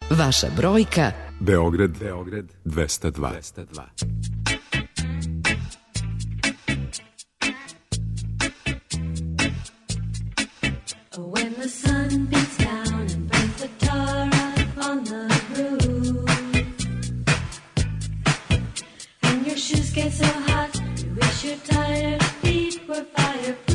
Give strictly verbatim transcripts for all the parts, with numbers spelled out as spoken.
Vaša brojka Beograd, Beograd dvesta dva. When the sun beats down and burns the tar up on the roof, and your shoes get so hot, you wish your tired feet were fireproof.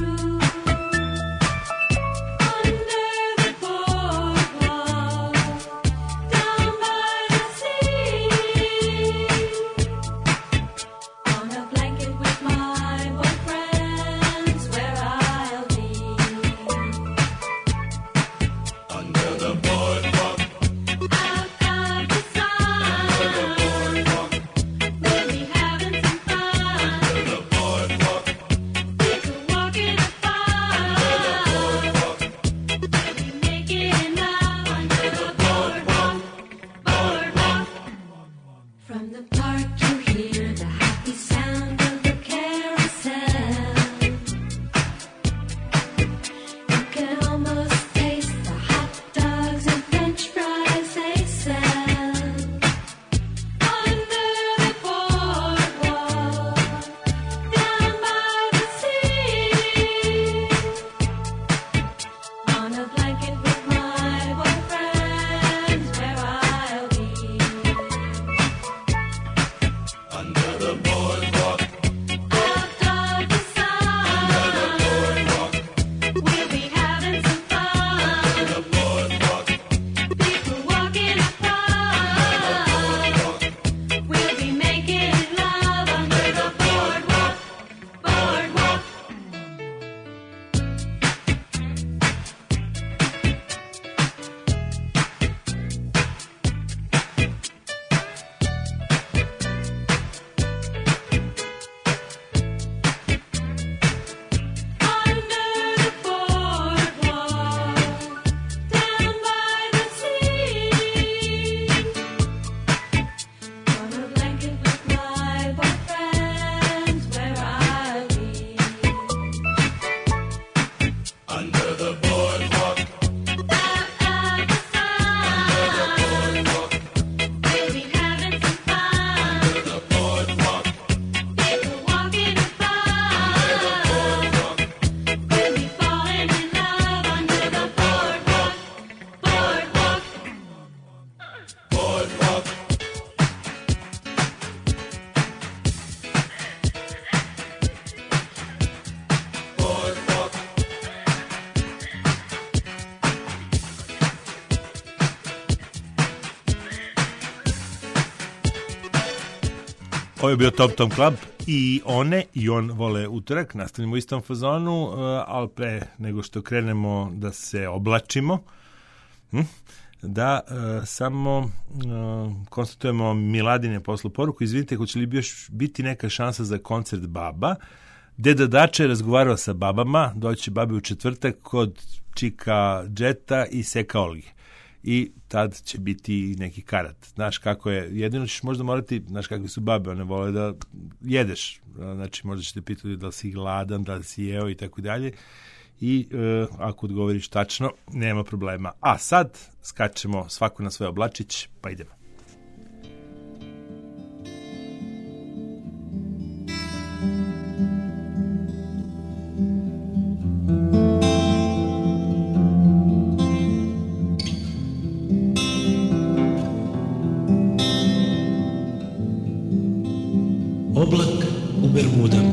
Ovo je bio Tom Tom Club i one i on vole utorak. Nastavimo u istom fazonu, ali pre nego što krenemo da se oblačimo, da samo konstatujemo Miladine poslu poruku. Izvinite, hoće li još biti neka šansa za koncert baba? Deda Dače je razgovarao sa babama, doći babi u četvrtak kod Čika Džeta i Seka Olgi. I tad će biti neki karat. Znaš kako je, jedino ćeš možda morati, znaš kakve su babe, one vole da jedeš. Znači možda ćete pitati da li si gladan, da li si jeo i tako dalje. I e, ako odgovoriš tačno, nema problema. A sad skačemo svako na svoj oblačić, pa idemo. Oblak u Bermudama.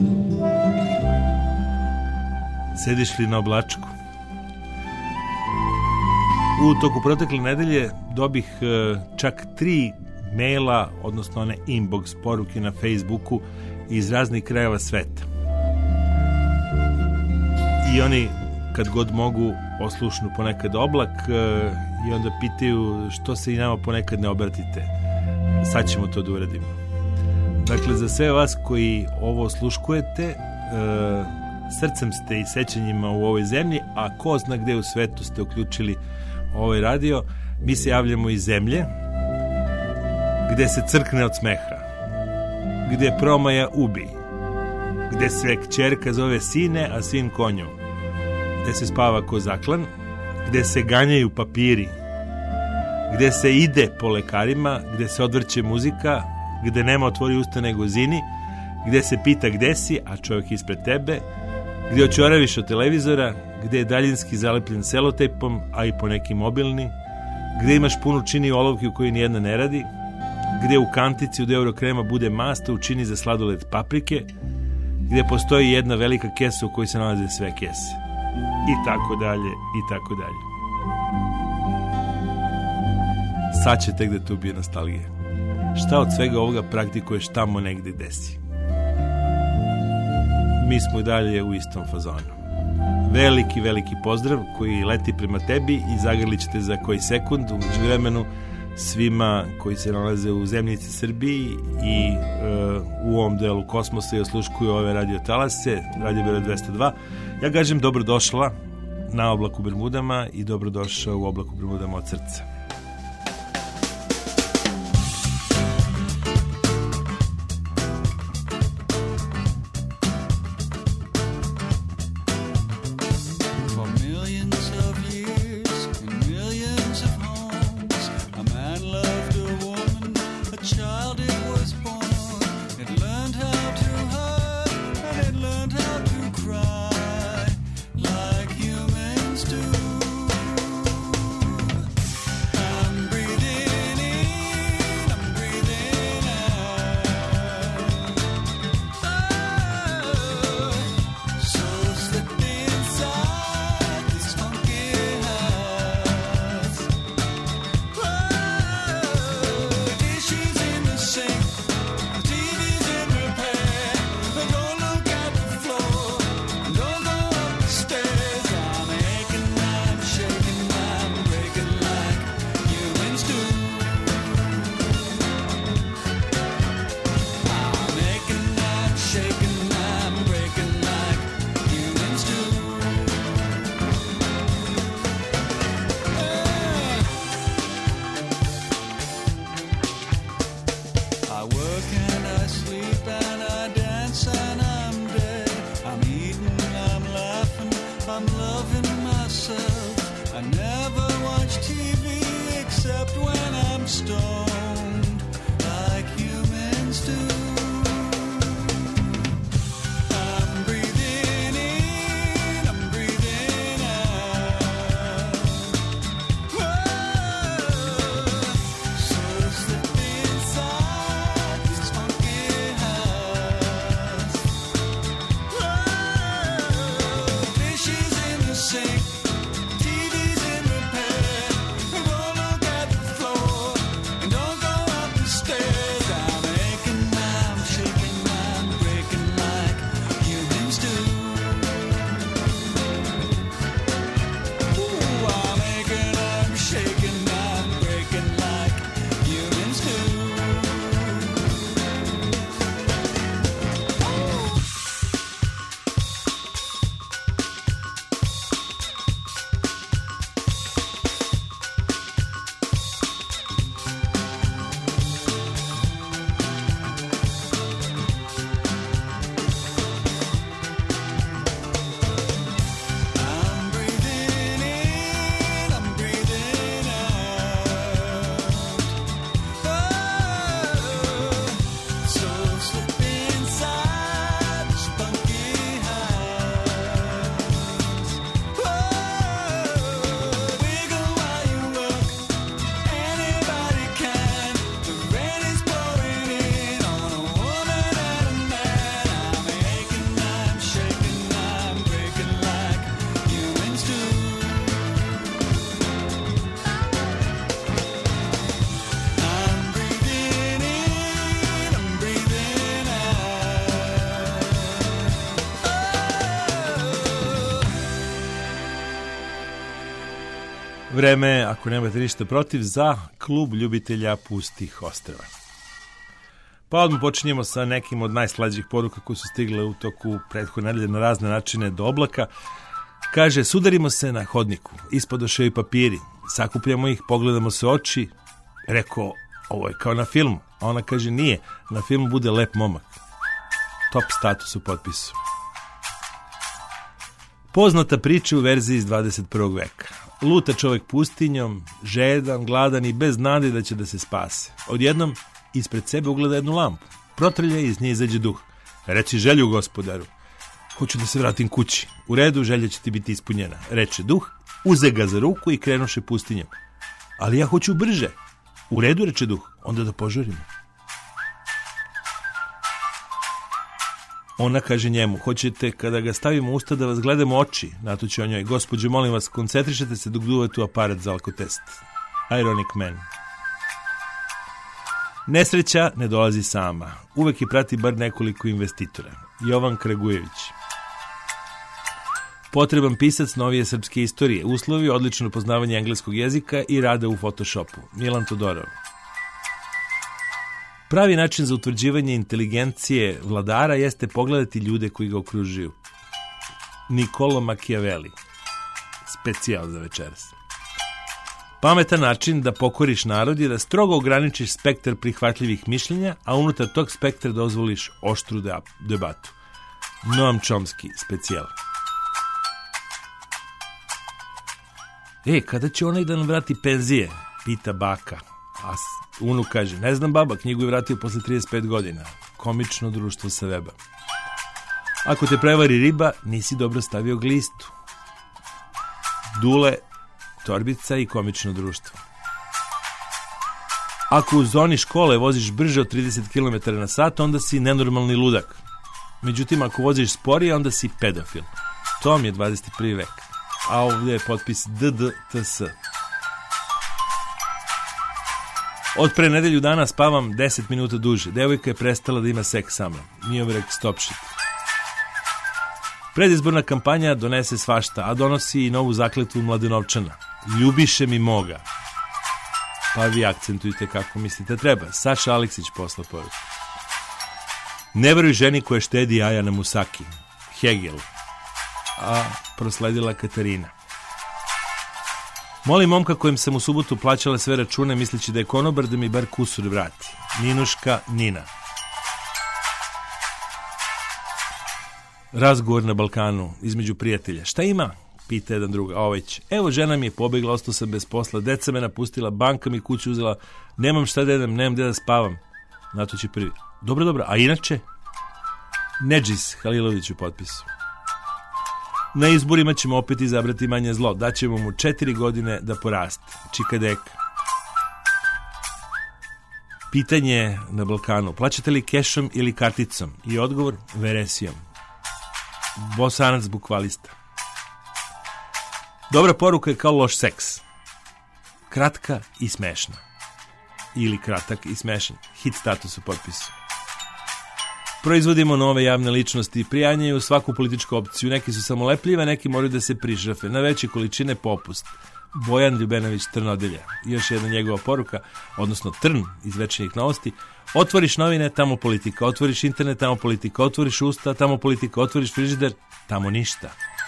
Sediš li na oblačku? U toku protekle nedelje dobih čak tri maila, odnosno one inbox poruke na Facebooku iz raznih krajeva sveta. I oni, kad god mogu, oslušnu ponekad oblak i onda pitaju što se i nama ponekad ne obratite. Sad ćemo to da uradimo. Dakle, za sve vas koji ovo osluškujete, e, srcem ste i sećanjima u ovoj zemlji, a ko zna gde u svetu ste uključili ovaj radio, mi se javljamo iz zemlje gde se crkne od smeha, gde promaja ubi, gde se kćerka zove sine, a sin konju, gde se spava ko zaklan, gde se ganjaju papiri, gde se ide po lekarima, gde se odvrće muzika, gde nema otvori usta nego zini, gde se pita gde si, a čovjek ispred tebe, gde očoraviš od televizora, gde je daljinski zalepljen selotejpom, a i po neki mobilni, gde imaš punu čini olovki u kojoj nijedna ne radi, gde u kantici od eurokrema bude masta u čini za sladoled paprike, gde postoji jedna velika kesa u kojoj se nalaze sve kese. I tako dalje, i tako dalje. Sad će tek da te ubije nostalgija. Šta od svega ovoga praktikuješ tamo negde desi? Mi smo i dalje u istom fazonu. Veliki, veliki pozdrav koji leti prema tebi i zagrlit ćete za koji sekund u međuvremenu svima koji se nalaze u zemljici Srbiji i e, u ovom delu kosmosa i osluškuju ove radio talase, Radio Beograd dvesta dva. Ja kažem dobrodošla na Oblak u Bermudama i dobrodošao u Oblak u Bermudama od srca. Vreme, ako nemate ništa protiv, za klub ljubitelja pustih ostrva. Pa odmah počinjemo sa nekim od najslađih poruka koje su stigle u toku prethodne nedelje na razne načine do Oblaka. Kaže, sudarimo se na hodniku, ispadoše i papiri, sakupljamo ih, pogledamo se oči. Rekao, ovo je kao na filmu. A ona kaže, nije, na filmu bude lep momak. Top status u potpisu. Poznata priča u verziji iz dvadeset prvog veka. Luta čovjek pustinjom, žedan, gladan i bez nade da će da se spase. Odjednom ispred sebe ugleda jednu lampu. Protrlja i iz nje izađe duh. Reci želju gospodaru. Hoću da se vratim kući. U redu, želja će ti biti ispunjena. Reče duh, uze ga za ruku i krenuše pustinjom. Ali ja hoću brže. U redu, reče duh, onda da požurimo. Ona kaže njemu, hoćete kada ga stavimo u usta da vas gledamo oči? Natuće o njoj, gospođo, molim vas, koncentrišete se dok duvate u aparat za alkotest. Ironic man. Nesreća ne dolazi sama. Uvek je prati bar nekoliko investitora. Jovan Kragujević. Potreban pisac novije srpske istorije. Uslovi, odlično poznavanje engleskog jezika i rada u Photoshopu. Milan Todorov. Pravi način za utvrđivanje inteligencije vladara jeste pogledati ljude koji ga okružuju. Niccolo Machiavelli. Specijal za večeras. Pametan način da pokoriš narod je da strogo ograničiš spektar prihvatljivih mišljenja, a unutar tog spektra dozvoliš oštru debatu. Noam Chomsky, specijal. E, kada će onaj da nam vrati penzije? Pita baka. A unuk kaže, ne znam baba, knjigu je vratio posle trideset pet godina. Komično društvo sa weba. Ako te prevari riba, nisi dobro stavio glistu. Dule, torbica i komično društvo. Ako u zoni škole voziš brže od trideset kilometara na sat, onda si nenormalni ludak. Međutim, ako voziš sporije, onda si pedofil. To mi je dvadeset prvi vek. A ovdje je potpis D D T S. Od pre nedelju dana spavam deset minuta duže. Devojka je prestala da ima seks sa mnom. Miovrek stop shit. Predizborna kampanja donese svašta, a donosi i novu zakletvu Mladenovčana. Ljubiše mi moga. Pa vi akcentujte kako mislite treba. Saša Aleksić posla poruku. Ne veruj ženi koja štedi jaja na musaki. Hegel. A prosledila Katarina. Molim momka kojem sam u subotu plaćala sve račune misleći da je konobar da mi bar kusur vrati. Ninuška Nina. Razgovor na Balkanu između prijatelja. Šta ima? Pita jedan druga. Oveć. Evo žena mi je pobegla, ostao sam bez posla, deca me napustila, banka mi kuću uzela, nemam šta da jedem, nemam gde da spavam. Nato će prvi. Dobro, dobro, a inače? Nedžis Halilović u potpisu. Na izborima ćemo opet izabrati manje zlo. Daćemo mu četiri godine da poraste. Čikadeka. Pitanje na Balkanu. Plaćate li kešom ili karticom? I odgovor veresijom. Bosanac bukvalista. Dobra poruka je kao loš seks. Kratka i smešna. Ili kratak i smešan. Hit status u potpisu. Proizvodimo nove javne ličnosti i prijanjaju svaku političku opciju. Neki su samolepljive, neki moraju da se prižrafe. Na veće količine popust. Bojan Ljubenović Trnodelja. Još jedna njegova poruka, odnosno Trn iz Večernjih novosti. Otvoriš novine, tamo politika. Otvoriš internet, tamo politika. Otvoriš usta, tamo politika. Otvoriš frižider, tamo ništa.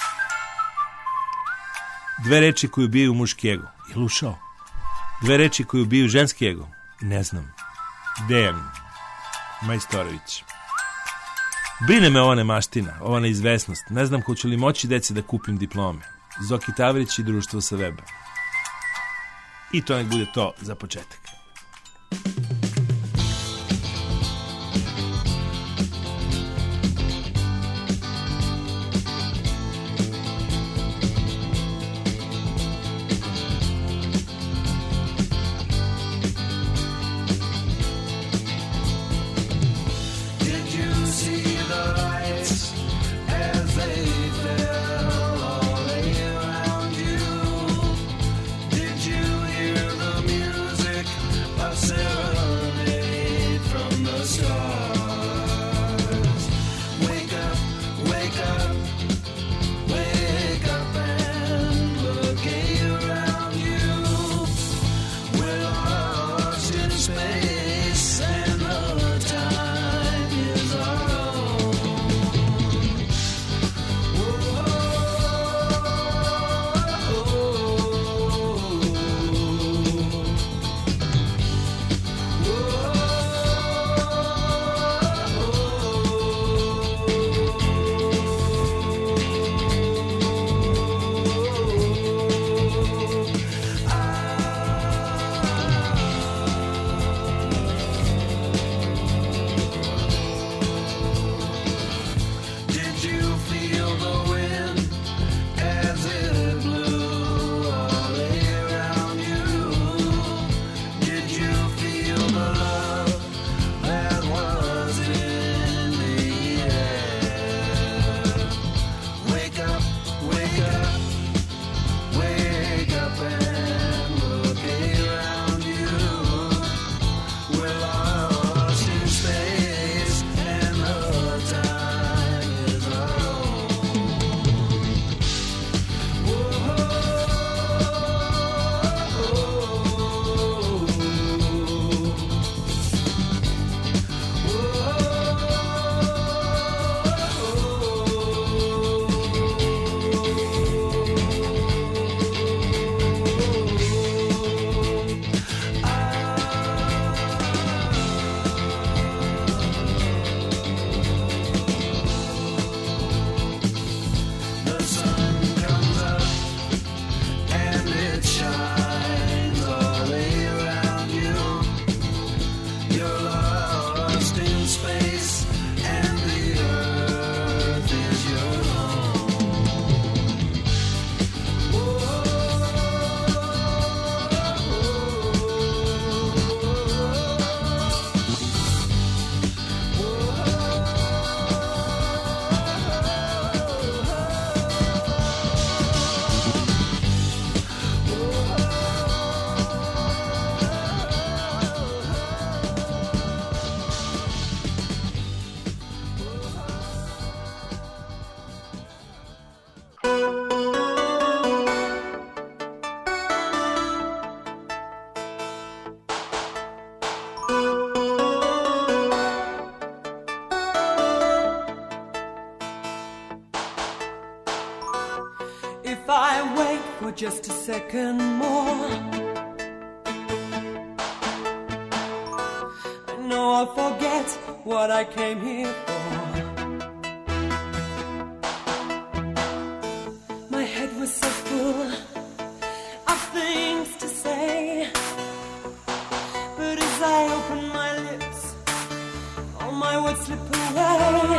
Dve reči koje ubijaju muški ego. Je lušao? Dve reči koje ubijaju ženski ego. Ne znam. Dejan Majstorović. Brine me ova nemaština, ova neizvesnost. Ne znam hoću li moći deci da kupim diplome. Zoki Tavrić i društvo sa weba. I to nek bude to za početak. Did you hear the music? I wait for just a second more, I know I'll forget what I came here for. My head was so full of things to say, but as I open my lips, all my words slip away.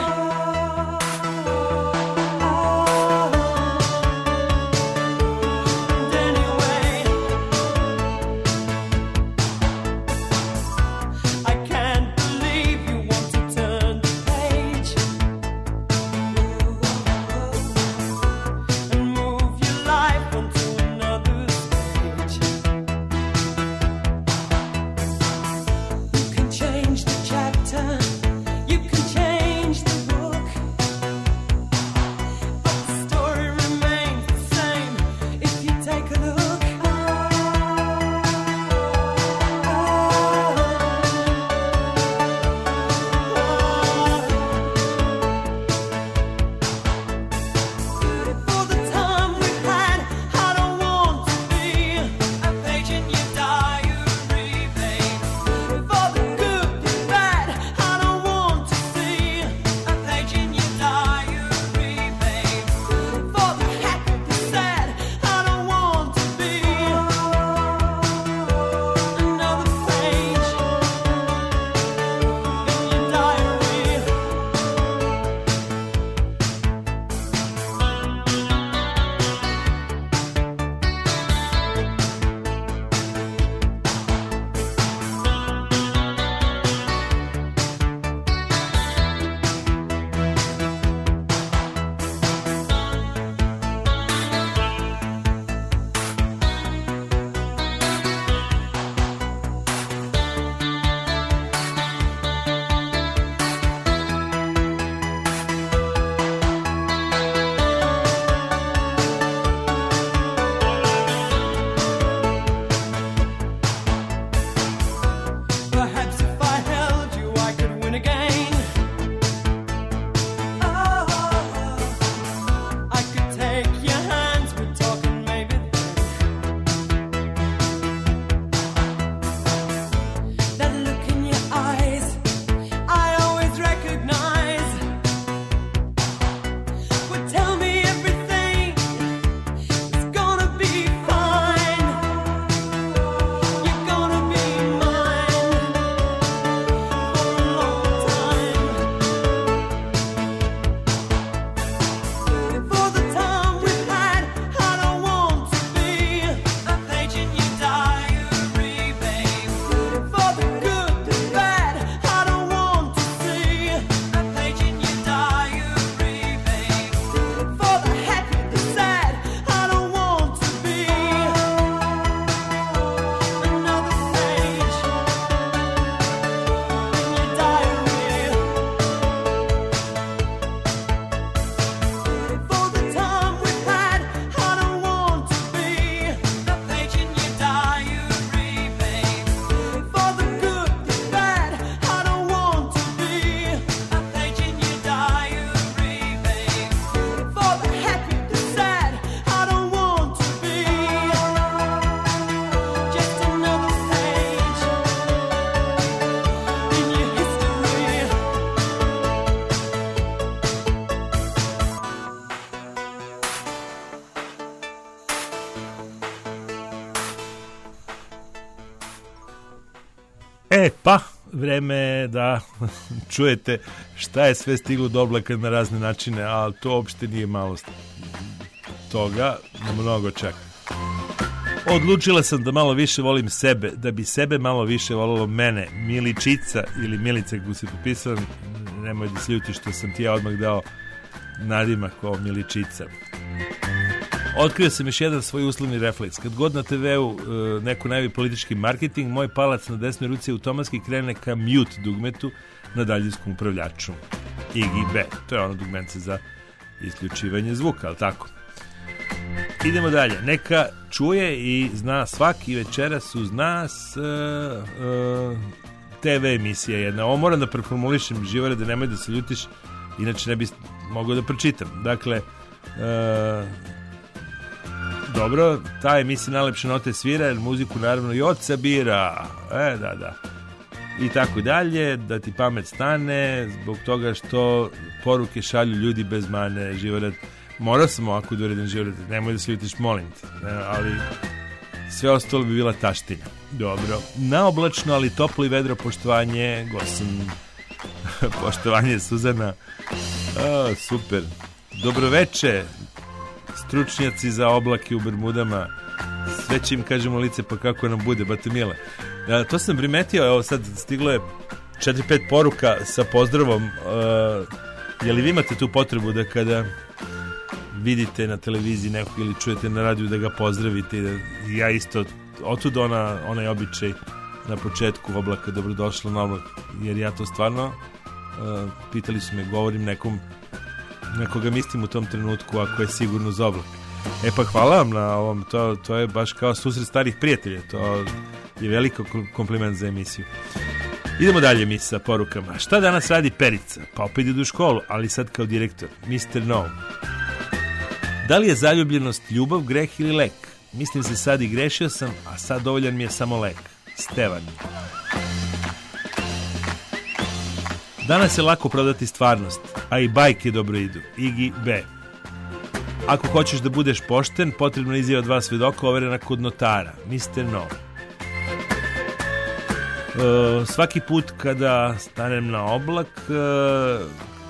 E, pa, vreme je da čujete šta je sve stiglo do oblaka na razne načine, ali to uopšte nije malo toga, mnogo čak. Odlučila sam da malo više volim sebe, da bi sebe malo više volilo mene. Miličica ili Milica, kako si popisao, nemoj da se ljuti što sam ti ja odmah dao nadimak kao Miličica. Otkrio sam još jedan svoj uslovni refleks. Kad god na te veu neko najavi politički marketing, moj palac na desnoj ruci automatski krene ka mute dugmetu na daljinskom upravljaču. I G B. To je ono dugmence za isključivanje zvuka, ali tako? Idemo dalje. Neka čuje i zna svaki večeras uz nas uh, uh, te ve emisija jedna. Ovo moram da preformulišem, Živore, da nemoj da se ljutiš, inače ne bi mogao da pročitam. Dakle, uh, Dobro, ta emisija najlepše note svira, jer muziku naravno i oca bira. E, da, da. I tako dalje, da ti pamet stane, zbog toga što poruke šalju ljudi bez mane, Živorad. Morao sam ovako da uredim, Živorad, nemoj da se ljutiš, molim te. Ne, ali sve ostalo bi bila taština. Dobro. Naoblačno, ali toplo i vedro poštovanje, Gosim. Poštovanje Suzana. O, super. Dobroveče, stručnjaci za oblake u Bermudama. Sve će im kažemo lice pa kako nam bude, bate mile. Ja, to sam primetio, evo sad stiglo je četiri pet poruka sa pozdravom. Uh, je li vi imate tu potrebu da kada vidite na televiziji nekog ili čujete na radiju da ga pozdravite? Da, ja isto, otud ona, onaj običaj na početku oblaka, dobrodošla na oblak, jer ja to stvarno, uh, pitali su me, govorim nekom, nekoga mislim u tom trenutku ako je sigurno za oblak. E pa hvala vam na ovom, to, to je baš kao susret starih prijatelja, to je veliko kompliment za emisiju. Idemo dalje mi sa porukama. Šta danas radi Perica? Pa opet idu u školu, ali sad kao direktor. mister No. Da li je zaljubljenost ljubav, greh ili lek? Mislim se sad i grešio sam, a sad dovoljan mi je samo lek. Stevan. Danas je lako prodati stvarnost, a i bajke dobro idu. Igi B. Ako hoćeš da budeš pošten, potrebno je izjava dva svedoka overena kod notara. mister No. Uh, svaki put kada stanem na oblak, uh,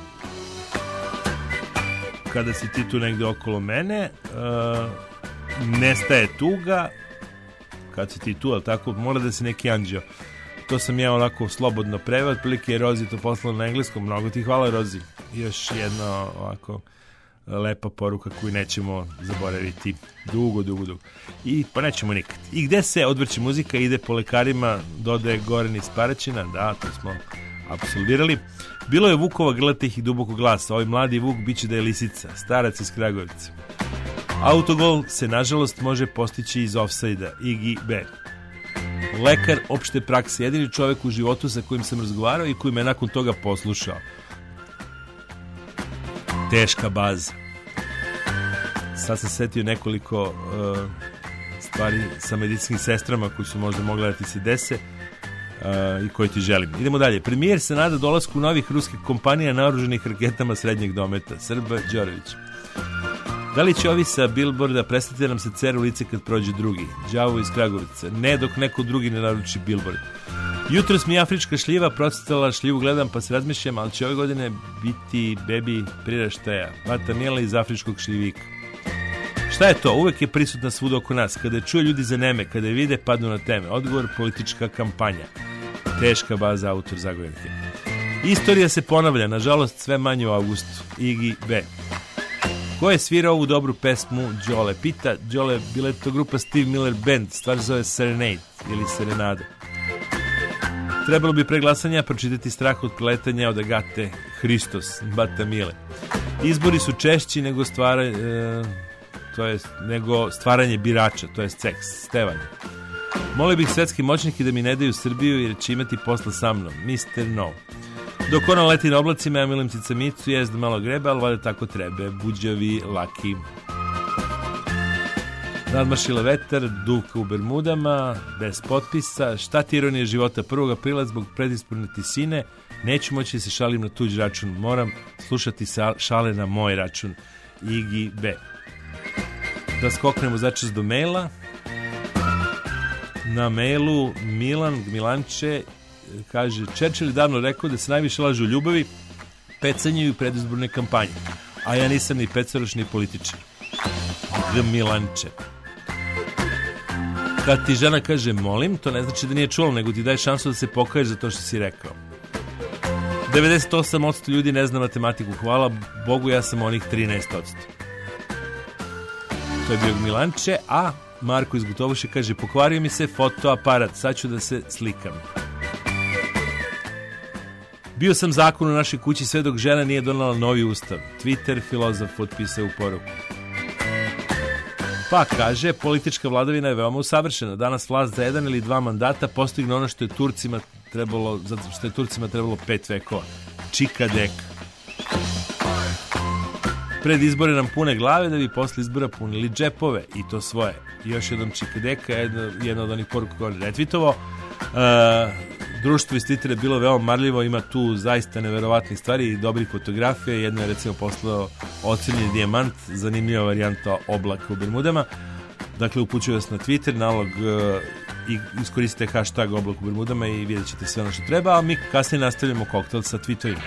kada si ti tu negde okolo mene, uh, nestaje tuga. Kad si ti tu, ali tako, mora da si neki anđeo. To sam ja onako slobodno preveo, otprilike je Rozi to poslala na engleskom. Mnogo ti hvala, Rozi. Još jedna ovako lepa poruka koju nećemo zaboraviti dugo, dugo, dugo. I pa nećemo nikad. I gde se odvrće muzika, ide po lekarima, dodaje Goran iz Paraćina, da, to smo apsolvirali. Bilo je Vukova grlatih i dubokog glasa, ovaj mladi Vuk biće da je lisica, starac iz Kragovica. Autogol se nažalost može postići iz ofsajda, Igi B. Lekar opšte prakse, jedini čovjek u životu sa kojim sam razgovarao i koji me nakon toga poslušao. Teška baza. Sad sam setio nekoliko uh, stvari sa medicinskim sestrama koji su možda mogli da ti se dese uh, i koji ti želim. Idemo dalje. Premijer se nada dolasku novih ruskih kompanija naoruženih raketama srednjeg dometa. Srba Đorović. Da li će ovi sa billboarda prestati da nam se cere u lice kad prođe drugi? Đavo iz Kragovica. Ne dok neko drugi ne naruči billboard. Jutros mi je afrička šljiva procitala, šljivu gledam pa se razmišljam, ali će ove godine biti bebi priraštaja, Vata Mijela iz afričkog šljivika. Šta je to? Uvek je prisutna svuda oko nas. Kada je čuje ljudi za neme, kada je vide, padnu na teme. Odgovor, politička kampanja. Teška baza, autor Zagorjanke. Istorija se ponavlja, nažalost sve manje u avgustu. Igi B. Ko je svirao ovu dobru pesmu? Đole pita. Đole, bila je to grupa Steve Miller Band, stvar zove Serenade ili Serenada. Trebalo bi pre glasanja pročitati Strah od preletanja od Agate Hristos, Bata Mile. Izbori su češći nego stvaranje, e, to je, nego stvaranje birača, to je seks. Stevan. Molio bih svetski moćnike da mi ne daju Srbiju jer će imati posla sa mnom. mister No. Dok ona leti na oblacima, ja milim cicamicu, jest da malo grebe, ali valjda tako trebe. Buđavi, Laki. Nadmašila vetar, duvka u Bermudama, bez potpisa. Šta ti ironije života? prvog aprila zbog predizborne tisine neću moći da se šalim na tuđ račun. Moram slušati šale na moj račun. Igi B. Da skoknemo začas do maila. Na mailu Milan Milanče kaže, Churchill je davno rekao da se najviše laže u ljubavi, pecanju i predizborne kampanje. A ja nisam ni pecaroš ni političar. G. Milanče. Kad ti žena kaže molim, to ne znači da nije čula, nego ti daj šansu da se pokaješ za to što si rekao. devedeset osam posto ljudi ne zna matematiku. Hvala Bogu, ja sam onih trinaest posto. To je bio Milanče, a Marko iz Gotovuše kaže, pokvario mi se fotoaparat, sad ću da se slikam. Bio sam zakon u našoj kući sve dok žena nije donala novi ustav. Twitter filozof potpisao u poruku. Pa kaže, politička vladavina je veoma usavršena. Danas vlast za jedan ili dva mandata postigne ono što je Turcima trebalo, zato što je Turcima trebalo pet vekova. Čika deka. pred izbore nam pune glave da bi posle izbora punili džepove i to svoje. I još jednom Čikadeka, jedna, jedna od onih poruka koja je retvitovao. Uh, društvo investitora je bilo veoma marljivo, ima tu zaista neverovatnih stvari i dobrih fotografija. Jedno je recimo poslao ocenjeni dijamant, zanimljiva varijanta oblaka u Bermudama. Dakle, upućuju vas na Twitter, nalog uh, i iskoristite hashtag oblak u Bermudama i vidjet ćete sve ono što treba, a mi kasnije nastavljamo koktel sa tweetovima.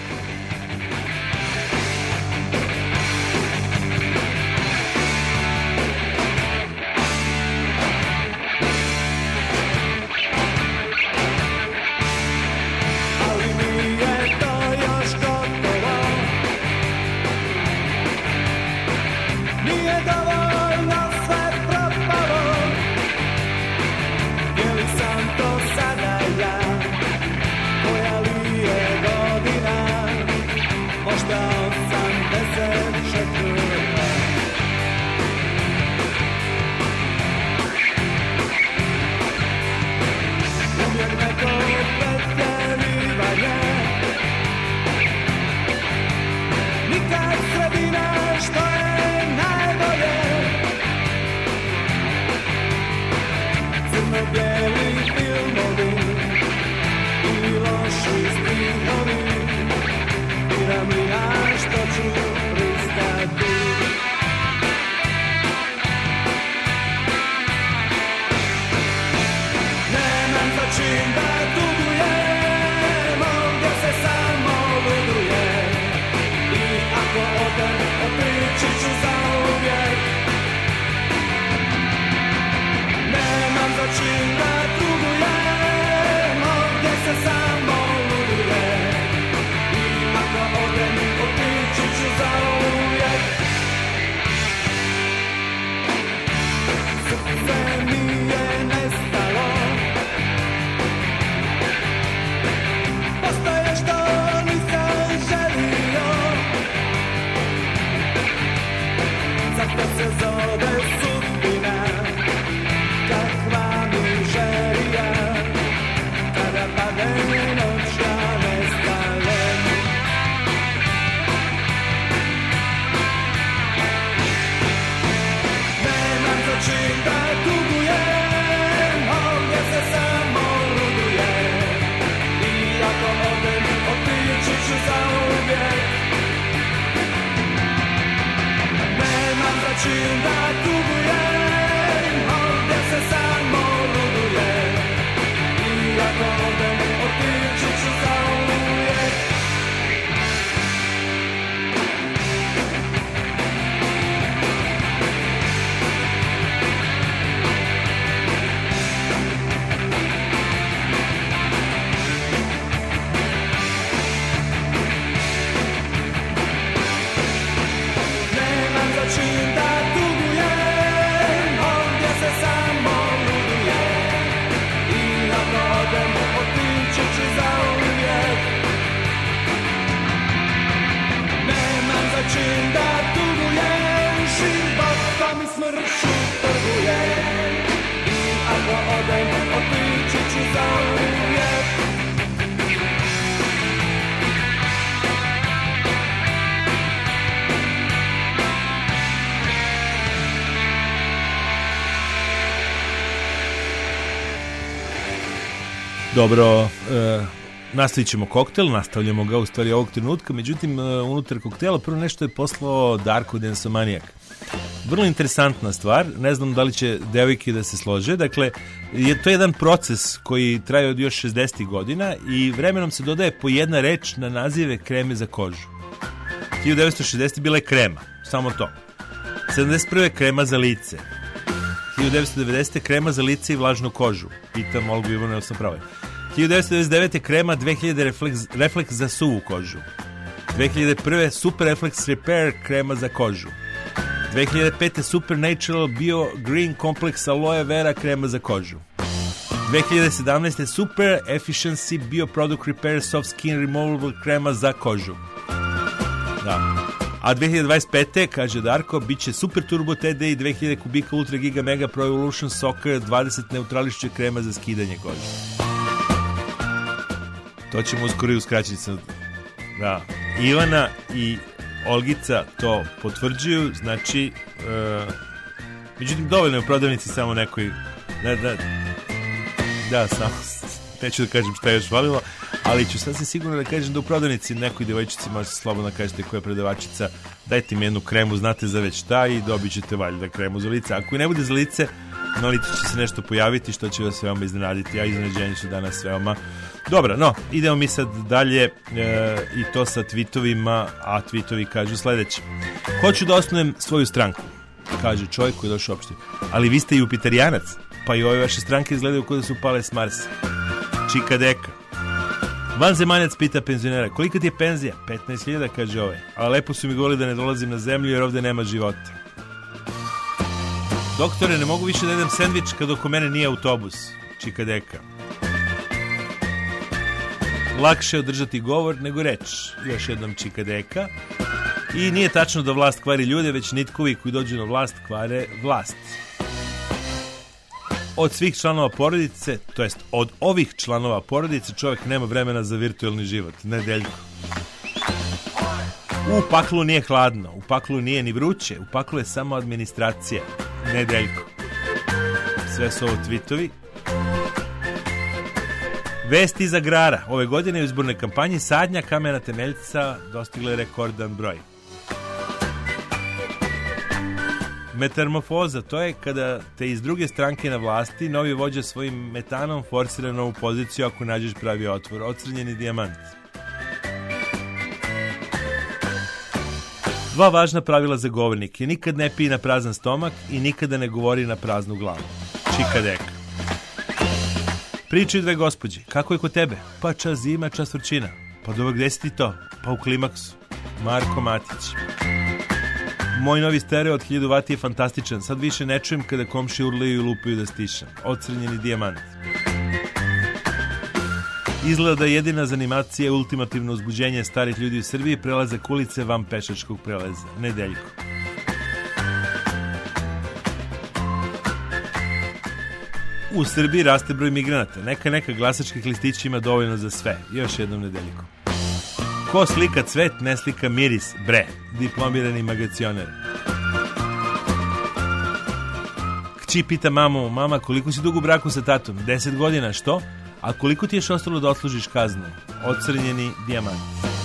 Dobro, e, nastavit ćemo koktel, nastavljamo ga u stvari ovog trenutka, međutim, e, unutar koktela prvo nešto je poslao Darko Densomanijak. Vrlo interesantna stvar, ne znam da li će devojke da se slože, dakle, je to jedan proces koji traje od još šezdesetih godina i vremenom se dodaje po jedna reč na nazive kreme za kožu. hiljadu devetsto šezdesetih bila je krema, samo to. sedamdeset prve krema za lice. hiljadu devetsto devedesete krema za lice i vlažnu kožu. Pitam Olgu Ivanu, jel sam pravi. hiljadu devetsto devedeset devete krema dve hiljade refleks, refleks za suvu kožu. dve hiljade prve Super Reflex Repair krema za kožu. dve hiljade pete Super Natural Bio Green Complex Aloe Vera krema za kožu. dve hiljade sedamnaeste Super Efficiency Bio Product Repair Soft Skin Removable krema za kožu. Da. A dve hiljade dvadeset pete kaže Darko, bit će Super Turbo T D i dve hiljade kubika Ultra Giga Mega Pro Evolution Soccer dvadeset neutrališće krema za skidanje kože. To ćemo uskoro i uskraćiti sad. Da. Ivana i Olgica to potvrđuju, znači e, međutim dovoljno je u prodavnici samo nekoj da, da, da samo neću da kažem šta je još falilo, ali ću sasvim sigurno da kažem da u prodavnici nekoj devojčici možete slobodno kažete koja je prodavačica, dajte mi jednu kremu, znate za već šta i dobit ćete valjda kremu za lice. Ako i ne bude za lice, na licu će se nešto pojaviti što će vas veoma iznenaditi, a iznenađenje su danas veoma dobro. No, idemo mi sad dalje e, i to sa tweetovima, a tweetovi kažu sledeće. Hoću da osnujem svoju stranku, kaže čovjek koji je došao uopšte. Ali vi ste jupiterijanac, pa i ove vaše stranke izgledaju kao da su pale s Marsa. Čika deka. Vanzemaljac pita penzionera, kolika ti je penzija? petnaest hiljada, kaže ovaj. A lepo su mi govorili da ne dolazim na zemlju jer ovde nema života. Doktore, ne mogu više da jedem sendvič kad oko mene nije autobus. Čika deka. Lakše održati govor nego reč. Još jednom čika deka. I nije tačno da vlast kvari ljude, već nitkovi koji dođu na vlast kvare vlast. Od svih članova porodice, to jest od ovih članova porodice, čovjek nema vremena za virtualni život. Nedeljko. U paklu nije hladno, u paklu nije ni vruće, u paklu je samo administracija. Nedeljko. Sve su ovo tweetovi. Vesti iz agrara. Ove godine u izbornoj kampanji sadnja kamena temeljca dostigla je rekordan broj. Metamorfoza, to je kada te iz druge stranke na vlasti novi vođa svojim metanom forsira novu poziciju ako nađeš pravi otvor. Ocrnjeni dijamant. Dva važna pravila za govornike. Nikad ne pije na prazan stomak i nikada ne govori na praznu glavu. Čika deka. Pričaju dve gospođe. Kako je kod tebe? Pa čas zima, čas vrućina. Pa dobro, gde si ti to? Pa u klimaksu. Marko Matić. Moj novi stereo od hiljadu vati je fantastičan. Sad više ne čujem kada komši urlaju i lupaju da stišem. Ocrnjeni dijamant. Izgleda da je jedina zanimacija ultimativno uzbuđenje starih ljudi u Srbiji prelazak ulice van pešačkog prelaza. Nedeljko. U Srbiji raste broj migranata. Neka neka glasačkih listića ima dovoljno za sve. Još jednom nedeljko. Ko slika cvet, ne slika miris. Bre, diplomirani magacioner. Kći pita mamu, mama, koliko si dugo u braku sa tatom? Deset godina, što? A koliko ti još ostalo da odslužiš kaznu? Ocrnjeni dijamant.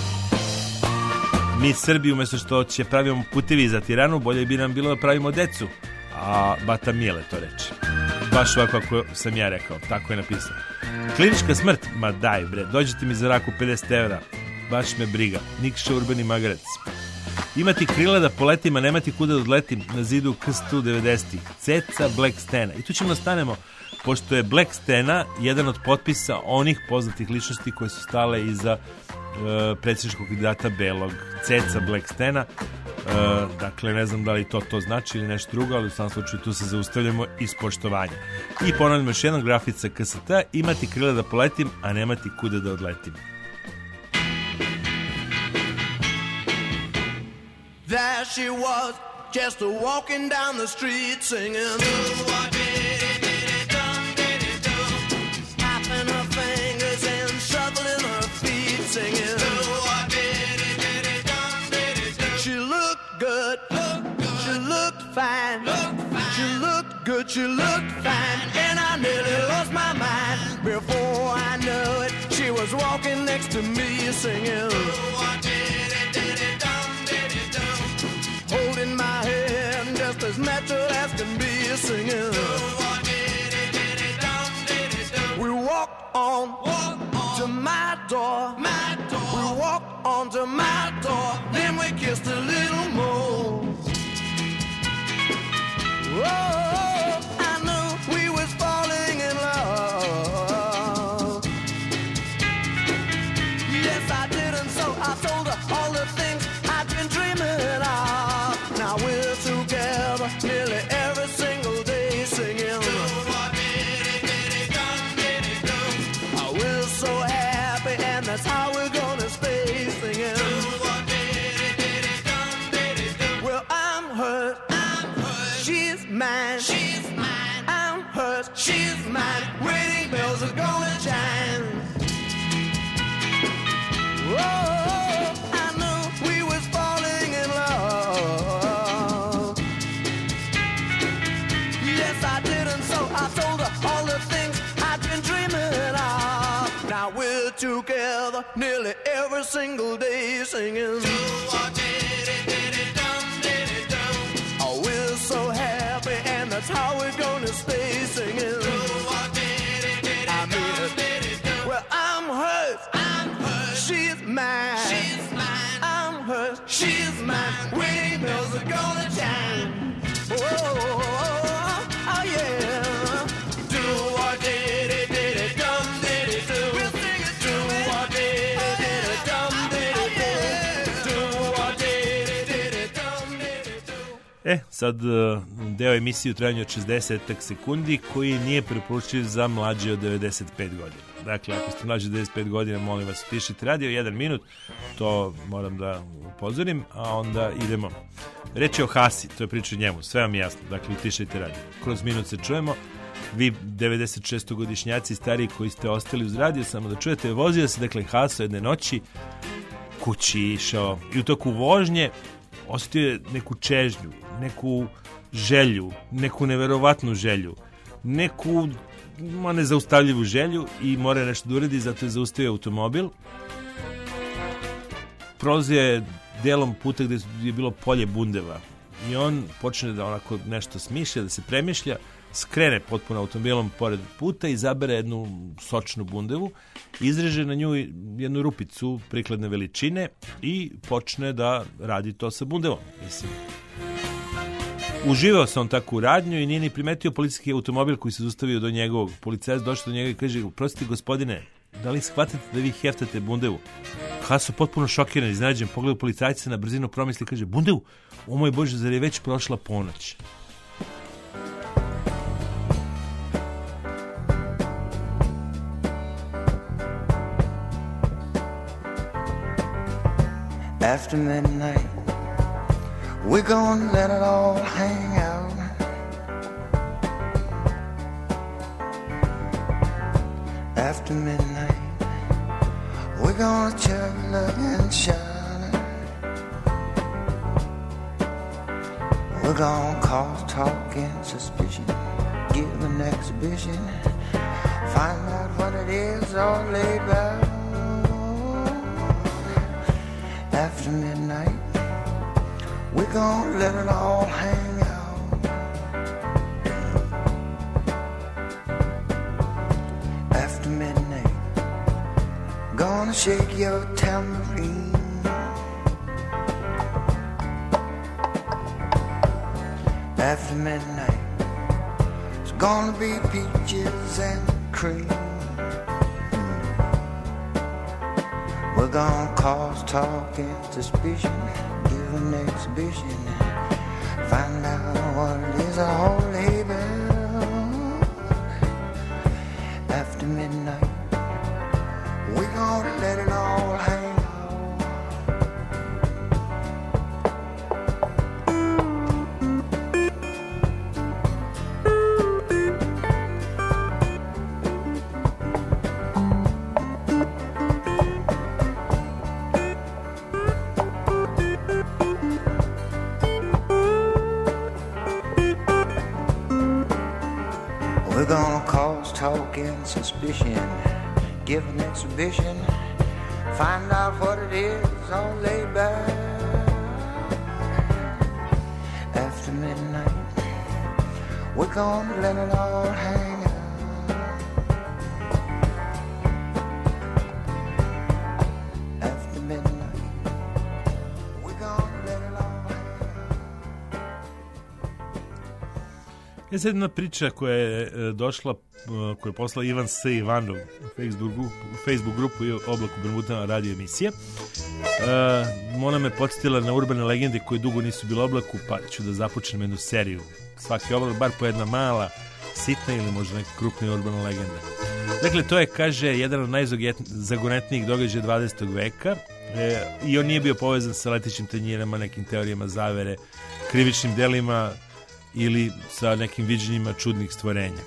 Mi Srbi, umjesto što će pravimo putevi za tiranu, bolje bi nam bilo da pravimo decu. A Bata Mile to reče. Baš ovako kako sam ja rekao, tako je napisao. Klinička smrt? Ma daj bre, dođite mi za raku pedeset evra. Baš me briga. Nikša Urbani Magarac. Imati krila da poletim, a nemati kuda da odletim, na zidu K sto devedeset. Ceca Black Stena. I tu ćemo da stanemo, pošto je Black Stena jedan od potpisa onih poznatih ličnosti koje su stale iza uh, predsjedničkog kandidata Belog. Ceca Black Stena. Uh, dakle, ne znam da li to to znači ili nešto drugo, ali u samom slučaju tu se zaustavljamo iz poštovanja. I ponavljamo još jednom, grafica K S T, imati krila da poletim, a nemati kuda da odletim. There she was, just a walking down the street singing. Snapping her fingers and shuffling her feet singing. She looked good, she looked fine. She looked good, she looked fine. And I nearly lost my mind. Before I knew it, she was walking next to me singing. Holding my hand just as natural as can be singing. We walked on, walk on to my door. my door. We walked on to my door. Then we kissed a little more. Oh, I knew we was falling in love. Yes, I did, and so I told her all the things I've been dreaming of. Now we're together nearly every single day singing. Oh, we're so happy, and that's how we're gonna stay singing. Well, I'm hurt, I'm hurt. She's mine, she's mine. I'm hurt, she's mine. Wedding bells are gonna chime. Whoa, I knew we was falling we're together nearly every single day singing. Oh, we're so happy and that's how we're gonna stay singing. I mean, well, I'm hers, I'm hers. She's mine, she's mine. I'm hers, she's mine. Wedding bells are gonna chime. Oh, oh, oh, oh yeah. Do what did it, did it, dum did it do. We'll sing it. Do what did it, did it, dum did it do. Do what did it, did it, dum did it do. E, sad deo emisije u trajanju od šezdeset sekundi koji nije preporučljiv za mlađe od devedeset pet godina. Dakle, ako ste mlađi od devedeset pet godina, molim vas, utišite radio, jedan minut, to moram da upozorim, a onda idemo. Reč je o Hasi, to je priča o njemu, sve vam je jasno, dakle, utišite radio. Kroz minut se čujemo, vi devedeset šestogodišnjaci stariji koji ste ostali uz radio, samo da čujete, vozio se, dakle, Haso jedne noći, kući išao i u toku vožnje osjetio je neku čežnju, neku želju, neku neverovatnu želju, neku ma nezaustavljivu želju i mora nešto da uredi, zato je zaustavio automobil. Prolazio je delom puta gde je bilo polje bundeva i on počne da onako nešto smišlja, da se premišlja, skrene potpuno automobilom pored puta i zabere jednu sočnu bundevu, izreže na nju jednu rupicu prikladne veličine i počne da radi to sa bundevom. Mislim, uživao se on tako u radnju i nije ni primetio policijski automobil koji se zaustavio do njegovog. Policajac došao do njega i kaže: "Prostite gospodine, da li shvatate da vi heftate bundevu?" Haso potpuno šokiran, iznenađen, pogleda policajca, na brzinu promisli i kaže: "Bundevu? O moj Bože, zar je već prošla ponoć?" After midnight, we're gonna let it all hang out. After midnight, we're gonna chug, look and shine. We're gonna cause talk and suspicion, give an exhibition, find out what it is all about. After midnight, we're gonna let it all hang out. After midnight, gonna shake your tambourine. After midnight, it's gonna be peaches and cream. We're gonna cause talk and suspicion, give an exhibition, find out what it is all about. After midnight, we're gonna let it all hang out. We're gonna cause talk and suspicion, give an exhibition, find out what it is all laid back. After midnight, we're gonna let it all hang out. After midnight, we're gonna let it all hang out. Je sad jedna priča koja je e, došla, e, koju je poslao Ivan S. Ivanov u Facebook, u Facebook grupu i Oblaku Bermudama radio emisije. E, ona me podsjetila na urbane legende koje dugo nisu bile Oblaku, pa ću da započnem jednu seriju. Svaki Oblak, bar po jedna mala, sitna ili možda neka krupna urbana legenda. Dakle, to je, kaže, jedan od najzagonetnijih događaja dvadesetog veka e, i on nije bio povezan sa letećim tanjirama, nekim teorijama zavere, krivičnim delima ili sa nekim viđenjima čudnih stvorenja.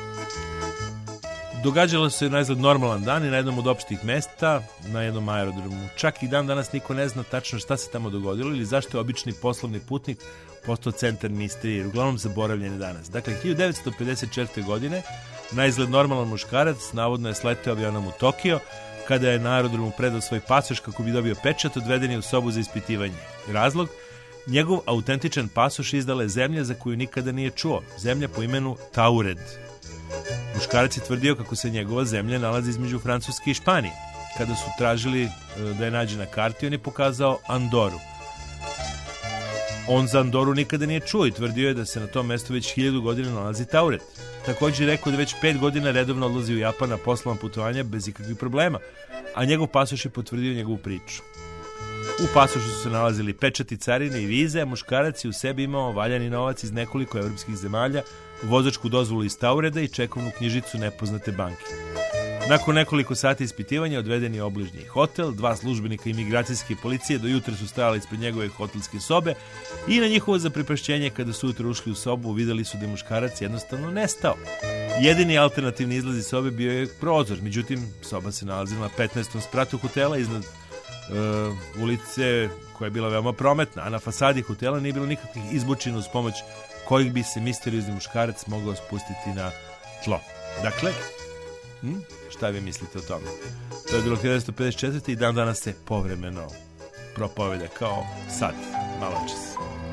Događalo se na izgled normalan dan i na jednom od opštih mesta, na jednom aerodromu. Čak i dan danas niko ne zna tačno šta se tamo dogodilo ili zašto je obični poslovni putnik postao centar misterije, uglavnom zaboravljen danas. Dakle, hiljadu devetsto pedeset četvrte. godine na izgled normalan muškarac navodno je sleteo avionom u Tokio. Kada je na aerodromu predao svoj pasoš kako bi dobio pečat, odveden je u sobu za ispitivanje. Razlog? Njegov autentičan pasoš izdala je zemlja za koju nikada nije čuo. Zemlja po imenu Taured. Muškarac je tvrdio kako se njegova zemlja nalazi između Francuske i Španije. Kada su tražili da je nađe na karti, on je pokazao Andoru. On za Andoru nikada nije čuo i tvrdio je da se na tom mestu već hiljadu godina nalazi Taured. Također je rekao da već pet godina redovno odlazi u Japan na poslovna putovanja bez ikakvih problema, a njegov pasoš je potvrdio njegovu priču. U pasošu su se nalazili pečati carine i vize, a muškarac je u sebi imao valjani novac iz nekoliko evropskih zemalja, vozačku dozvolu iz Taureda i čekovnu knjižicu nepoznate banke. Nakon nekoliko sati ispitivanja odveden je obližnji hotel, dva službenika imigracijske policije do jutra su stajali ispred njegove hotelske sobe i na njihovo zaprepašćenje kada su ujutro ušli u sobu vidjeli su da je muškarac jednostavno nestao. Jedini alternativni izlaz iz sobe bio je prozor, međutim soba se nalazila na petnaestom spratu hotela iznad uh, ulice koja je bila veoma prometna, a na fasadi hotela nije bilo nikakvih izbučina uz pomoć kojih bi se misteriozni muškarac mogao spustiti na tlo. Dakle, hm? Šta vi mislite o tome? To je bilo hiljadu devetsto pedeset četvrte. i dan danas se povremeno propovedja kao sad, malo čas.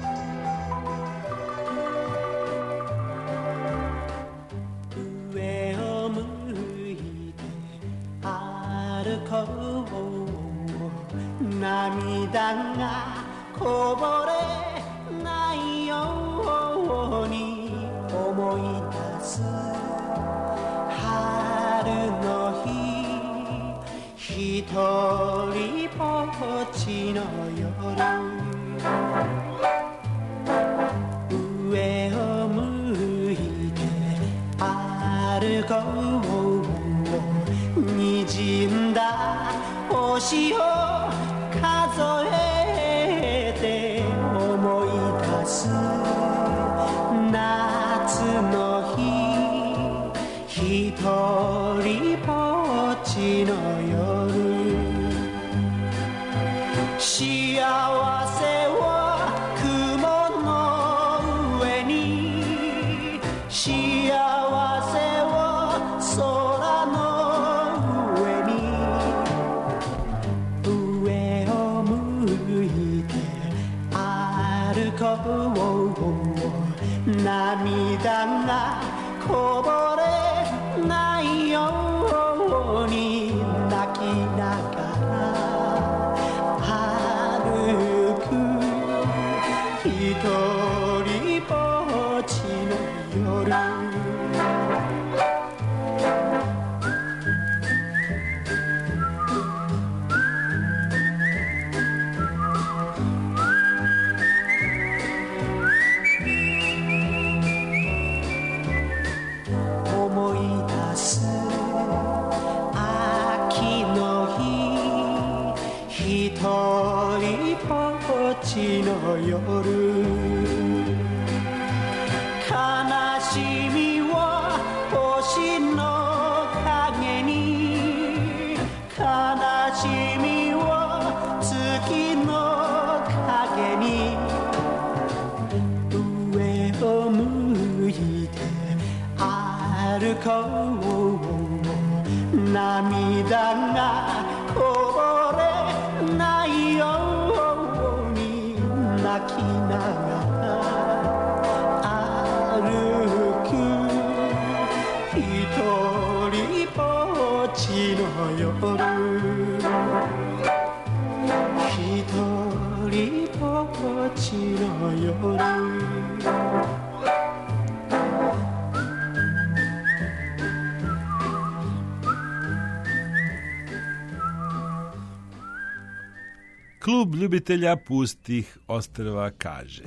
Klub ljubitelja pustih ostrva kaže: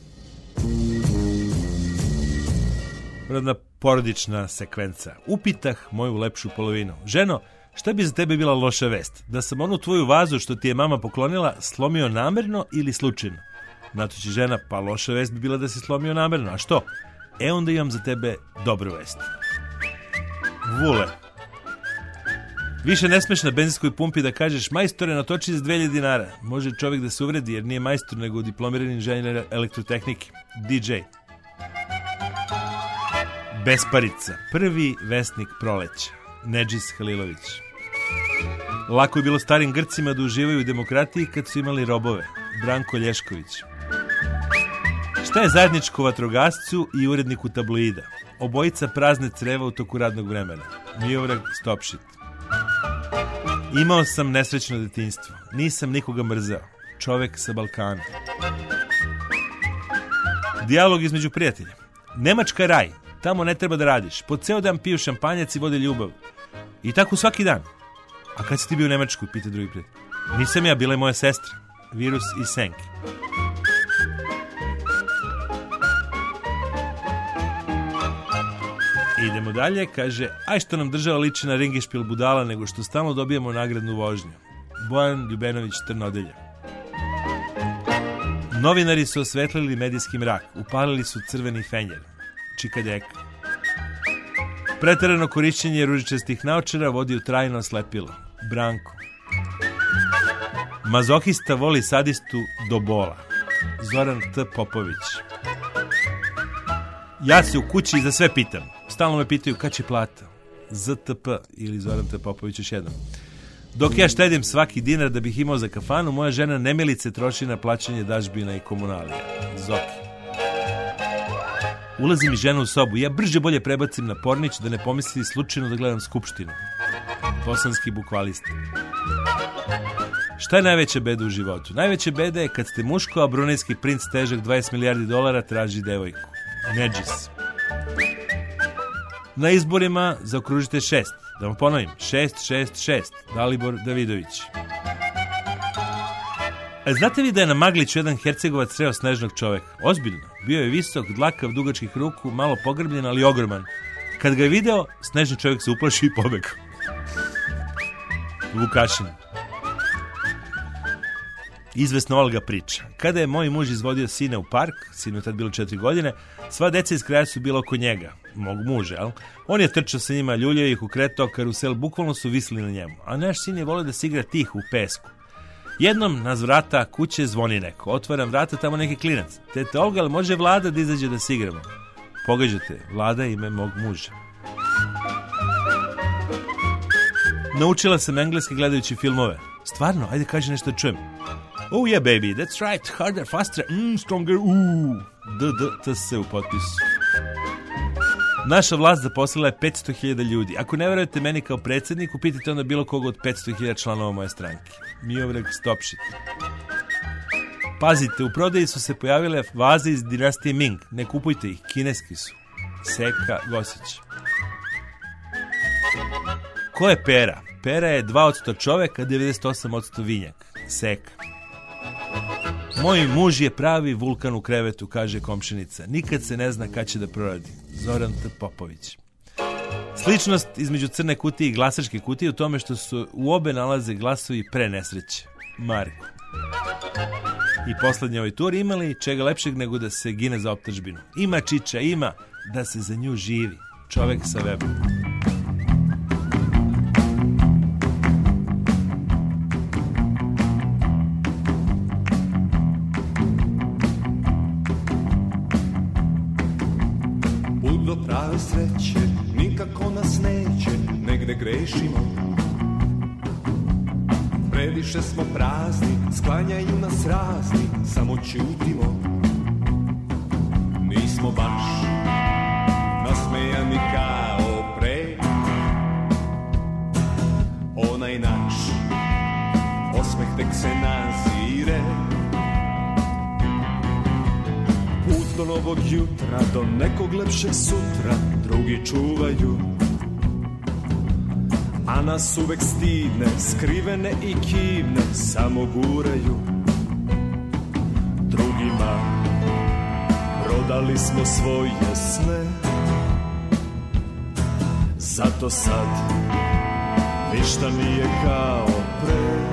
rodna porodična sekvenca. Upitah moju lepšu polovinu: ženo, šta bi za tebe bila loša vest? Da sam onu tvoju vazu što ti je mama poklonila slomio namerno ili slučajno? Natoči žena: pa loša vest bi bila da si slomio namerno. A što? E onda imam za tebe dobru vest. Vule: više ne smeš na benzinskoj pumpi da kažeš: majstore, natoči za dve hiljade dinara. Može čovjek da se uvredi jer nije majstor nego diplomirani inženjer elektrotehnike. D J. Besparica. Prvi vesnik proleća. Nedžis Halilović. Lako je bilo starim Grcima da uživaju u demokratiji kad su imali robove. Branko Lješković. Šta je zajedničko vatrogascu i uredniku tabloida? Obojica prazne creva u toku radnog vremena. Miodrag Stopšit. Imao sam nesrećno detinjstvo. Nisam nikoga mrzeo. Čovek sa Balkana. Dijalog između prijatelja. Nemačka je raj. Tamo ne treba da radiš. Po ceo dan piju šampanjac i vode ljubav. I tako svaki dan. A kad si ti bio u Nemačkoj, pita drugi prijatelj. Nisam ja, bila je moja sestra. Virus i Senki. Idemo dalje, kaže, aj što nam država liči na ringišpil budala, nego što stalno dobijemo nagradnu vožnju. Bojan Ljubenović, Trnodelja. Novinari su osvetlili medijski mrak, upalili su crveni fenjer. Čika Deka. Preterano korišćenje ružičastih naočara vodi u trajno oslepilo. Branko. Mazohista voli sadistu do bola. Zoran T. Popović. Ja se u kući za sve pitam. Stalno me pitaju kad će plata. Z T P ili Zoran T. Popović još jednom. Dok ja štedim svaki dinar da bih imao za kafanu, moja žena nemilice troši na plaćanje dažbina i komunalija. Zoki. Ulazi mi žena u sobu, ja brže bolje prebacim na pornić da ne pomisli slučajno da gledam Skupštinu. Bosanski bukvalista. Šta je najveća beda u životu? Najveća beda je kad ste muško, a brunejski princ težak dvadeset milijardi dolara traži devojku. Nedžis. Na izborima zaokružite šest. Da vam ponovim, šest šest šest. Dalibor Davidović. A znate vi da je na Magliću jedan Hercegovac sreo snežnog čoveka? Ozbiljno. Bio je visok, dlakav, dugačkih ruku, malo pogrbljen, ali ogroman. Kad ga je video, snežni čovjek se uplašio i pobegao. Vukašin. Izvesna Olga priča. Kada je moj muž izvodio sina u park, sinu je tad bilo četiri godine, sva deca iz kraja su bila oko njega, mog muža, jel? On je trčao sa njima, ljuljao ih, ukretao karusel, bukvalno su visli na njemu. A naš sin je volio da se igra tiho u pesku. Jednom nas vrata kuće zvoni neko. Otvaram vrata, tamo neki klinac. Tete Olga, ali može Vlada da izađe da se igramo? Pogađate, Vlada je ime mog muža. Naučila sam engleski gledajući filmove. Stvarno, ajde kaži nešto da čujem. Oh yeah baby, that's right, harder, faster, mm, stronger, uuu. D, D, T, S u potpisu. Naša vlast zaposlila je petsto hiljada ljudi. Ako ne verujete meni kao predsjedniku, pitajte onda bilo koga od petsto hiljada članova moje stranke. Miodrag Stopšit. Pazite, u prodaji su se pojavile vaze iz dinastije Ming. Ne kupujte ih, kineski su. Seka Gosić. Ko je Pera? Pera je dva posto čovek, a devedeset osam posto vinjak. Seka. Moj muž je pravi vulkan u krevetu, kaže komšinica. Nikad se ne zna kad će da proradi. Zoran T. Popović. Sličnost između crne kutije i glasačke kutije u tome što su u obe nalaze glasovi pre nesreće. Marko. I poslednje ovoj turi imali čega lepšeg nego da se gine za optržbinu. Ima čiča, ima da se za nju živi. Čovek sa weba. Prave sreće nikako nas neće, negde grešimo. Previše smo prazni, sklanjaju nas razni, samo ćutimo. Nismo baš nasmejani kao pre. Onaj naš osmeh tek se nazire. Put do novog jutra, do nekog lepšeg sutra, drugi čuvaju. A nas uvek stidne, skrivene i kivne, samo guraju. Drugima prodali smo svoje sne, zato sad ništa nije kao pre.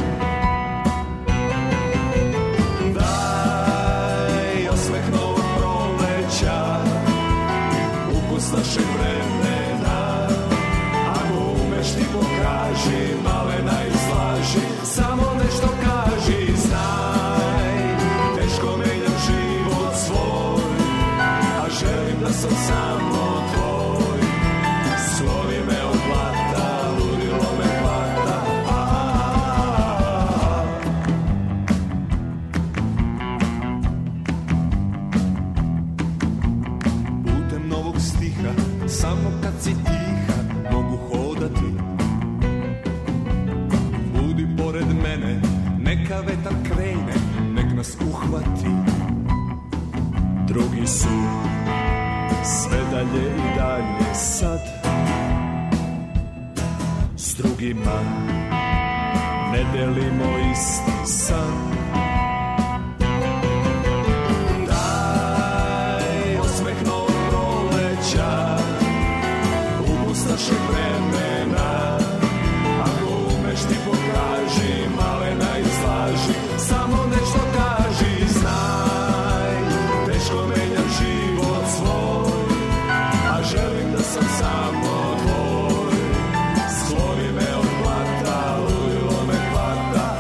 Ukus našeg vremena, ako umeš ti pokaži, malena izlaži, samo nešto kaži, znaj, teško menjam život svoj, a želim da sam samo tvoj. Slovi me od blata, ludilo me hvata, neka vetar krene, nek nas uhvati. Drugi su sve dalje i dalje sad, s drugima ne delimo isti san. Daj osmeh novog proleća, ukus našeg vremena. Ako umeš ti pokaži, malena izlaži, samo nešto kaži. Znaj, teško menjam život svoj, a želim da sam samo tvoj. Skloni me od blata, ludilo me hvata.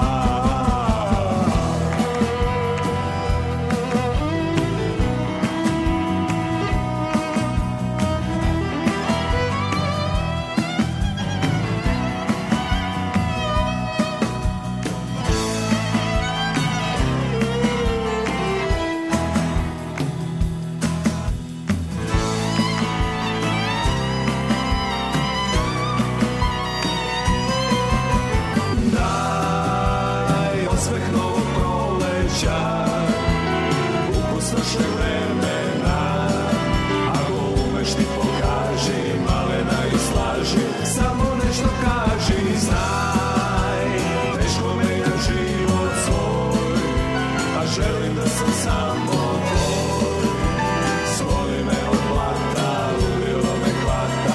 Daj osmeh novog proleća, ukus našeg vremena. Ako umeš ti pokaži, malena izlaži, samo nešto kaži. Znaj, teško menjam život svoj, a želim da sam samo tvoj. Skloni me od blata, ludilo me hvata.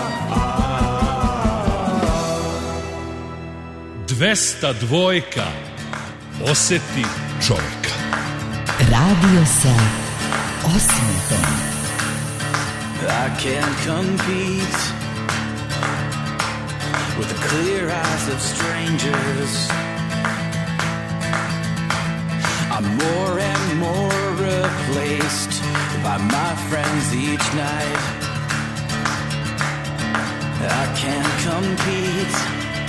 dvesta dvojka. Oseti čovjeka. Radio sa osmehom. I can't compete with the clear eyes of strangers. I'm more and more replaced by my friends each night. I can't compete,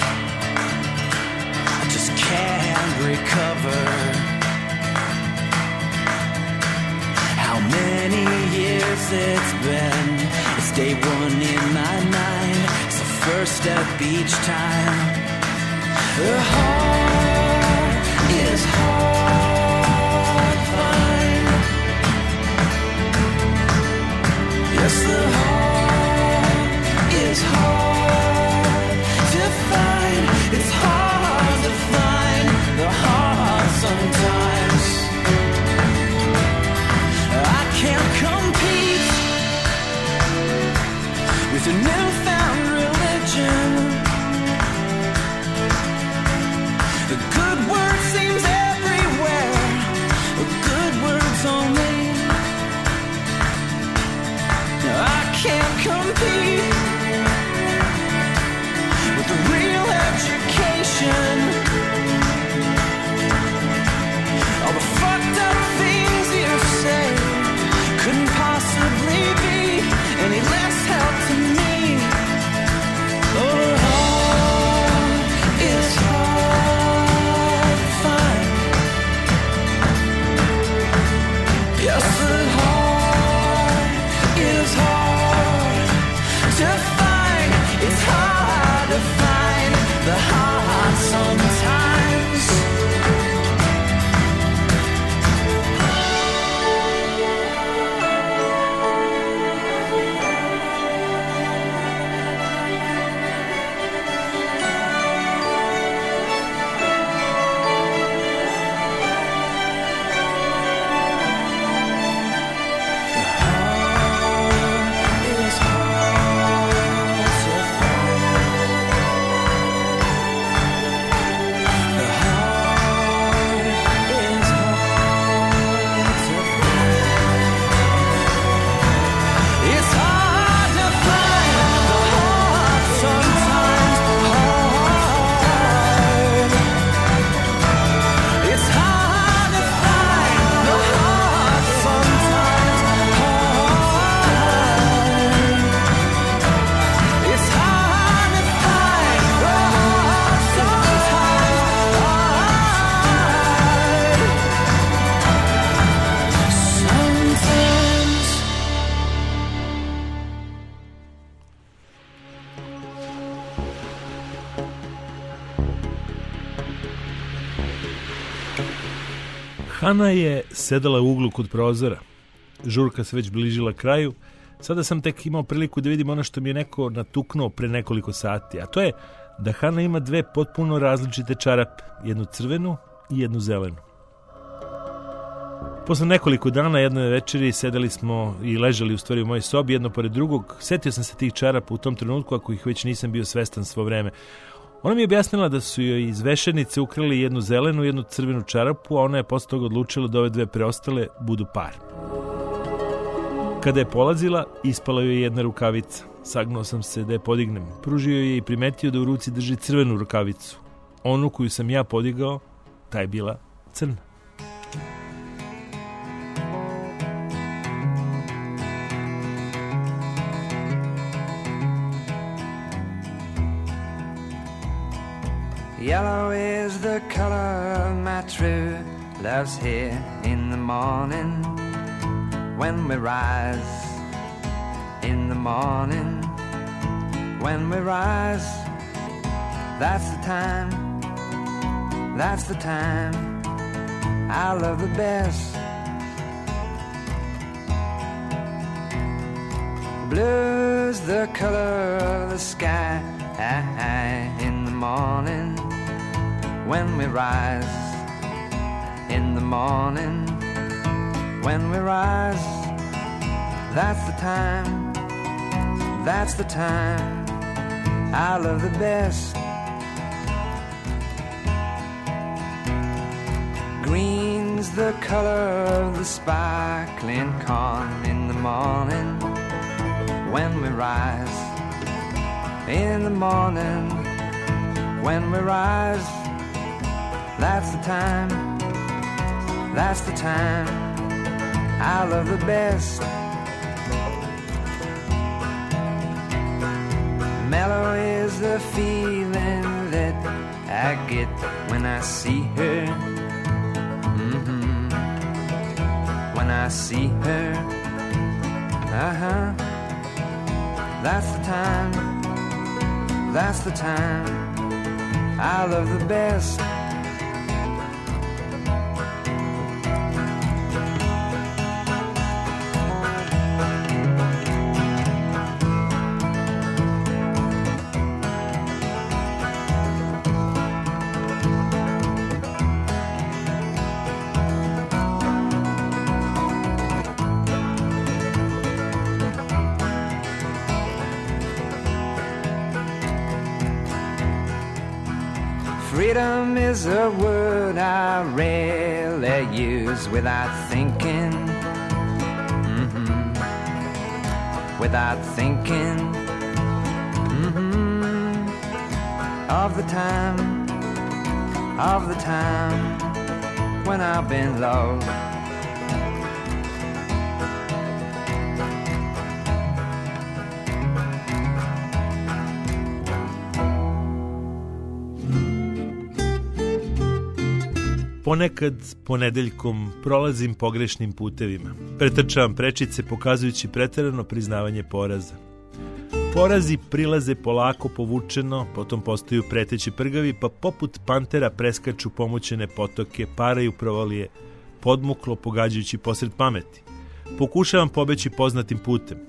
I just can't recover. How many years it's been? It's day one in my mind. It's the first step each time. The heart is hard to find. Yes, the heart is hard to find. It's hard to find the heart sometimes. I can't compete with a newfound religion. The good word seems everywhere, good words only. I can't compete with the real education. All the fucked up things you say couldn't possibly be any less help to me. Oh, the heart is hard to find. Yes, the heart is hard to find. It's hard to find the heart sometimes. Hana je sedala u uglu kod prozora. Žurka se već bližila kraju. Sada sam tek imao priliku da vidim ono što mi je neko natuknuo pre nekoliko sati, a to je da Hana ima dve potpuno različite čarape, jednu crvenu i jednu zelenu. Posle nekoliko dana jednoj večeri sedeli smo i ležali u stvari u mojoj sobi jedno pored drugog. Setio sam se tih čarapa u tom trenutku, ako ih već nisam bio svestan svo vreme. Ona mi je objasnila da su joj iz vešernice ukrali jednu zelenu i jednu crvenu čarapu, a ona je posle toga odlučila da ove dve preostale budu par. Kada je polazila, ispala joj je jedna rukavica. Sagnuo sam se da je podignem. Pružio je i primetio da u ruci drži crvenu rukavicu. Onu koju sam ja podigao, ta je bila crna. Yellow is the color of my true love's here in the morning when we rise. In the morning when we rise, that's the time, that's the time I love the best. Blue's the color of the sky in the morning when we rise. In the morning when we rise, that's the time, that's the time I love the best. Green's the color of the sparkling corn in the morning when we rise. In the morning when we rise, that's the time, that's the time I love the best. Mellow is the feeling that I get when I see her. Mm-hmm. When I see her, uh-huh. That's the time, that's the time I love the best. Freedom is a word I rarely use without thinking, mm-hmm. Without thinking, mm-hmm. Of the time, of the time when I've been low. Ponekad ponedeljkom prolazim pogrešnim putevima. Pretrčavam prečice pokazujući preterano priznavanje poraza. Porazi prilaze polako povučeno, potom postaju preteći prgavi, pa poput pantera preskaču pomoćene potoke, paraju provalije, podmuklo pogađajući posred pameti. Pokušavam pobeći poznatim putem.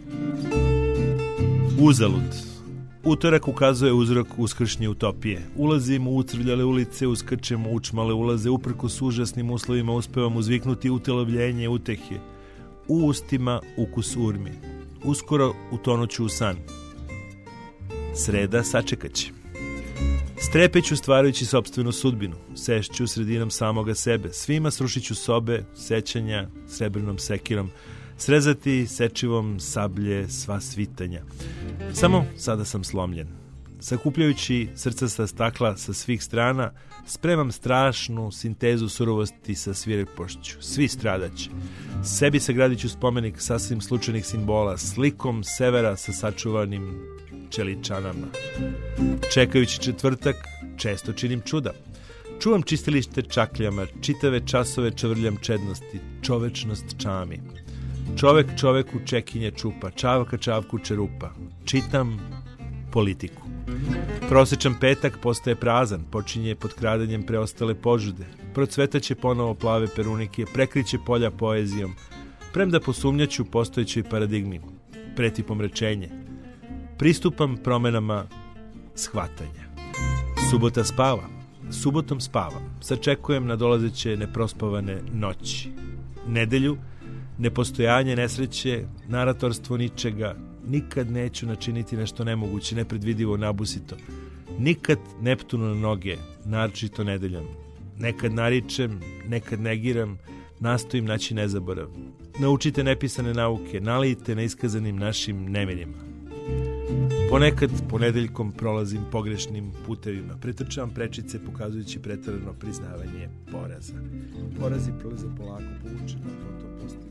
Uzalud. Utorak ukazuje uzrok uskršnje utopije. Ulazim u ucrvljale ulice, uskačem u učmale ulaze, uprkos užasnim uslovima uspevam uzviknuti utelovljenje utehe. U ustima ukus urmi. Uskoro utonuću u san. Sreda sačekaće. Strepeću stvarajući sopstvenu sudbinu. Sešću sredinom samoga sebe. Svima srušiću sobe, sećanja, srebrnom sekirom. Srezati sečivom sablje sva svitanja. Samo sada sam slomljen. Sakupljajući srcasta stakla sa svih strana, spremam strašnu sintezu surovosti sa svirepošću. Svi stradaće. Sebi sagradit ću spomenik sasvim slučajnih simbola, slikom severa sa sačuvanim čeličanama. Čekajući četvrtak, često činim čuda. Čuvam čistilište čakljama, čitave časove čavrljam čednosti, čovečnost čami. Čovek čoveku čekinje čupa, čavka čavku čerupa. Čitam, politiku. Prosečan petak postaje prazan, počinje potkradanjem preostale požude. Procvetaće ponovo plave perunike, prekriće polja poezijom, premda posumnjaću postojećoj paradigmi, preti pomrečenje. Pristupam promenama shvatanja. Subota spava, subotom spavam, sačekujem nadolazeće neprospavane noći. Nedelju, nepostojanje, nesreće, naratorstvo ničega, nikad neću načiniti nešto nemoguće, nepredvidivo, nabusito. Nikad Neptunu na noge, naročito nedeljom. Nekad naričem, nekad negiram, nastojim naći nezaborav. Naučite nepisane nauke, nalijte neiskazanim našim nemirima. Ponekad ponedeljkom prolazim pogrešnim putevima, pretrčavam prečice pokazujući preterano priznavanje poraza. Porazi prolaze polako, povučeno, potom postoji.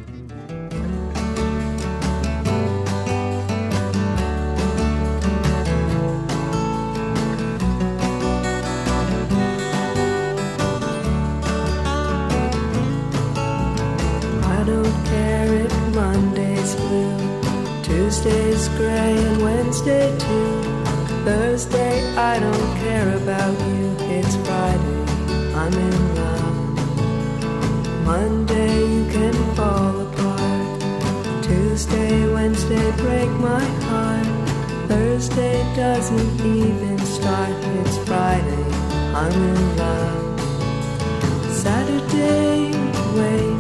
I don't care if Monday's blue, Tuesday's gray and Wednesday too. Thursday, I don't care about you. It's Friday, I'm in love. Monday, you can fall apart. Tuesday, Wednesday, break my heart. Thursday doesn't even start. It's Friday, I'm in love. Saturday, wait.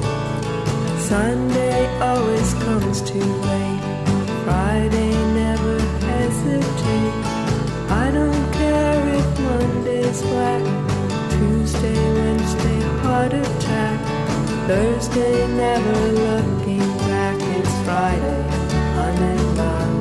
Sunday always comes too late. Friday, never hesitate. I don't care if Monday's black. Tuesday, Wednesday, heart attack. Thursday, never looking back. It's Friday, I'm in love.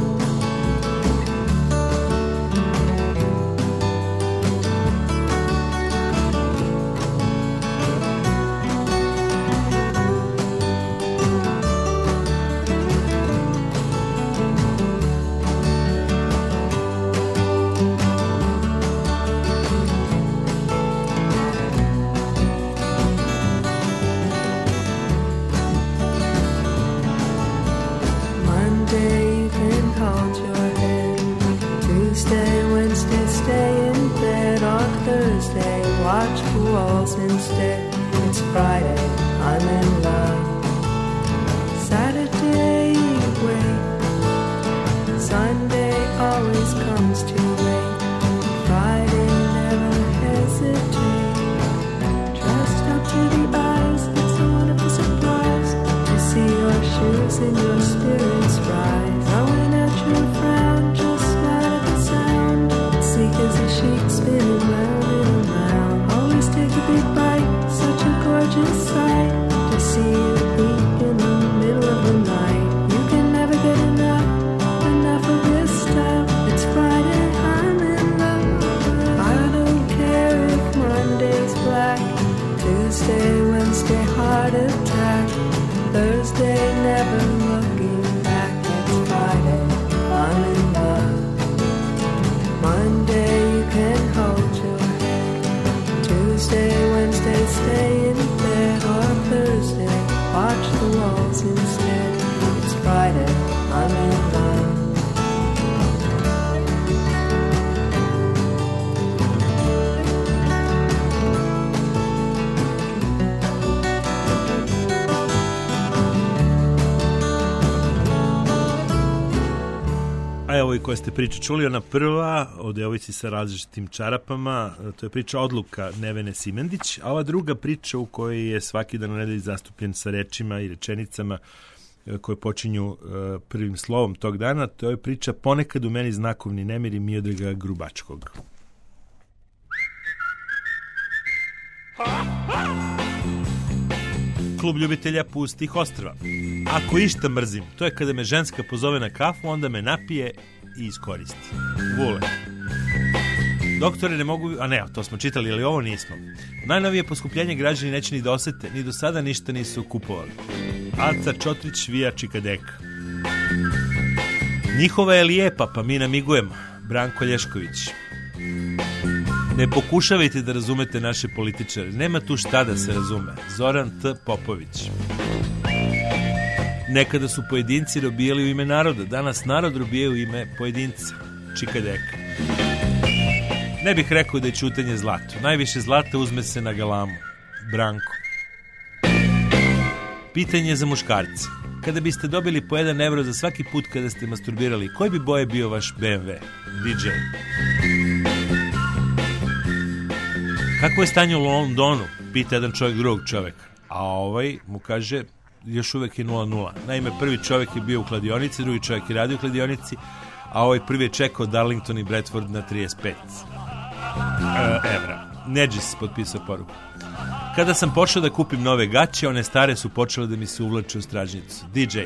Watch the walls instead. It's Friday, I'm in love. Saturday, wait. Sunday always comes too late. Friday, never hesitate. Dressed up to the eyes, it's a wonderful surprise to see your shoes and your spirits rise. I went at your frown, just smile at the sound. Sleek as a sheep spinning round and round. Always take a big bite, such a gorgeous sight to see you peek in the middle of the night. You can never get enough, enough of this stuff. It's Friday, I'm in love. I don't care if Monday's black. Tuesday, Wednesday, heart attack. Thursday, never looking back. It's Friday, I'm in love. Monday, you can hold your head. Tuesday, Wednesday, stay in bed. Or Thursday, watch the walls instead. It's Friday, I'm in love. A evo i koje ste priče čuli, ona prva o devojci sa različitim čarapama, to je priča Odluka Nevene Simendić, a ova druga priča u kojoj je svaki dan u nedelji zastupljen sa rečima i rečenicama koje počinju prvim slovom tog dana, to je priča Ponekad u meni znakovni nemiri Miodraga Grubačkog. Klub ljubitelja pustih ostrva. Ako išta mrzim, to je kada me ženska pozove na kafu, onda me napije i iskoristi. Vule. Doktore, ne mogu... A ne, to smo čitali, ali ovo nismo. Najnovije poskupljenje građani neće ni da osete, ni do sada ništa nisu kupovali. Aca Čotrić vija Čikadeka. Njihova je lijepa, pa mi namigujemo. Branko Lješković. Ne pokušavajte da razumete naše političare. Nema tu šta da se razume. Zoran T. Popović. Nekada su pojedinci robijali u ime naroda. Danas narod robije u ime pojedinca. Čika deka. Ne bih rekao da je ćutanje zlato. Najviše zlata uzme se na galamu. Branko. Pitanje za muškarce. Kada biste dobili po jedan evro za svaki put kada ste masturbirali, koji bi boje bio vaš B M W? D J. Kako je stanje u Londonu? Pita jedan čovjek drugog čovjeka. A ovaj mu kaže, još uvek je nula nula. Naime, prvi čovjek je bio u kladionici, drugi čovjek je radio u kladionici, a ovaj prvi je čekao Darlington i Bradford na trideset pet e, evra. Neđis potpisao poruku. Kada sam počeo da kupim nove gaće, one stare su počele da mi se uvlače u stražnjicu. D J.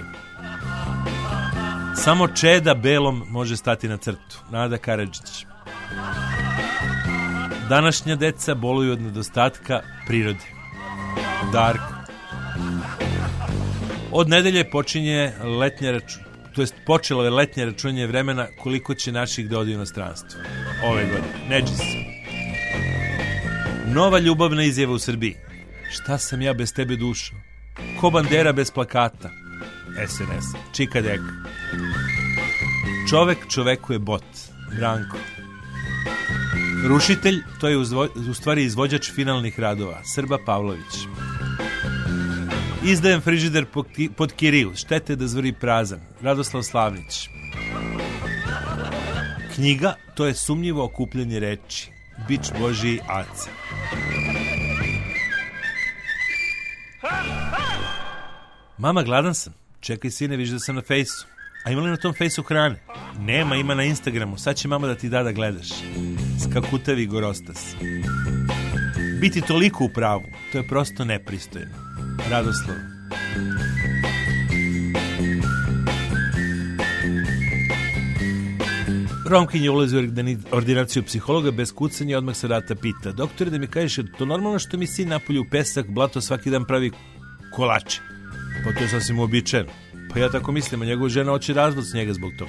Samo Čeda belom može stati na crtu. Nada Karadžić. Današnja deca boluju od nedostatka prirode. Dark. Od nedelje počinje letnja račun, to jest počelo je letnje računanje vremena koliko će naših da odi u inostranstvo. Ove godine. Neđis. Nova ljubavna izjava u Srbiji. Šta sam ja bez tebe dušo? Ko bandera bez plakata? S N S. Čika deka. Čovek čoveku je bot. Branko. Rušitelj, to je uzvo, u stvari izvođač finalnih radova. Srba Pavlović. Izdajem frižider pod, pod kiriju. Štete da zvori prazan. Radoslav Slavnić. Knjiga, to je sumnjivo okupljanje reči. Bič Božiji Aca. Mama, gladan sam. Čekaj, sine, viš da sam na fejsu. A ima li na tom fejsu hrane? Nema, ima na Instagramu. Sad će mama da ti da da gledaš. Skakutavi Gorostas. Biti toliko u pravu, to je prosto nepristojno. Radoslav. Romkinja ulazi u ordinaciju psihologa bez kucanja i odmah se rata pita. Doktore, da mi kažeš, je to normalno što mi sin napolju u pesak, blato svaki dan pravi kolače? Pa to je sasvim uobičajeno. Pa ja tako mislim, a njegova žena hoće razvod s njega zbog toga.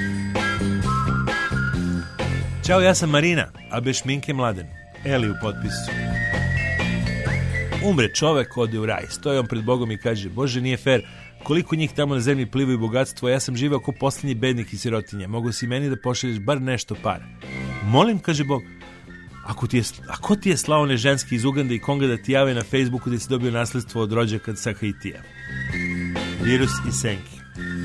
Ćao, ja sam Marina, a bez šminke Mladen. Eli u potpisu. Umre čovek, ode u raj. Stoji on pred Bogom i kaže, Bože, nije fair, koliko njih tamo na zemlji plivaju bogatstvo, a ja sam živeo kao posljednji bednik i sirotinja. Mogu si meni da pošalješ bar nešto para. Molim, kaže Bog, ako ti je, ako ti je slao one ženski iz Uganda i Konga da ti jave na Facebooku da si dobio nasledstvo od rođaka sa Haitija. Virus i Senki.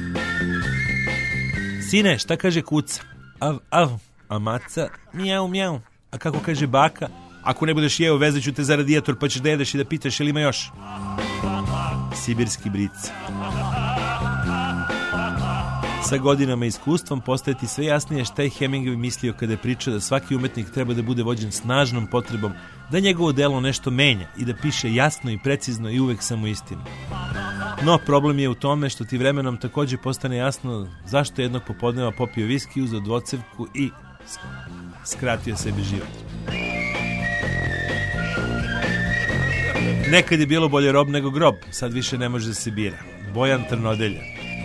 Sine, šta kaže kuca? Av, av, a maca, mjau, mjau. A kako kaže baka? Ako ne budeš jeo, vezat ću te za radijator pa ćeš da jedeš i da pitaš je li ima još. Sibirski bric. Sa godinama i iskustvom postaje ti sve jasnije šta je Hemingway mislio kada je pričao da svaki umetnik treba da bude vođen snažnom potrebom da njegovo delo nešto menja i da piše jasno i precizno i uvek samo istinu. No, problem je u tome što ti vremenom također postane jasno zašto jednog popodneva popio viski, uzeo dvocevku i skratio sebi život. Nekad je bilo bolje rob nego grob, sad više ne može da se bira. Bojan Trnodelja.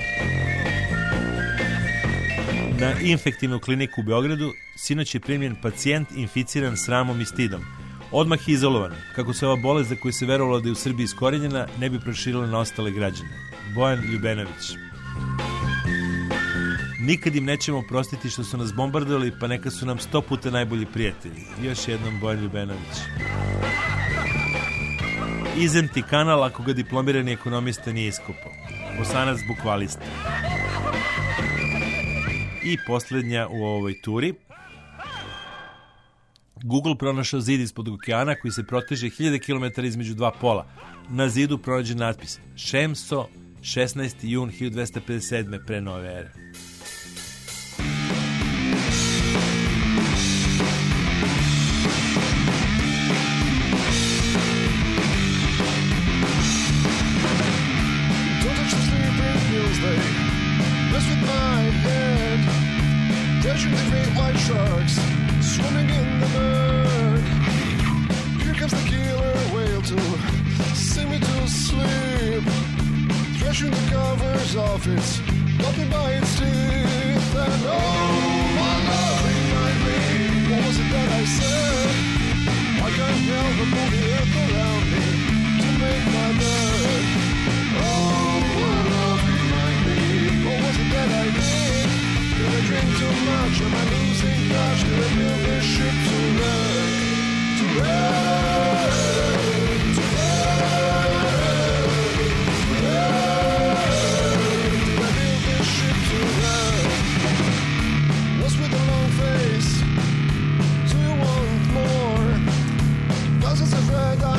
Na infektivnu kliniku u Beogradu sinoć je primljen pacijent inficiran sramom i stidom. Odmah je izolovan, kako se ova bolest za koju se verovalo da je u Srbiji iskorenjena ne bi proširila na ostale građane. Bojan Ljubenović. Nikad im nećemo oprostiti što su nas bombardovali, pa neka su nam sto puta najbolji prijatelji. Još jednom Bojan Ljubenović. Izemti kanal ako ga diplomirani ekonomista nije iskopao. Bosanac bukvalista. I posljednja u ovoj turi. Google pronašao zid ispod okeana koji se proteže hiljade kilometara između dva pola. Na zidu pronađen natpis Šemso, šesnaesti jun hiljadu dvesta pedeset sedme pre nove ere. Catching the great white sharks, swimming in the mud. Here comes the killer whale to sing me to sleep. Threshing the covers off its puppy by its teeth. And oh, my love, remind me, what was it that I said? I can't help but move the earth around me to make my bed. Oh, my love, remind me, what was it that I did? Did I drink too much? Am I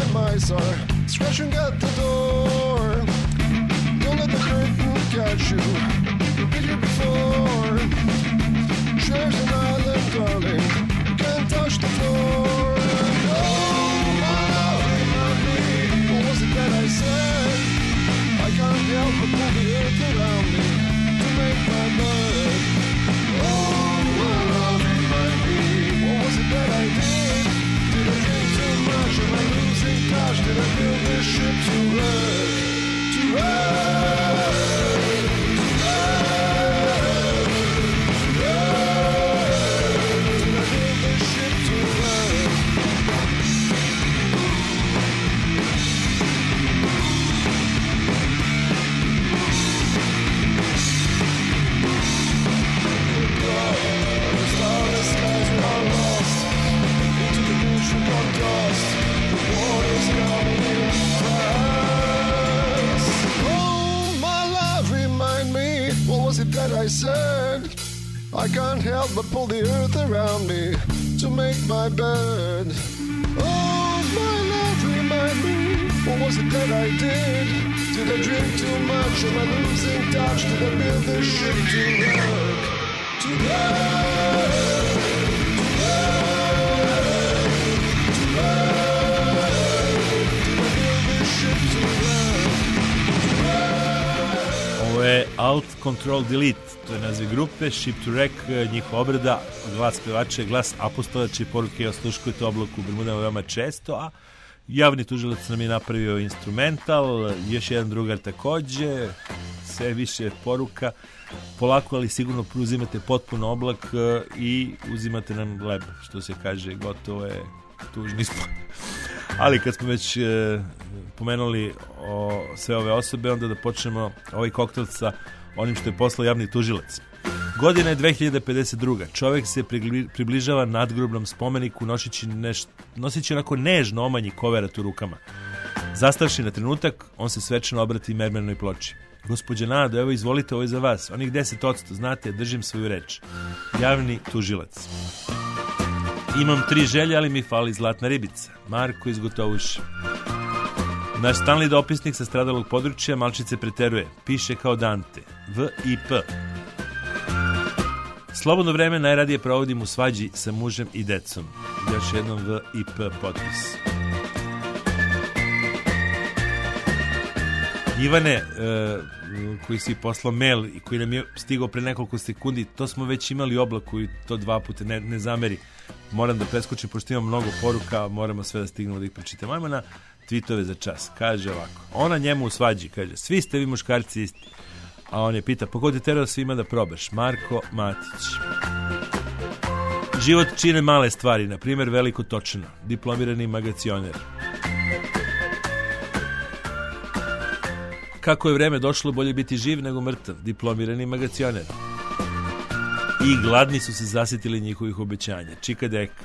and mice are scratching at the door. Don't let the curtain catch you. You've been here before. Shares an island, darling. You can't touch the floor. Oh, my love, remind me. What was it that I said? I can't help but move the earth around me to make my bed. Oh, my love, remind me. What was it that I did? Did I drink too much? Am I losing touch? Did I build this ship too wreck? To wreck? To wreck? To wreck? Did I build this ship too wreck? The starless skies were all lost. Into the beach we got lost. The water's coming in fast. Oh, my love, remind me. What was it that I said? I can't help but pull the earth around me to make my bed. Oh, my love, remind me. What was it that I did? Did I drink too much? Am I losing touch? Did I build this ship to work? To work? To work? To work? Did I build this ship to work? To work? Ovo je Alt Control Delete, to je naziv grupe, Ship to Wreck, njihova obrada, glas pevača, glas apostola, čije poruke osluškujete oblaku u Bermudama veoma često, a javni tužilac nam je napravio instrumental, još jedan drugar takođe, sve više poruka, polako ali sigurno preuzimate potpuno oblak i uzimate nam leb, što se kaže, gotovo je, tužni smo. Ali kad smo već e, pomenuli o sve ove osobe, onda da počnemo ovaj koktel sa onim što je poslao javni tužilac. Godina je dve hiljade pedeset druga. Čovjek se približava nadgrobnom spomeniku noseći, neš, noseći onako nežno omanji koverat u rukama. Zastavši na trenutak, on se svečano obrati mermernoj ploči. Gospođa Nado, evo izvolite, ovo je za vas. Onih deset odsto, znate, držim svoju reč. Javni tužilac. Imam tri želje, ali mi fali zlatna ribica. Marko iz Gotovuša. Naš stalni dopisnik sa stradalog područja malčice preteruje. Piše kao Dante. V I P. Slobodno vreme najradije provodim u svađi sa mužem i decom. Još jednom V I P potpis. Ivane, e, koji si poslao mail i koji nam je stigao pre nekoliko sekundi, to smo već imali u oblaku i to dva puta, ne, ne zameri. Moram da preskočim, pošto imam mnogo poruka, moramo sve da stignemo da ih pročitamo. Ajmo na tweetove za čas. Kaže ovako, ona njemu u svađi, kaže, svi ste vi muškarci isti. A on je pita, pa ko ti terao svima da probaš? Marko Matić. Život čine male stvari, na primjer veliko točeno, diplomirani magacioner. Kako je vreme došlo, bolje biti živ nego mrtav, diplomirani magacioner. I gladni su se zasitili njihovih obećanja. Čika Deka.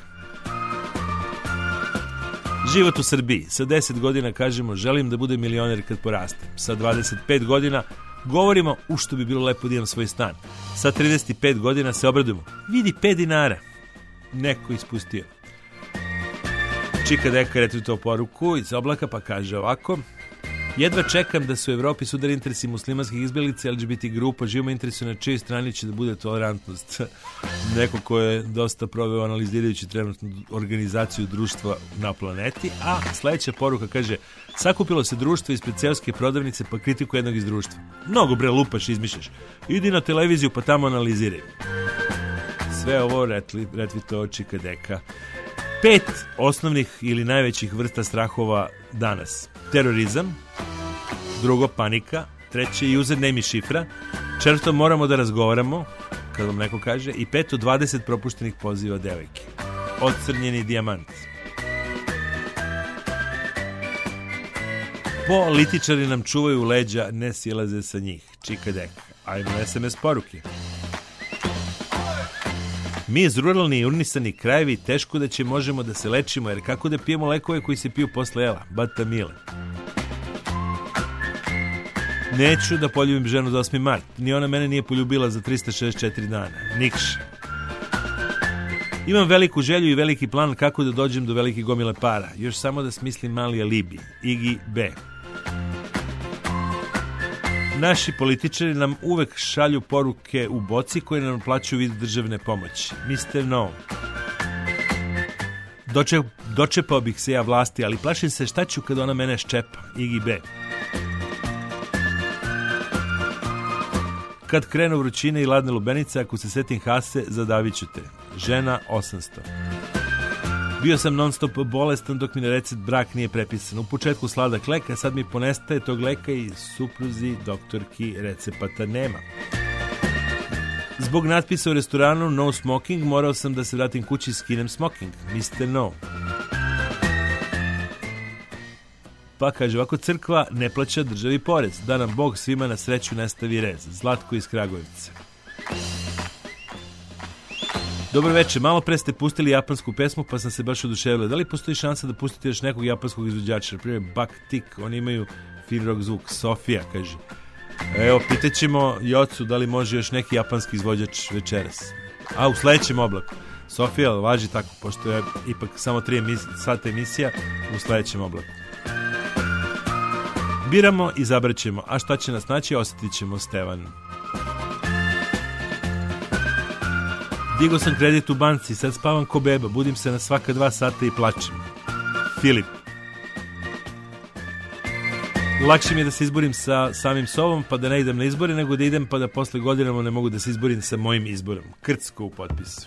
Život u Srbiji. Sa deset godina kažemo želim da budem milioner kad porastem. Sa dvadeset pet godina govorimo u što bi bilo lepo da imam svoj stan. Sa trideset pet godina se obradujemo. Vidi pet dinara. Neko ispustio. Čika Deka retweetao poruku iz oblaka pa kaže ovako. Jedva čekam da se u Evropi sudari interesi muslimanskih izbjeglica, L G B T grupa, živimo interesu na čijoj strani će da bude tolerantnost. Neko ko je dosta proveo analizirajući trenutnu organizaciju društva na planeti. A sledeća poruka kaže, sakupilo se društvo ispred seoske prodavnice pa kritiku jednog iz društva. Mnogo bre lupaš, izmišljaš. Idi na televiziju pa tamo analiziraj. Sve ovo retweetao Čika Deka. Pet osnovnih ili najvećih vrsta strahova danas. Terorizam, drugo panika, treće username i šifra, četvrto moramo da razgovaramo, kad vam neko kaže, i peto dvadeset propuštenih poziva devojke. Odcrnjeni dijamant. Političari nam čuvaju leđa, ne silaze sa njih. Čika Deka. Ajmo na S M S poruke. Mi iz ruralni i urnisani krajevi teško da će možemo da se lečimo, jer kako da pijemo lekove koji se piju posle jela? Bata Mile. Neću da poljubim ženu za osmi mart. Ni ona mene nije poljubila za trista šezdeset četiri dana. Nikša. Imam veliku želju i veliki plan kako da dođem do velike gomile para. Još samo da smislim mali alibi. Iggy B. Naši političari nam uvek šalju poruke u boci koje nam plaćaju vid državne pomoći. mister No. Doče, dočepao bih se ja vlasti, ali plašim se šta ću kad ona mene ščepa. Iggy B. Kad krenu vrućine i ladne lubenice, ako se setim Hase, zadavit ću te. Žena osamsto. Bio sam non stop bolestan dok mi na recept brak nije prepisan. U početku sladak lek, a sad mi ponestaje tog leka i supruzi doktorki recepata nema. Zbog natpisa u restoranu No Smoking morao sam da se vratim kući i skinem smoking. mister No. Pa kaže ovako, crkva ne plaća državi porez. Da nam Bog svima na sreću ne stavi rez. Zlatko iz Kragujevca. Dobro večer, malo pre ste pustili japansku pesmu pa sam se baš oduševila. Da li postoji šansa da pustite još nekog japanskog izvođača? Na primjer Buck Tick, oni imaju fin rock zvuk. Sofija, kaže. Evo, pitaćemo Jocu da li može još neki japanski izvođač večeras. A, u sledećem oblaku. Sofija, važi tako, pošto je ipak samo tri sata emisija, u sledećem oblaku. Biramo i zabraćemo, a šta će nas naći, osjetit ćemo Stevan. Digo sam kredit u banci, sad spavam ko beba, budim se na svaka dva sata i plačem. Filip. Lakše mi je da se izborim sa samim sobom, pa da ne idem na izbore, nego da idem pa da posle godinama ne mogu da se izborim sa mojim izborom. Krcko u potpisu.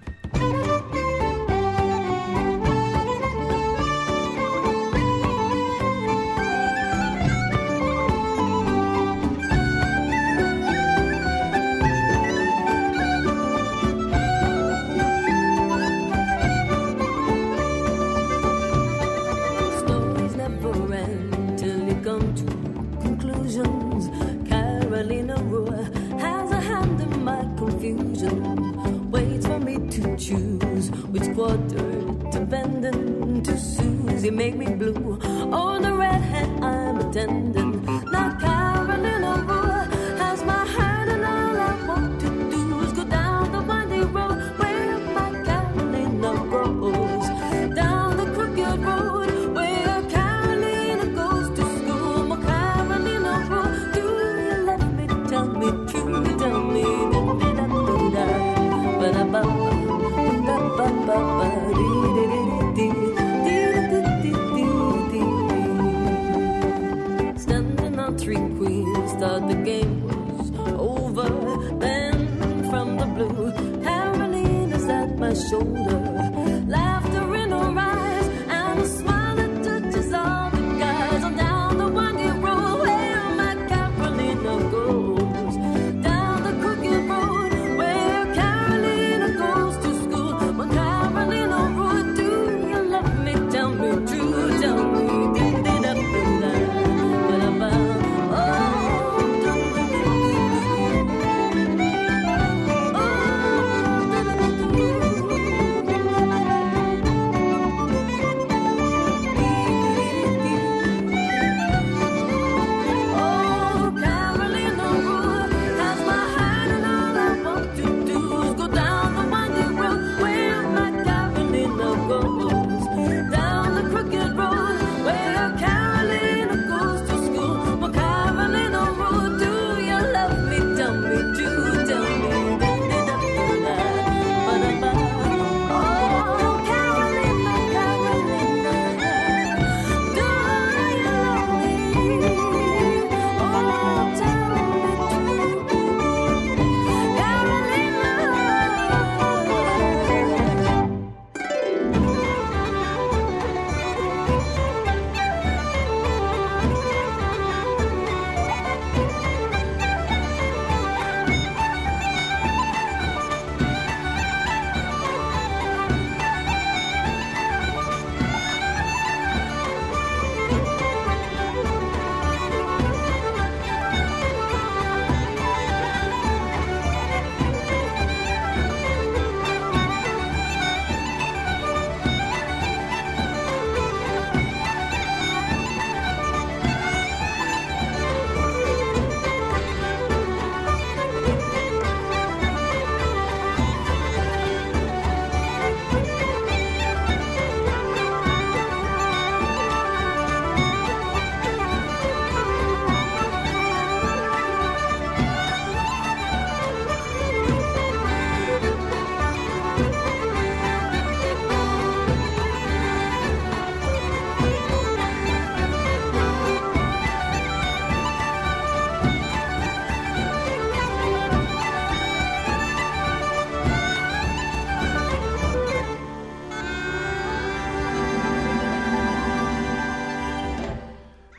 You make me blue. Oh, the red hat I'm attending. Now Carolina Brewer has my hand, and all I want to do is go down the windy road where my Carolina grows. Down the crooked road where Carolina goes to school. My Carolina Brewer, do you let me tell me true? Tell me da da da da ba da ba ba ba ba ba dee dee dee dee. Stand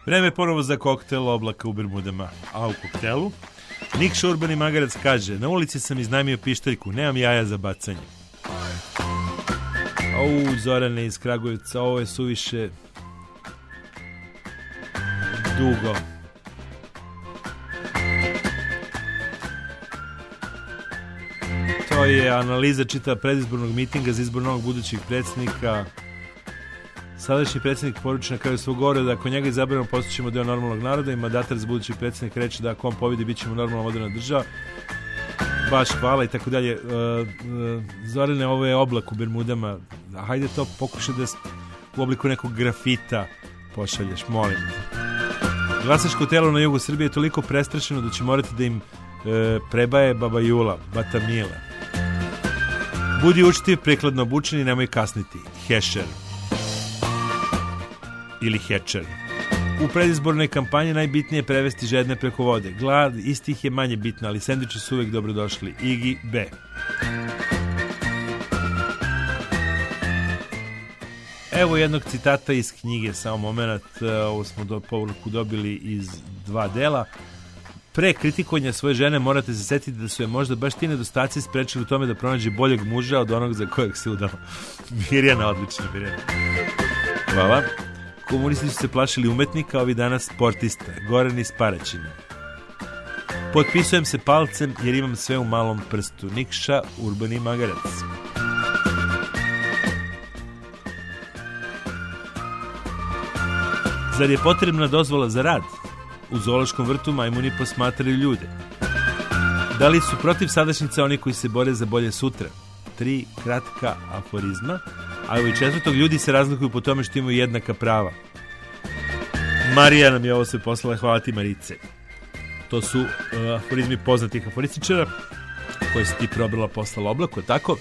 Vreme je ponovo za koktel oblaka u Bermudama, a u koktelu Nikša Urbani Magarac kaže: na ulici sam iznajmio pištaljku, nemam jaja za bacanje. Au, Zorane iz Kragujevca, ovo je suviše dugo. To je analiza čita predizbornog mitinga za izbor novog budućih predsjednika. Sadašnji predsjednik poruči na kraju svog govora da ako njega izaberemo postaćemo deo normalnog naroda i mandatar za budućih predsjednika reče da ako on pobedi bit ćemo normalna moderna država. Baš hvala i tako dalje. Zorane, ovo je oblak u Bermudama. Hajde to pokušaj da u obliku nekog grafita pošalješ, molim. Glasačko telo na jugu Srbije je toliko prestrašeno da će morati da im e, prebaje Baba Jula, Bata Mila. Budi učtiv, prekladno obučen i nemoj kasniti. Hešer. Ili hečer. U predizbornoj kampanji najbitnije je prevesti žedne preko vode. Glad istih je manje bitna, ali sendviči su uvek dobrodošli. Igi B. Evo jednog citata iz knjige, samo moment, ovo smo do, poruku dobili iz dva dela. Pre kritikovanja svoje žene morate se setiti da su je možda baš ti nedostaci sprečili u tome da pronađe boljeg muža od onog za kojeg se udala. Mirjana, odlično, Mirjana. Hvala. Komunisti su se plašili umetnika, ovi danas sportista. Goran iz Paraćina. Potpisujem se palcem jer imam sve u malom prstu. Nikša Urbani Magarac. Zar je potrebna dozvola za rad? U zoološkom vrtu majmuni posmatraju ljude. Da li su protiv sadašnjica oni koji se bore za bolje sutra? Tri kratka aforizma. A evo i četvrtog, ljudi se razlikuju po tome što imaju jednaka prava. Marija nam je ovo sve poslala, hvala ti Marice. To su uh, aforizmi poznatih aforističara koje si ti probila poslala oblaku, tako?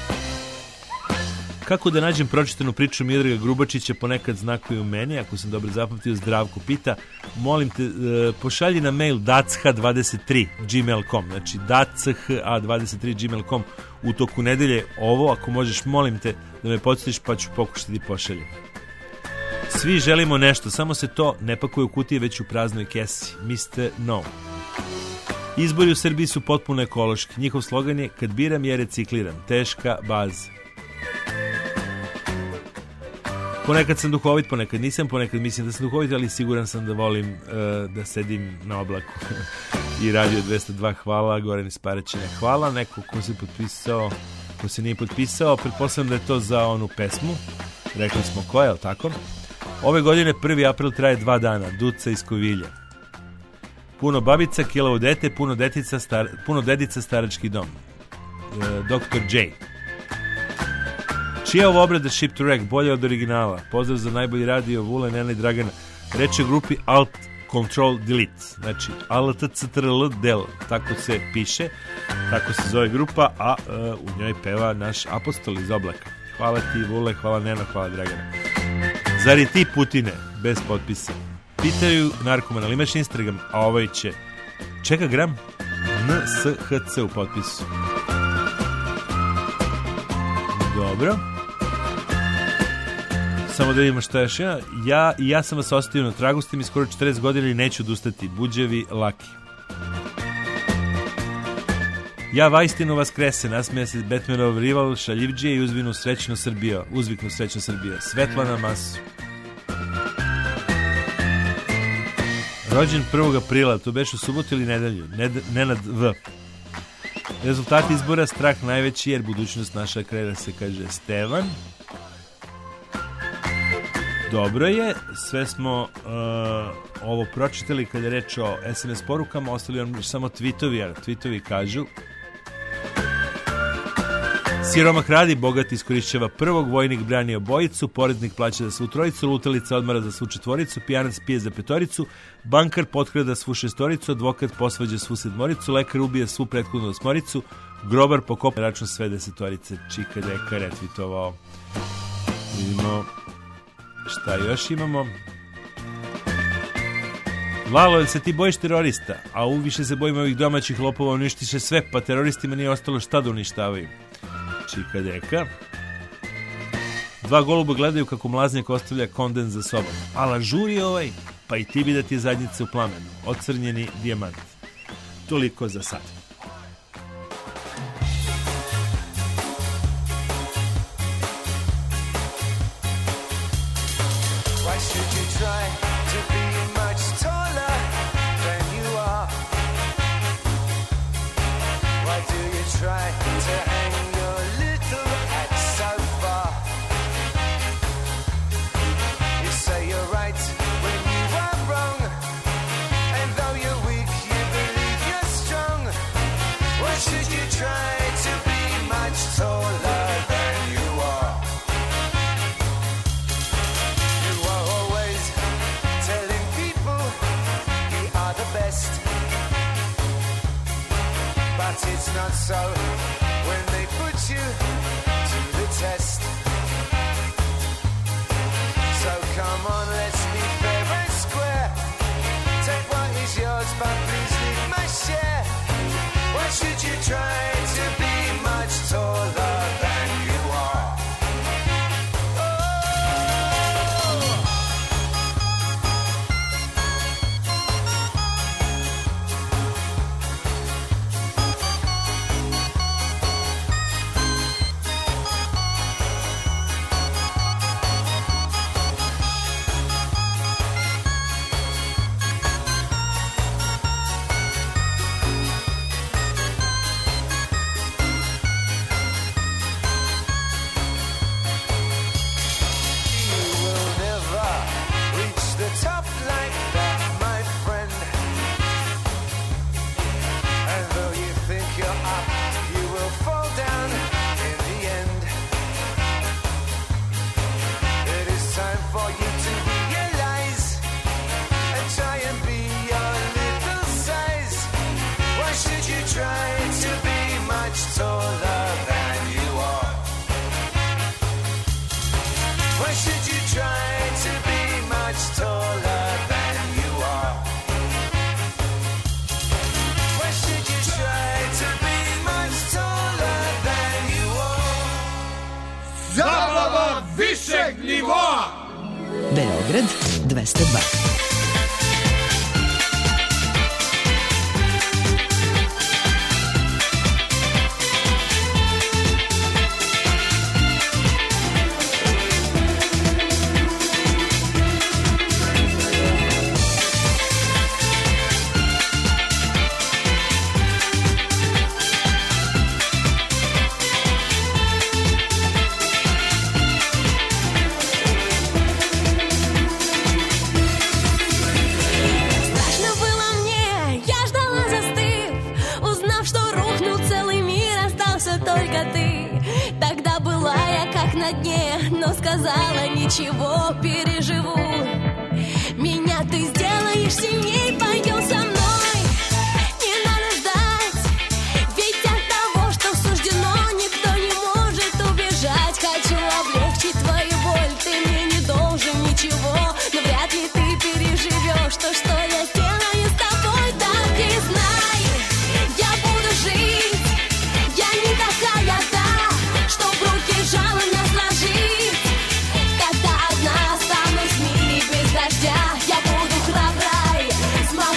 Kako da nađem pročitanu priču Miodraga Grubačića, ponekad znakuju meni, ako sam dobro zapamtio, Zdravko pita, molim te, uh, pošalji na mail dach dvadeset tri gmail dot com, znači dach dvadeset tri gmail dot com u toku nedelje ovo, ako možeš, molim te da me podsjetiš pa ću pokušati da pošaljem. Svi želimo nešto, samo se to ne pakuje u kutije već u praznoj kesi. mister No. Izbori u Srbiji su potpuno ekološki. Njihov slogan je kad biram je recikliram. Teška baza. Ponekad sam duhovit, ponekad nisam, ponekad mislim da sam duhovit, ali siguran sam da volim uh, da sedim na oblaku. I Radio dvesta dva, hvala. Goran iz Paraćina, hvala. Neko ko se potpisao, ko se nije potpisao, pretpostavljam da je to za onu pesmu. Rekli smo ko je, ali tako? Ove godine prvi april traje dva dana. Duca iz Kovilja. Puno babica, kilavo dete, puno detica, star, puno dedica, starački dom. E, doktor J. Čija ovo obrada Ship to Wreck, bolje od originala? Pozdrav za najbolji radio, Vule, Nena i Dragana. Reče grupi Alt Control Delete. Znači, Alt C T R L del, tako se piše, tako se zove grupa, a e, u njoj peva naš apostol iz oblaka. Hvala ti, Vule, hvala Nena, hvala Dragana. Zar i ti Putine, bez potpisa? Pitaju narkoman, ali imaš Instagram, a ovaj će čeka gram N S H C u potpisu. Dobro. Samo da vidimo šta još ja. Ja i ja sam vas ostavio na tragu, ste mi skoro četrdeset godina i neću odustati. Buđevi Laki. Ja vaistinu vas krese, nasmeja se Batmanov rival šaljivđije i uzvinu srećno Srbija. Uzviknu srećno Srbija. Svetlana Masu. Rođen prvog aprila, to beš u subotu ili nedelju. Ned, Nenad V. Rezultati izbora, strah najveći jer budućnost naša kreda se, kaže Stevan. Dobro je, sve smo uh, ovo pročitali kada je reč o es em es porukama, ostali vam samo tweetovi, jer tweetovi kažu: siromah radi, bogat iskorišćava prvog, vojnik brani obojicu, porednik plaća za svu trojicu, lutalica odmara za svu četvoricu, pijanac pije za petoricu, bankar potkrada svu šestoricu, advokat posvađa svu sedmoricu, lekar ubija svu prethodnu osmoricu, grobar pokopa račun sve desetorice. Čika deka retvitovao. Vidimo šta još imamo. Lalo, jel se ti bojiš terorista? A u više se bojimo ovih domaćih lopova, uništiše sve, pa teroristima nije ostalo šta da uništavaju. Čika deka. Dva goluba gledaju kako mlaznjak ostavlja kondens za sobom. Ala žuri ovaj, pa i ti bi da ti je zadnjica u plamenu. Ocrnjeni dijamant. Toliko za sad. Why should you try to be much taller than you are? Why do you try to hang your little hat so far? You say you're right when you are wrong, and though you're weak, you believe you're strong. Why should you try to be much taller than you are? You are always telling people you are the best, but it's not so when they put you to the test. So come on, let's be fair and square. Take what is yours, but please leave my share. Why should you try to be much taller than you are? Top like that, my friend. And though you think you're up, you will fall down in the end. It is time for you to realize and try and be your little size. Why should you try to be much taller than you are? Why should you try to be much taller than you are? Why should you try to be much taller than you are? Zabava višeg nivoa! Beograd dvesta dva. Но сказала, ничего, переживу. Меня ты сделаешь сильней, пойдем со мной. Не надо ждать, ведь от того, что суждено, никто не может убежать. Хочу облегчить твою боль, ты мне не должен ничего. Но вряд ли ты переживешь то, что я сделаю с тобой. Так и знай, я буду жить. Я не такая, да, чтоб руки жалобно сложить. Когда одна останусь в мире без дождя, я буду храброй.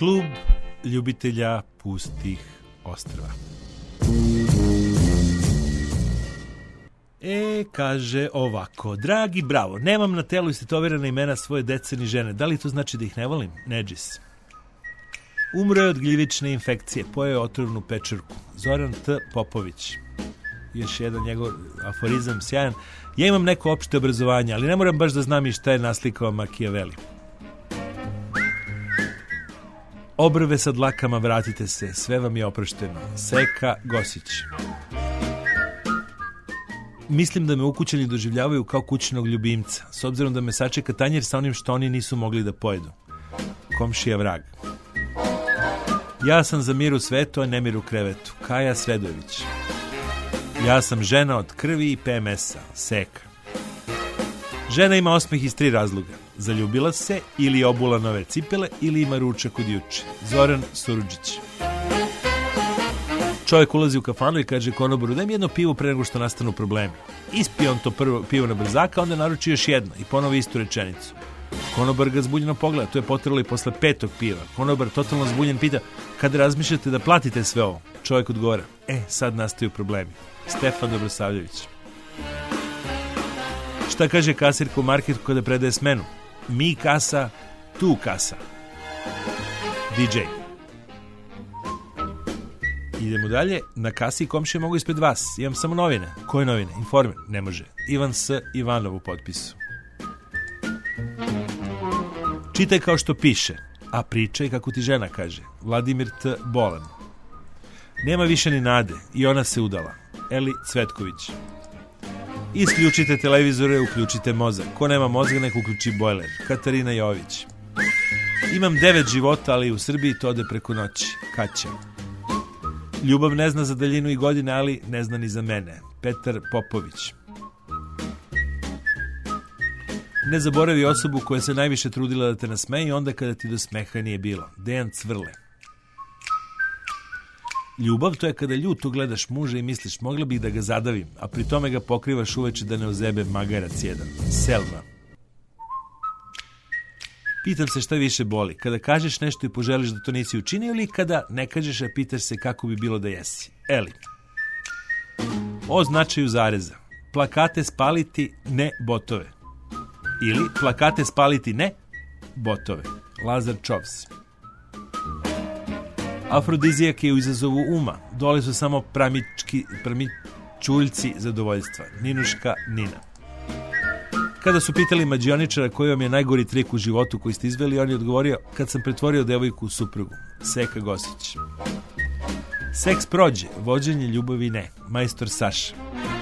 Klub ljubitelja pustih ostrva. E, kaže ovako: dragi, bravo, nemam na telu istetovirana imena svoje dece ni žene. Da li to znači da ih ne volim? Neđis. Umro je od gljivične infekcije, pojeo je otrovnu pečurku. Zoran T. Popović. Još jedan njegov aforizam sjajan. Ja imam neko opšte obrazovanje, ali ne moram baš da znam i šta je naslikao Machiavelli. Obrve sa dlakama, vratite se, sve vam je oprošteno. Seka Gosić. Mislim da me ukućani doživljavaju kao kućnog ljubimca, s obzirom da me sačeka tanjer sa onim što oni nisu mogli da pojedu. Komšija vrag. Ja sam za mir u svetu, a ne mir u krevetu. Kaja Sredojević. Ja sam žena od krvi i P M S-a. Seka. Žena ima osmeh iz tri razloga. Zaljubila se, ili je obula nove cipele, ili ima ručak od juče. Zoran Suruđić. Čovjek ulazi u kafanu i kaže konobaru: daj mi jedno pivo pre nego što nastanu problemi. Ispije on to prvo pivo na brzaka, onda naruči još jedno i ponovi istu rečenicu. Konobar ga zbunjeno pogleda, to je potrebalo i posle petog piva. Konobar totalno zbunjen pita: kada razmišljate da platite sve ovo? Čovjek odgovara: e, sad nastaju problemi. Stefan Dobrosavljević. Šta kaže kasirka u marketu kada predaje smenu? Mi kasa, tu kasa. D J. Idemo dalje. Na kasi komšije mogu ispred vas. Imam samo novine. Koje novine? Informer. Ne može. Ivan S. Ivanov u potpisu. Čitaj kao što piše, a pričaj kako ti žena kaže. Vladimir T. Bolan. Nema više ni nade i ona se udala. Eli Cvetković. Isključite televizore, uključite mozak. Ko nema mozga, nek uključi bojler. Katarina Jović. Imam devet života, ali u Srbiji to ode preko noći. Kaća. Ljubav ne zna za daljinu i godine, ali ne zna ni za mene. Petar Popović. Ne zaboravi osobu koja se najviše trudila da te nasmeje i onda kada ti do smeha nije bilo. Dejan Cvrle. Ljubav, to je kada ljuto gledaš muža i misliš: mogla bih da ga zadavim, a pri tome ga pokrivaš uveče da ne ozebe magarac jedan. Selma. Pitam se šta više boli, kada kažeš nešto i poželiš da to nisi učinio, ili kada ne kažeš, a pitaš se kako bi bilo da jesi. Eli. O značaju zareza. Plakate spaliti, ne botove. Ili plakate spaliti, ne botove. Lazar Čovs. Afrodizijak je u izazovu uma. Dole su samo pramički, pramičuljci zadovoljstva. Ninuška Nina. Kada su pitali mađioničara koji vam je najgori trik u životu koji ste izveli, on je odgovorio: kad sam pretvorio devojku u suprugu. Seka Gosić. Seks prođe, vođenje ljubavi ne. Majstor Saša.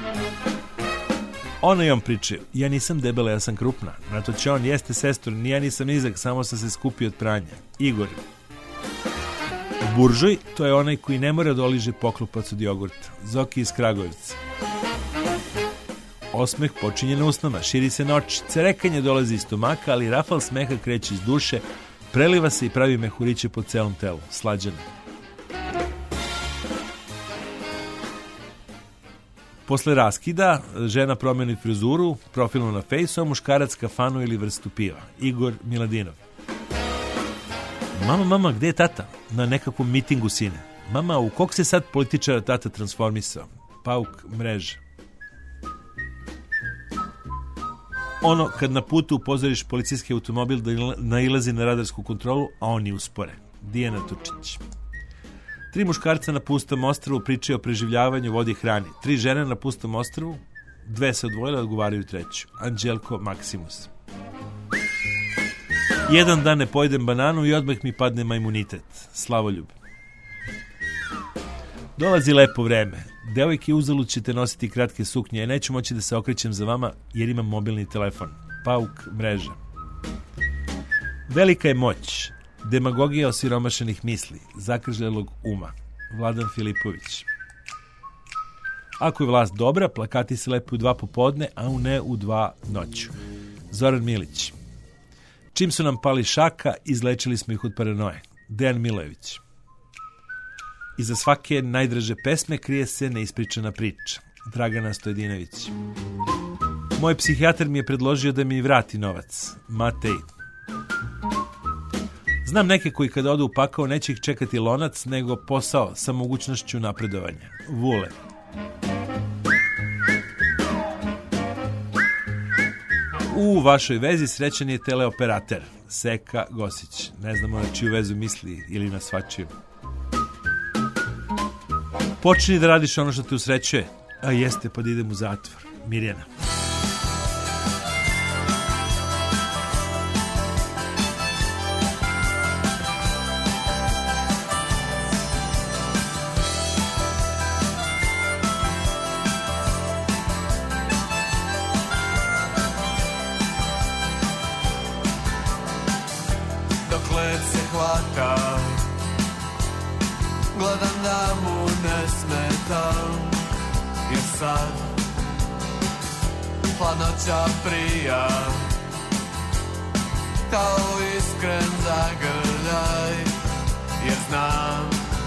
Ona i on pričaju: ja nisam debela, ja sam krupna. Na to će on: jeste sestru, ni ja nisam nizak, samo sam se skupio od pranja. Igor. Buržoj, to je onaj koji ne mora da oliže poklopac od jogurta. Zoki iz Kragujevca. Osmeh počinje na usnama, širi se na oči. Cerekanje dolazi iz stomaka, ali rafal smeha kreće iz duše, preliva se i pravi mehuriće po celom telu. Slađana. Posle raskida, žena promeni frizuru, profilno na fejsu, a muškarac kafanu ili vrstu piva. Igor Miladinov. Mama, mama, gde je tata? Na nekakvom mitingu, sine. Mama, u kog se sad političara tata transformisao? Pauk mreža. Ono kad na putu upozoriš policijski automobil da nailazi na radarsku kontrolu, a oni uspore. Dijana Tučić. Tri muškarca na pustom ostrvu pričaju o preživljavanju, vodi i hrani. Tri žene na pustom ostrvu, dve se odvojile, odgovaraju treću. Anđelko Maksimus. Jedan dan ne pojedem bananu i odmah mi padne majmunitet. Slavoljub. Dolazi lepo vreme. Devojke, uzalud ćete nositi kratke suknje, ja neću moći da se okrećem za vama jer imam mobilni telefon. Pauk mreža. Velika je moć. Demagogija osiromašenih misli. Zakržlelog uma. Vladan Filipović. Ako je vlast dobra, plakati se lepo u dva popodne, a u ne u dva noću. Zoran Milić. Čim su nam pali šaka, izlečili smo ih od paranoje. Dejan Milojević. Iza svake najdraže pesme krije se neispričana priča. Dragana Stojedinović. Moj psihijatar mi je predložio da mi vrati novac. Matej. Znam neke koji kada odu u pakao neće ih čekati lonac, nego posao sa mogućnošću napredovanja. Vule. U vašoj vezi srećan je teleoperater. Seka Gosić. Ne znamo na čiju vezu misli ili na svačiju. Počni da radiš ono što te usrećuje. A jeste, pa da idem u zatvor. Mirjana. Gledam da mu ne smetam, jer sad hladnoća prija kao iskren zagrljaj, jer znam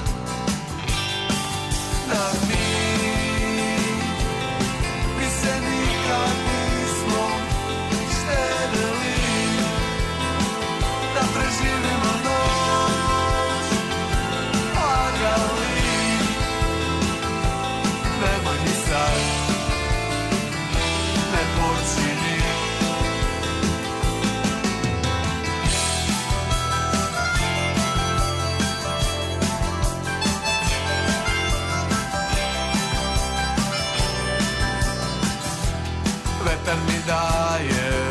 da mi mi se nikad nismo štedili, da preživimo noć lagali. Nemoj ni sad, ne počini. Vetar mi daje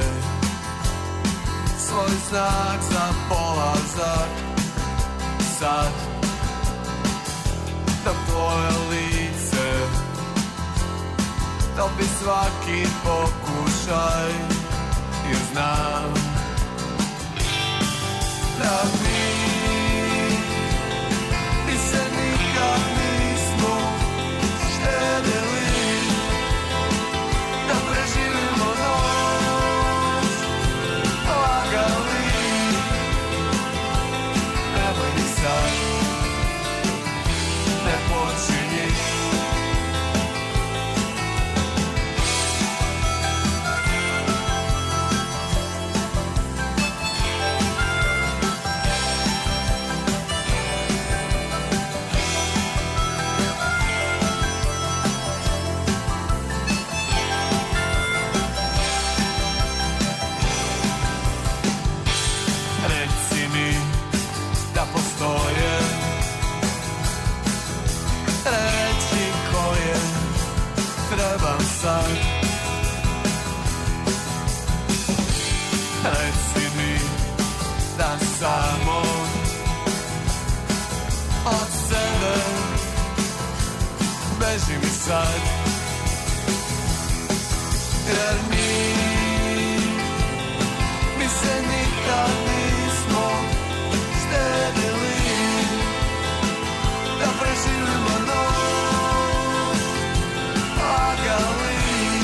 svoj znak za polazak. Sad da tvoje lice dobi svaki pokušaj, jer znam da mi mi se nikad nismo štedili, da preživimo noć lagali. Nemoj ni sad, ne počinji. Reci mi da postoje reči koje trebam sad. Reci mi da samo od sebe beži mi sad, jer mi mi se nikad nismo štedili, da preživimo noć lagali.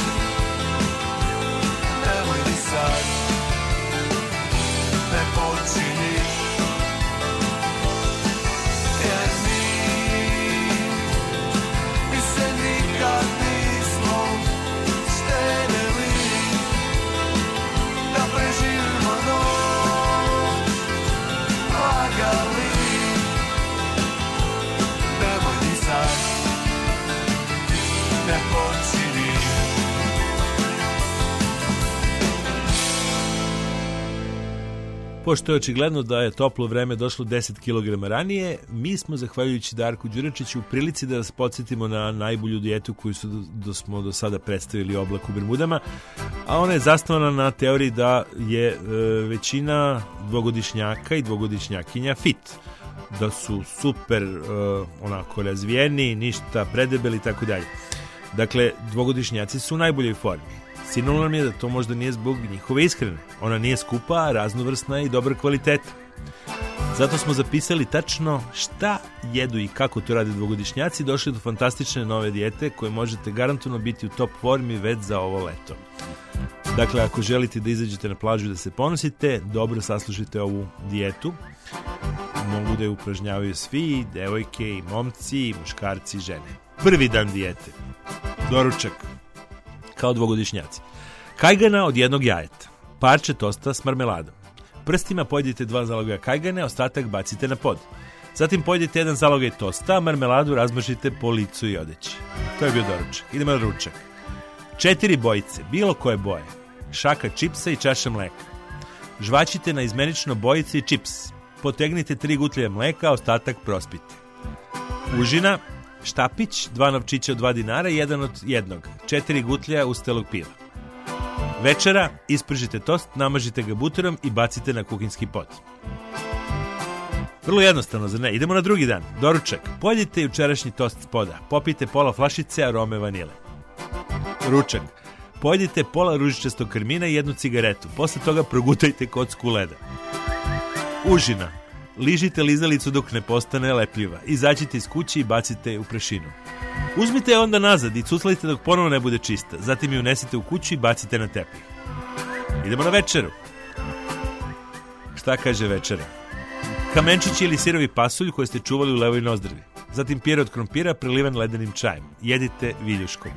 Nemoj ni sad, ne počini, jer mi mi se nikad nismo štedili, da preživimo noć lagali. Nemoj ni sad, ne počini. Pošto je očigledno da je toplo vreme došlo deset kilograma ranije, mi smo, zahvaljujući Darku Đuričiću, u prilici da vas podsjetimo na najbolju dijetu koju su do, do, smo do sada predstavili, Oblak u Bermudama, a ona je zasnovana na teoriji da je e, većina dvogodišnjaka i dvogodišnjakinja fit, da su super e, onako razvijeni, ništa predebeli i tako dalje. Dakle, dvogodišnjaci su u najboljoj formi. Sinulo nam je da to možda nije zbog njihove ishrane. Ona nije skupa, raznovrsna i dobra kvaliteta. Zato smo zapisali tačno šta jedu i kako to rade dvogodišnjaci, došli do fantastične nove dijete koje možete garantovano biti u top formi već za ovo leto. Dakle, ako želite da izađete na plažu i da se ponosite, dobro saslušajte ovu dijetu. Mogu da je upražnjavaju svi, devojke i momci, i muškarci i žene. Prvi dan dijete. Doručak. Kao dvogodišnjaci. Kajgana od jednog jajeta. Parče tosta s marmeladom. prstima pojedite dva zalogaja kajgane, ostatak bacite na pod. Zatim pojedite jedan zalogaj tosta, a marmeladu razmažite po licu i odeći. To je bio doručak. Idemo na ručak. Četiri bojice, bilo koje boje, šaka čipsa i čaša mleka. Žvačite na izmenično bojice i čips. Potegnite tri gutlje mleka, a ostatak prospite. Užina, štapić, dva novčića od dva dinara i jedan od jednog. Četiri gutlja ustelog piva. Večera, ispržite tost, namažite ga buterom i bacite na kuhinjski pot. Vrlo jednostavno, zar ne? Idemo na drugi dan. Doručak. Pojedite jučerašnji tost spoda. Popijte pola flašice arome vanile. Ručak. Pojedite pola ružičastog krmina i jednu cigaretu. Posle toga progutajte kocku leda. Užina. Ližite lizalicu dok ne postane lepljiva. Izađite iz kuće i bacite je u prašinu. Uzmite je onda nazad i cuclajte dok ponovo ne bude čista. Zatim je unesite u kuću i bacite na tepih. Idemo na večeru. Šta kaže večera? Kamenčići ili sirovi pasulj koje ste čuvali u levoj nozdrvi. Zatim pire od krompira prelivan ledenim čajem. Jedite viljuškom.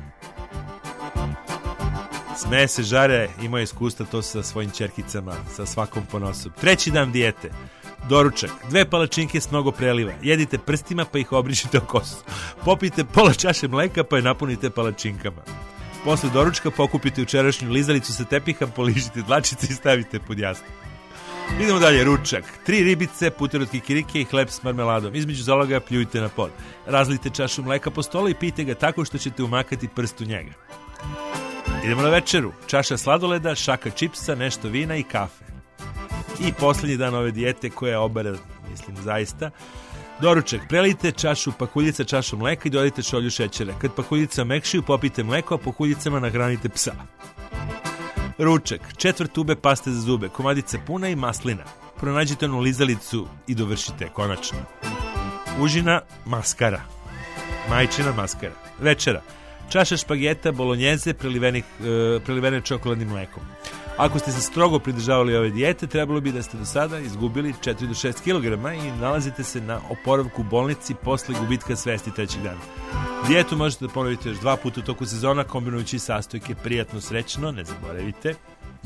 Smeje se žare, imao je iskustva to sa svojim ćerkicama, sa svakom ponosom. Treći dan dijete. Doručak. Dve palačinke s mnogo preliva. Jedite prstima pa ih obrišite o kosu. Popijte pola čaše mleka pa je napunite palačinkama. Posle doručka pokupite jučerašnju lizalicu sa tepiha, poližite dlačice i stavite pod jastuk. Idemo dalje, ručak. Tri ribice, puter od kikirike i hleb s marmeladom. Između zalogaja pljujte na pod. Razlijte čašu mleka po stolu i pijte ga tako što ćete umakati prst u njega. Idemo na večeru. Čaša sladoleda, šaka čipsa, nešto vina i kafe. I posljednji dan ove dijete koja je obara, mislim zaista. Doručak. Prelijte čašu pakuljica čašu mleka i dodajte šolju šećera. Kad pakuljica mekšiju, popijte mleko, a pakuljicama nahranite psa. Ručak. Četvrt tube paste za zube, komadica puna i maslina. Pronađite onu lizalicu i dovršite konačno. Užina, maskara. Majčina maskara. Večera. Čaša špageta, bolonjeze, prelivenih, e, prelivene čokoladnim mlekom. Ako ste se strogo pridržavali ove dijete, trebalo bi da ste do sada izgubili četiri do šest kilograma i nalazite se na oporavku u bolnici posle gubitka svesti trećeg dana. Dijetu možete da ponovite još dva puta u toku sezona, kombinujući sastojke prijatno srećno, ne zaboravite.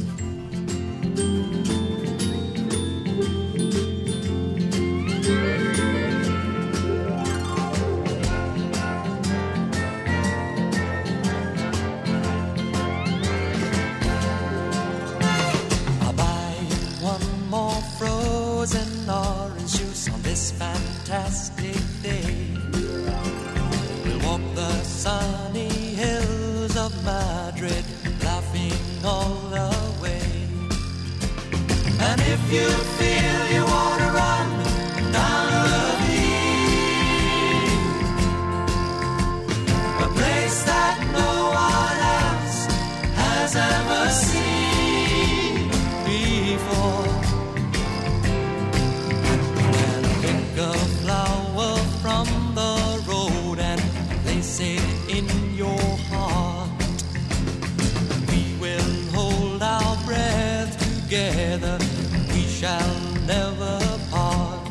And orange juice on this fantastic day. We'll walk the sunny hills of Madrid, laughing all the way. And if you feel you want to run down the beach, a place that no one else has ever seen before. A flower from the road and place it in your heart. We will hold our breath together, we shall never part.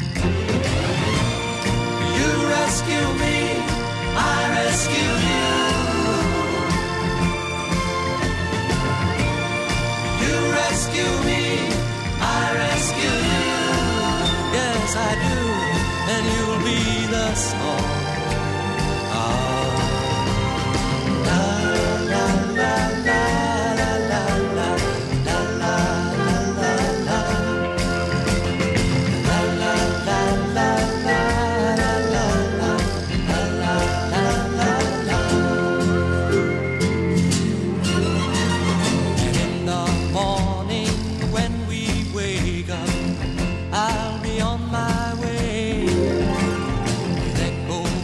You rescue me, I rescue you. You rescue me, I rescue you. Yes, I do, and you'll be the song. Ah, la la la la la la la la la la la la la la la la And in the morning when we wake up, I'll be on my way with echo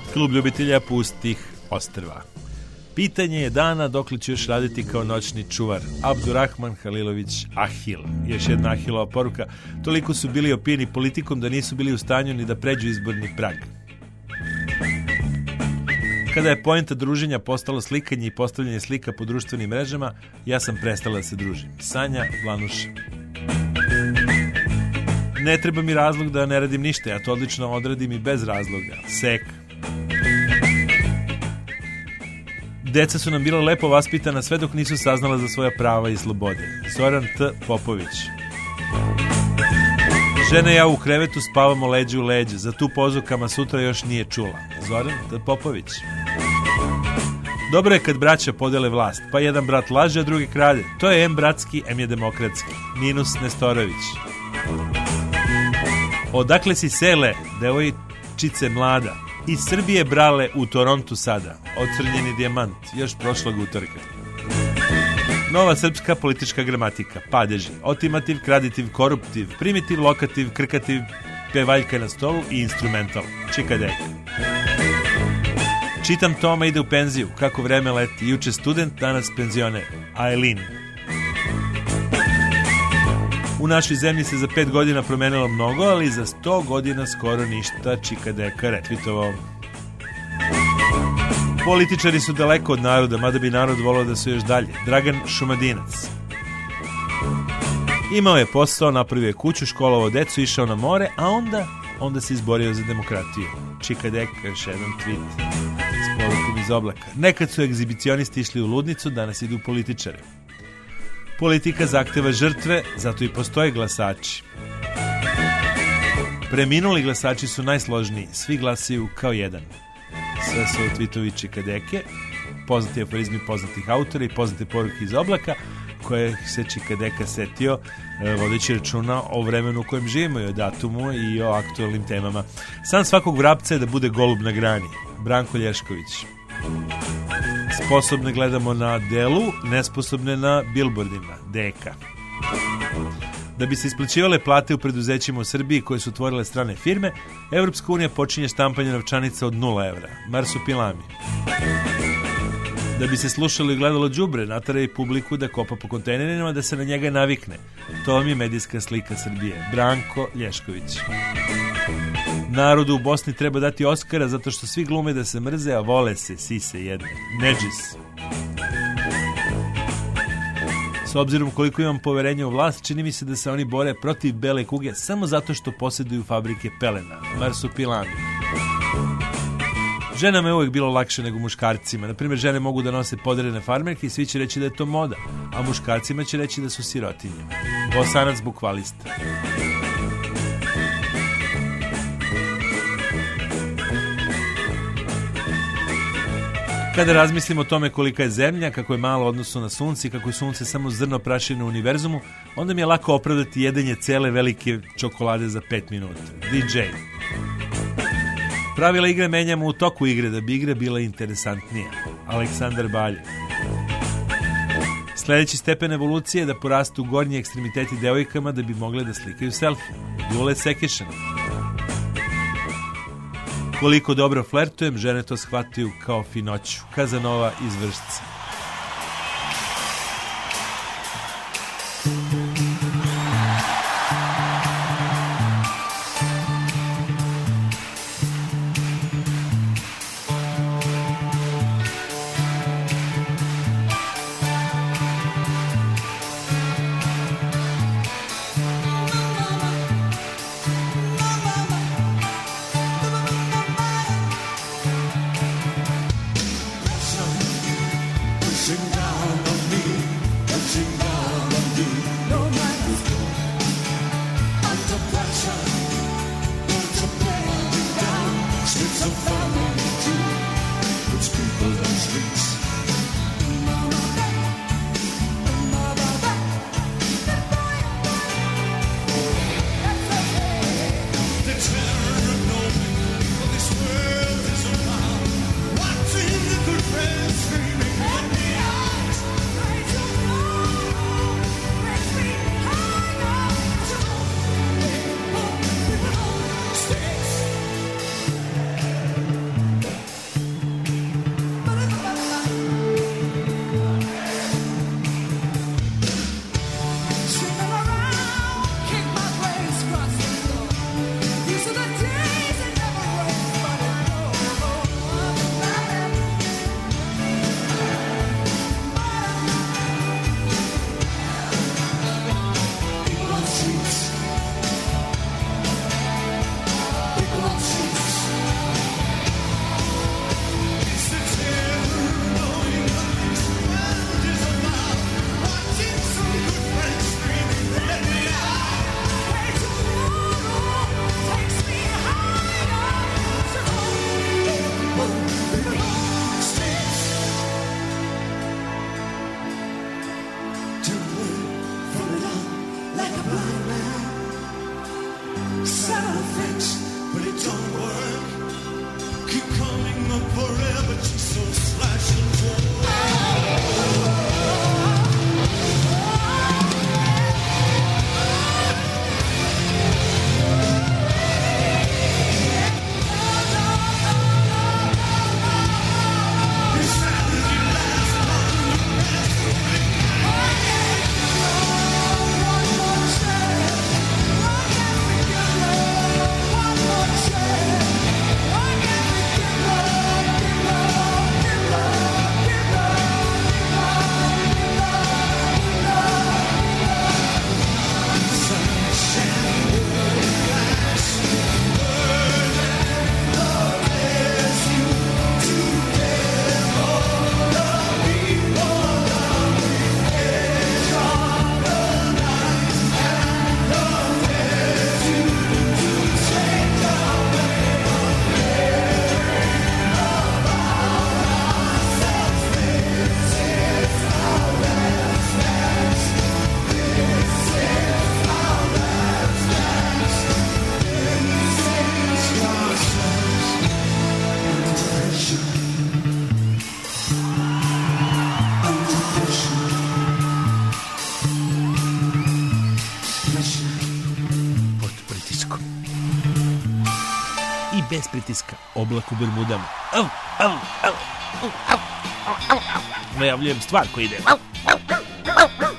Klub ljubitelja pustih ostrva. Pitanje je dana dokle će još raditi kao noćni čuvar. Abdurrahman Halilović Ahil. Još jedna Ahilova poruka. Toliko su bili opijeni politikom da nisu bili u stanju ni da pređu izborni prag. Kada je poenta druženja postalo slikanje i postavljanje slika po društvenim mrežama, ja sam prestala da se družim. Sanja Vlanuša. Ne treba mi razlog da ne radim ništa, ja to odlično odradim i bez razloga. Sek. Deca su nam bila lepo vaspitana sve dok nisu saznala za svoja prava i slobode. Zoran T. Popović. Žena i ja u krevetu spavamo leđe u leđe. Za tu pozu Kama Sutra još nije čula. Zoran T. Popović. Dobro je kad braća podele vlast, pa jedan brat laže, a drugi krade. To je em bratski, em je demokratski. Minus Nestorović. Odakle si sele, devojčice mlada? Iz Srbije brale u Torontu sada. Ocrnjeni dijamant, još prošlog utorka. Nova srpska politička gramatika. Padeži. Otimativ, kraditiv, koruptiv, primitiv, lokativ, krkativ, pevaljka na stolu i instrumental. Čikadek. Čitam Toma ide u penziju. Kako vreme leti. Juče student, danas penzioner. Aileen. U našoj zemlji se za pet godina promenilo mnogo, ali za sto godina skoro ništa. Čikadeka retvitovao. Političari su daleko od naroda, mada bi narod volao da su još dalje. Dragan Šumadinac. Imao je posao, napravio je kuću, školovao decu, išao na more, a onda, onda se izborio za demokratiju. Čikadeka, još jedan tweet s porukom iz oblaka. Nekad su egzibicionisti išli u ludnicu, danas idu političari. Politika zahteva žrtve, zato i postoje glasači. Preminuli glasači su najsložniji, svi glasaju kao jedan. Sve su tweetovi Čikadeke, poznati aforizmi poznatih autora i poznate poruke iz oblaka, koje se Čikadeka setio vodeći računa o vremenu u kojem živimo i o datumu i o aktualnim temama. San svakog vrapca je da bude golub na grani. Branko Lješković. Sposobne gledamo na delu, nesposobne na bilbordima. Deka. Da bi se isplaćivale plate u preduzećima u Srbiji koje su otvorile strane firme, Evropska unija počinje štampanje novčanica od nula evra. Marsupilami. Da bi se slušalo i gledalo đubre, natara i publiku da kopa po kontejnerima, da se na njega navikne. To vam je medijska slika Srbije. Branko Lješković. Narodu u Bosni treba dati Oskara zato što svi glume da se mrze, a vole se sise jedne. Nedžis. S obzirom koliko imam poverenja u vlast, čini mi se da se oni bore protiv bele kuge samo zato što posjeduju fabrike pelena. Marsupilami. Ženama je uvijek bilo lakše nego muškarcima. Naprimjer, žene mogu da nose poderene farmerke i svi će reći da je to moda, a muškarcima će reći da su sirotinje. Bosanac bukvalista. Kada razmislimo o tome kolika je zemlja, kako je malo odnosno na sunce i kako je sunce samo zrno prašine u univerzumu, onda mi je lako opravdati jedenje cele velike čokolade za pet minuta. D J. Pravila igre menjamo u toku igre da bi igra bila interesantnija. Aleksandar Balje. Sljedeći stepen evolucije je da porastu gornji ekstremiteti devojkama da bi mogle da slikaju selfie. Jule Sekešan. Koliko dobro flertujem, žene to shvataju kao finoću. Kazanova iz Vršca. i bez pritiska. Oblak u Bermudama. Au, au, au, au, au, au, au. Najavljujem stvar koja ide. Au, au, au, au.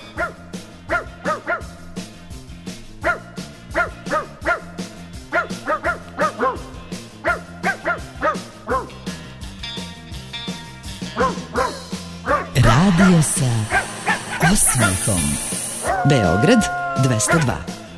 Radio sa osmehom. Beograd dvesta dva.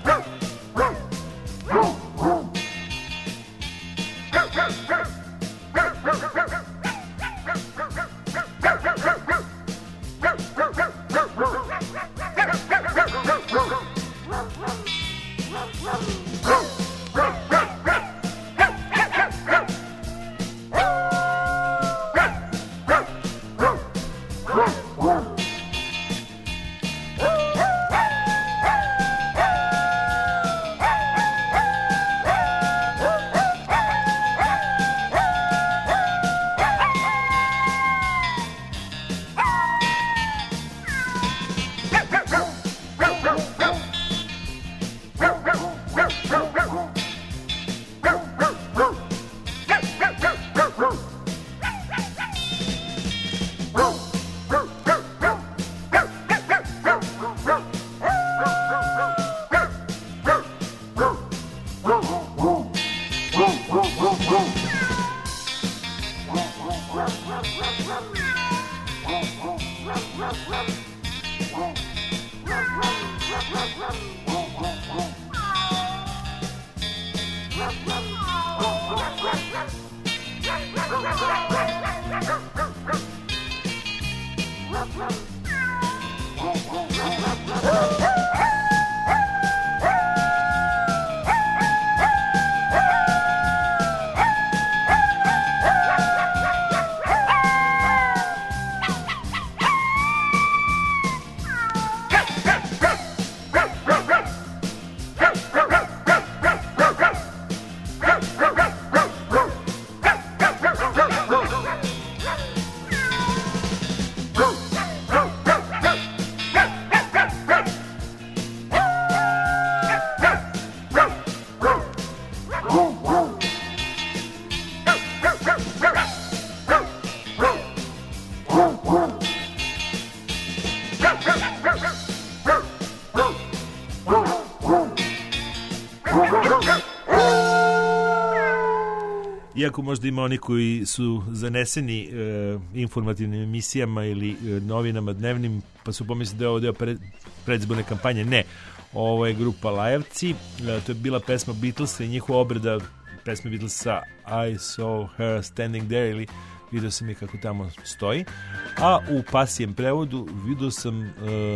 Iako možda ima oni koji su zaneseni e, informativnim emisijama ili e, novinama dnevnim, pa su pomislili da je ovo deo pred, predizborne kampanje. Ne, ovo je grupa Lajevci, e, to je bila pesma Beatlesa i njihova obrada pesme Beatlesa I Saw Her Standing There, ili vidio sam je kako tamo stoji, a u pasijem prevodu vidio sam e,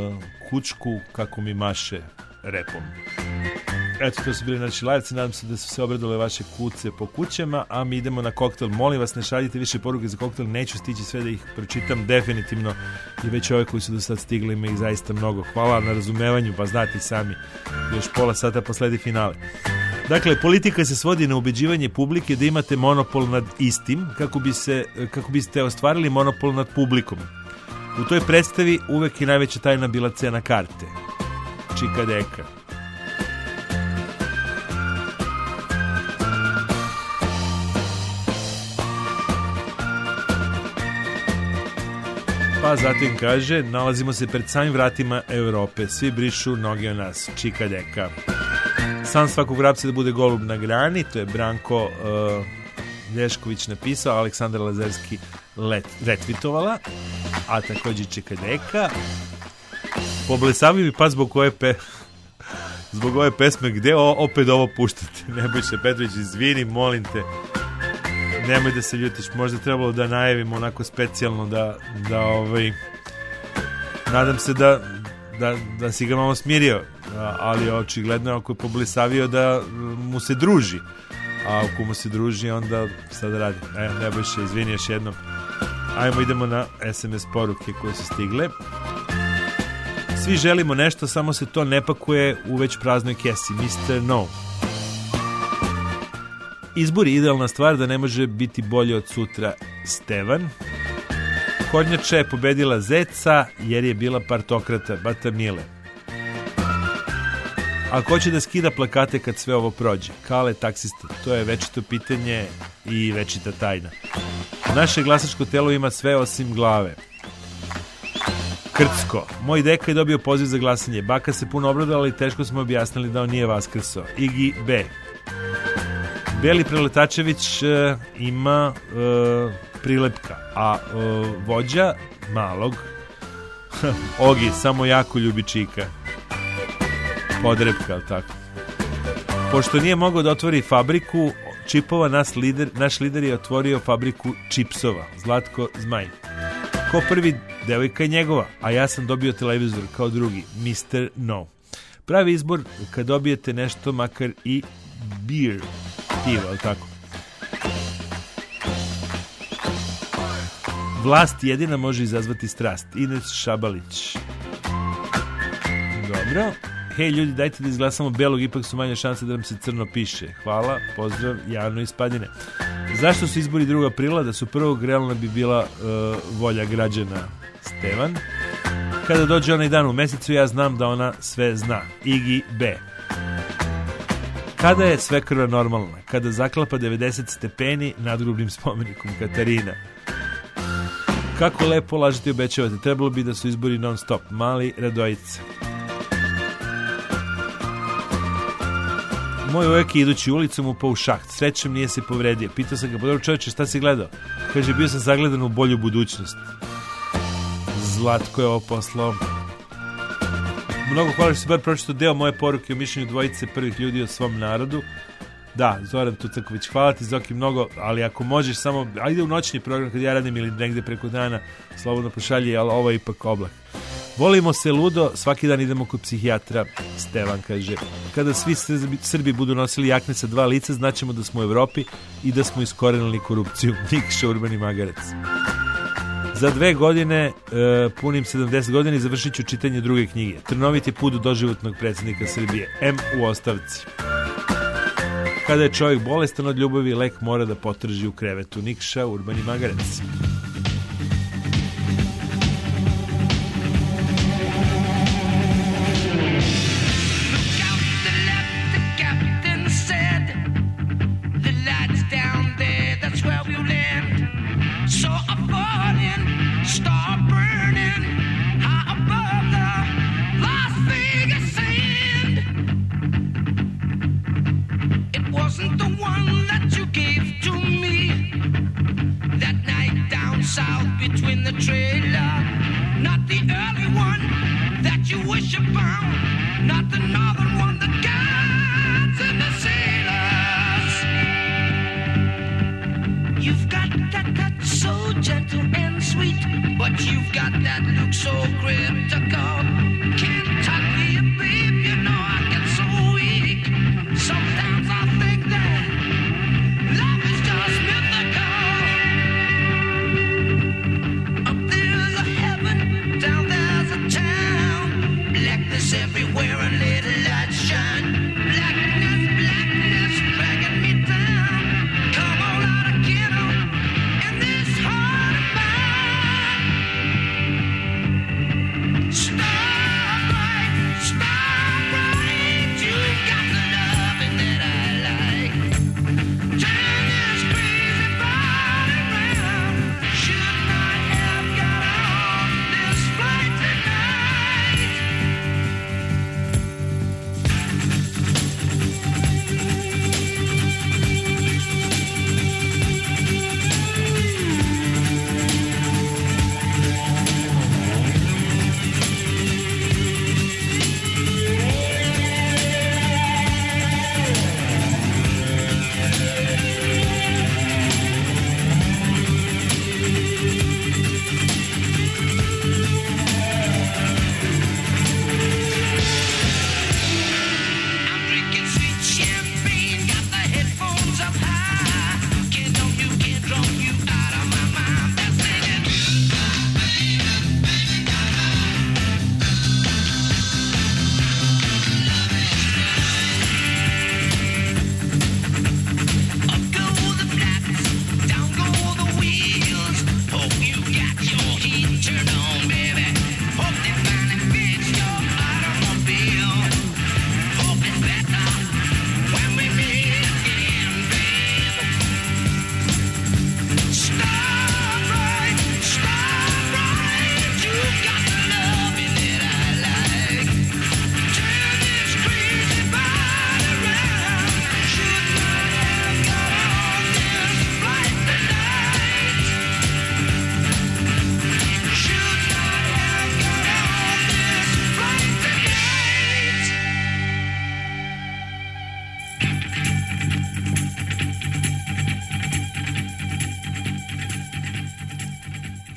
kučku kako mi maše repom. Eto, to su bili naši Lajevci, nadam se da su se obradile vaše kuce po kućama, a mi idemo na koktel. Molim vas, ne šaljite više poruke za koktel, neću stići sve da ih pročitam, definitivno, i već ove koji su do sad stigli, ima ih zaista mnogo. Hvala na razumevanju, pa znate i sami, još pola sata posledi finale. Dakle, politika se svodi na ubeđivanje publike da imate monopol nad istim, kako, bi se, kako biste ostvarili monopol nad publikom. U toj predstavi uvek je najveća tajna bila cena karte. Čika deka. Pa zatim kaže, nalazimo se pred samim vratima Europe, svi brišu noge o nas, čika deka. San svakog vrapca da bude golub na grani, to je Branko uh, Lješković napisao, Aleksandar Lazerski let, retvitovala, a također čika deka. Poblesavio mi pa zbog koje pe... zbog ove pesme, gde o, opet ovo puštate? Nebojša Petrović, izvini, molim te. Nemoj da se ljutiš, možda trebalo da najavimo onako specijalno da, da ovaj, nadam se da, da, da si ga malo smirio, ali očigledno ako je poblesavio da mu se druži, a ako mu se druži onda sad radi. E, Nebojša, izvini još jednom. Ajmo, idemo na es em es poruke koje su stigle. Svi želimo nešto, samo se to ne pakuje u već praznoj kesi. mister No. Izbor je idealna stvar, da ne može biti bolje od sutra. Stevan. Kornjača je pobedila zeca jer je bila partokrata. Bata Mile. A ko će da skida plakate kad sve ovo prođe? Kale, taksista, to je večito pitanje i večita tajna. Naše glasačko telo ima sve osim glave. Krcko, moj deka je dobio poziv za glasanje. Baka se puno obradala, ali teško smo objasnili da on nije vaskrsao. Igi B. Beli Preletačević uh, ima uh, prilepka, a uh, vođa malog Ogi, samo jako ljubi čika. Podrepka, ali tako. Pošto nije mogao da otvori fabriku čipova, naš lider, naš lider je otvorio fabriku čipsova. Zlatko Zmaj. Ko prvi, devojka je njegova, a ja sam dobio televizor kao drugi, mister No. Pravi izbor kad dobijete nešto, makar i beer, pivo, ali tako. Vlast jedina može izazvati strast. Ines Šabalić. Dobro. Hej ljudi, dajte da izglasamo belog, ipak su manje šanse da nam se crno piše. Hvala, pozdrav, Jano iz Padine. Zašto su izbori drugog aprila? Da su prvog realno bi bila uh, volja građana. Stevan. Kada dođe onaj dan u mesecu, ja znam da ona sve zna. Igi B. Kada je sve krva normalna? Kada zaklapa devedeset stepeni nadgrubnim spomenikom. Katarina. Kako lepo lažete i obećavate? Trebalo bi da su izbori non stop. Mali Radojica. Moj uvek je idući ulicom upao u šaht. Srećem nije se povredio. Pitao sam ga, pa dobro čovječe, šta si gledao? Kaže, bio sam zagledan u bolju budućnost. Zlatko je ovo poslao. Mnogo hvala što si bar pročito deo moje poruke o mišljenju dvojice prvih ljudi o svom narodu. Da, Zoran Tucaković, hvala ti Zoki mnogo, ali ako možeš samo, ajde u noćni program kad ja radim ili negde preko dana, slobodno pošalji, ali ovo je ipak oblak. Volimo se ludo, svaki dan idemo kod psihijatra. Stevan kaže, kada svi Srbi, Srbi budu nosili jakne sa dva lica, znaćemo da smo u Evropi i da smo iskorenili korupciju. Nikša Urbani Magarac. Za dve godine, e, punim sedamdeset godina i završit ću čitanje druge knjige. Trnoviti put doživotnog predsjednika Srbije. M u ostavci. Kada je čovjek bolestan od ljubavi, lek mora da potrži u krevetu. Nikša Urbani Magarac. Between the trailer, not the early one that you wish upon, not the northern one that guides and the sailors. You've got that touch so gentle and sweet, but you've got that look so critical. Can't talk to you, babe, you know I get so weak. Sometimes I think that love is just mythical. Everywhere a little light shine. Blackness, blackness, dragging me down. Come on out again in this heart of mine. Stop.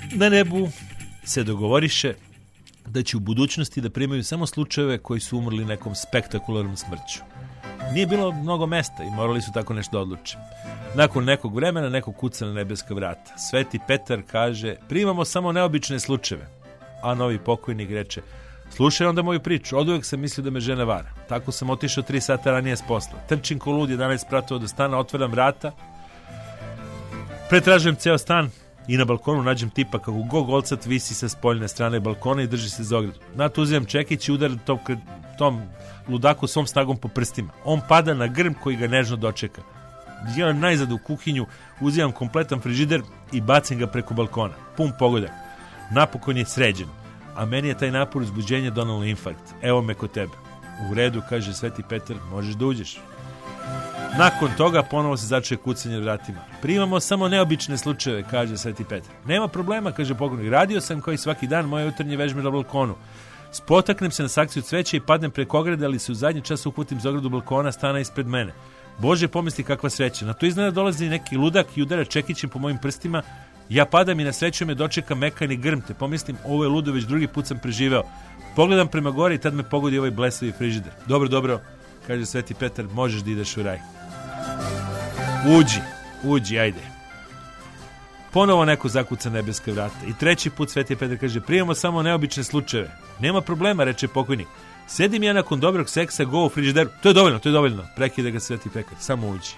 Na nebu se dogovoriše da će u budućnosti da primaju samo slučajeve koji su umrli nekom spektakularnom smrću. Nije bilo mnogo mesta i morali su tako nešto da odluče. Nakon nekog vremena neko kuca na nebeska vrata. Sveti Petar kaže, primamo samo neobične slučajeve. A novi pokojnik reče, slušaj onda moju priču, oduvek sam mislio da me žena vara. Tako sam otišao tri sata ranije s posla. Trčim ko lud, jedanaest spratova do stana, otvaram vrata, pretražujem ceo stan i na balkonu nađem tipa kako gogolcat visi sa spoljne strane balkona i drži se za ogradu. Na to uzimam čekić i udaram tom, tom ludaku svom snagom po prstima. On pada na grm koji ga nežno dočeka. Ja najzad u kuhinju, uzimam kompletan frižider i bacim ga preko balkona. Pun pogodak. Napokon je sređen. A meni je taj napor uzbuđenja donalo infarkt. Evo me kod tebe. U redu, kaže Sveti Petar, možeš da uđeš. Nakon toga ponovo se začuje kucanje vratima. Primamo samo neobične slučajeve, kaže Sveti Petar. Nema problema, kaže pokojnik. Radio sam kao i svaki dan moje jutarnje vežbe na balkonu. Spotaknem se na sakciju cveća i padnem preko ograde, ali se u zadnji čas uhvatim za ogradu balkona stana ispred mene. Bože, pomisli kakva sreća. Na to iznenada dolazi neki ludak i udara čekićem po mojim prstima. Ja padam i na sreću me dočeka mekani grm, te pomislim, ovo je ludo, već drugi put sam preživeo. Pogledam prema gore i tad me pogodi ovaj blesavi frižider. Dobro, dobro, kaže Sveti Petar, možeš da ideš u raj. Uđi, uđi, ajde. Ponovo neko zakuca nebeska vrata. I treći put Sveti Petar kaže, primamo samo neobične slučajeve. Nema problema, reče pokojnik. Sedim ja nakon dobrog seksa, go u frižideru. To je dovoljno, to je dovoljno. Prekida ga Sveti Petar, samo uđi.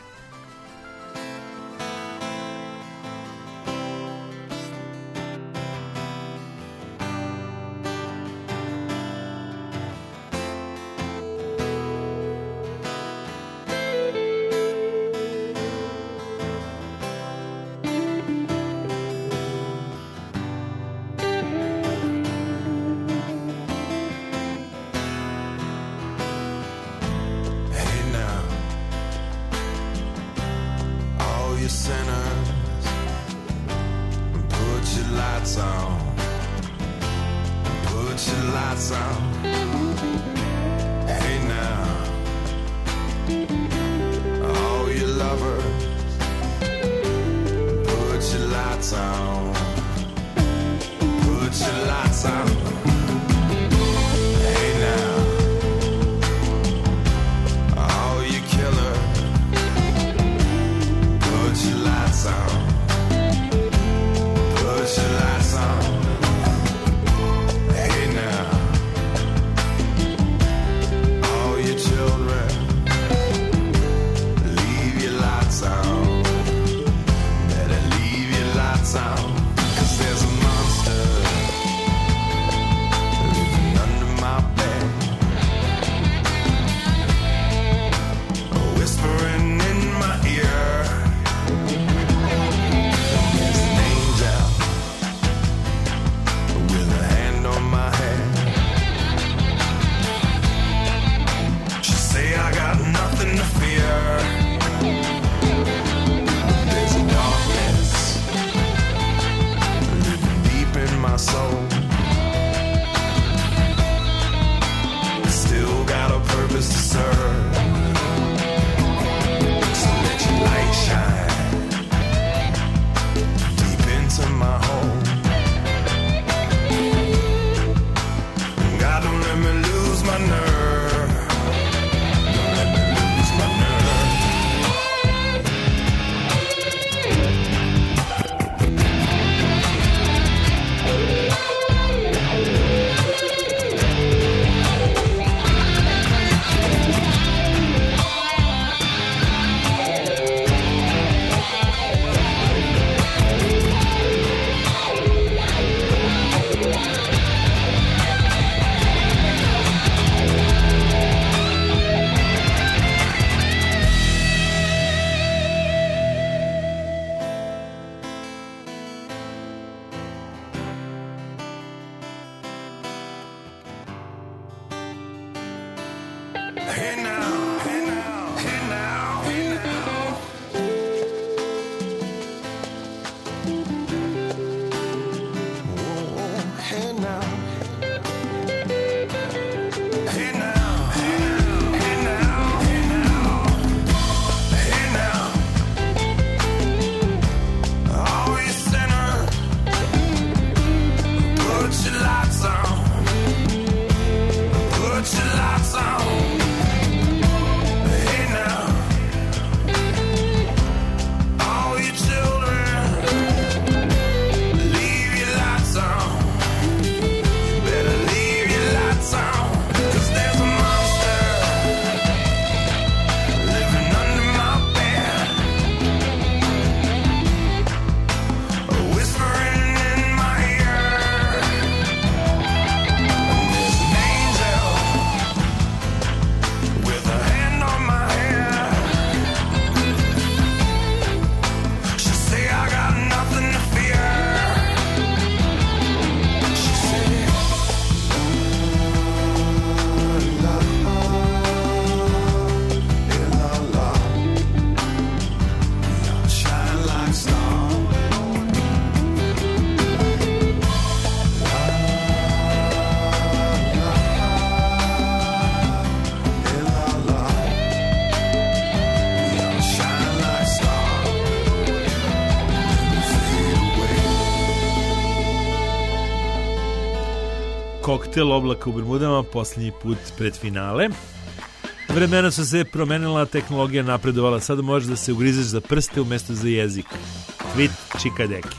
koktel oblaka u Bermudama, posljednji put pred finale. Vremena su se promenila, tehnologija napredovala, sada možeš da se ugrizeš za prste umjesto za jezik. Tweet Čikadeki.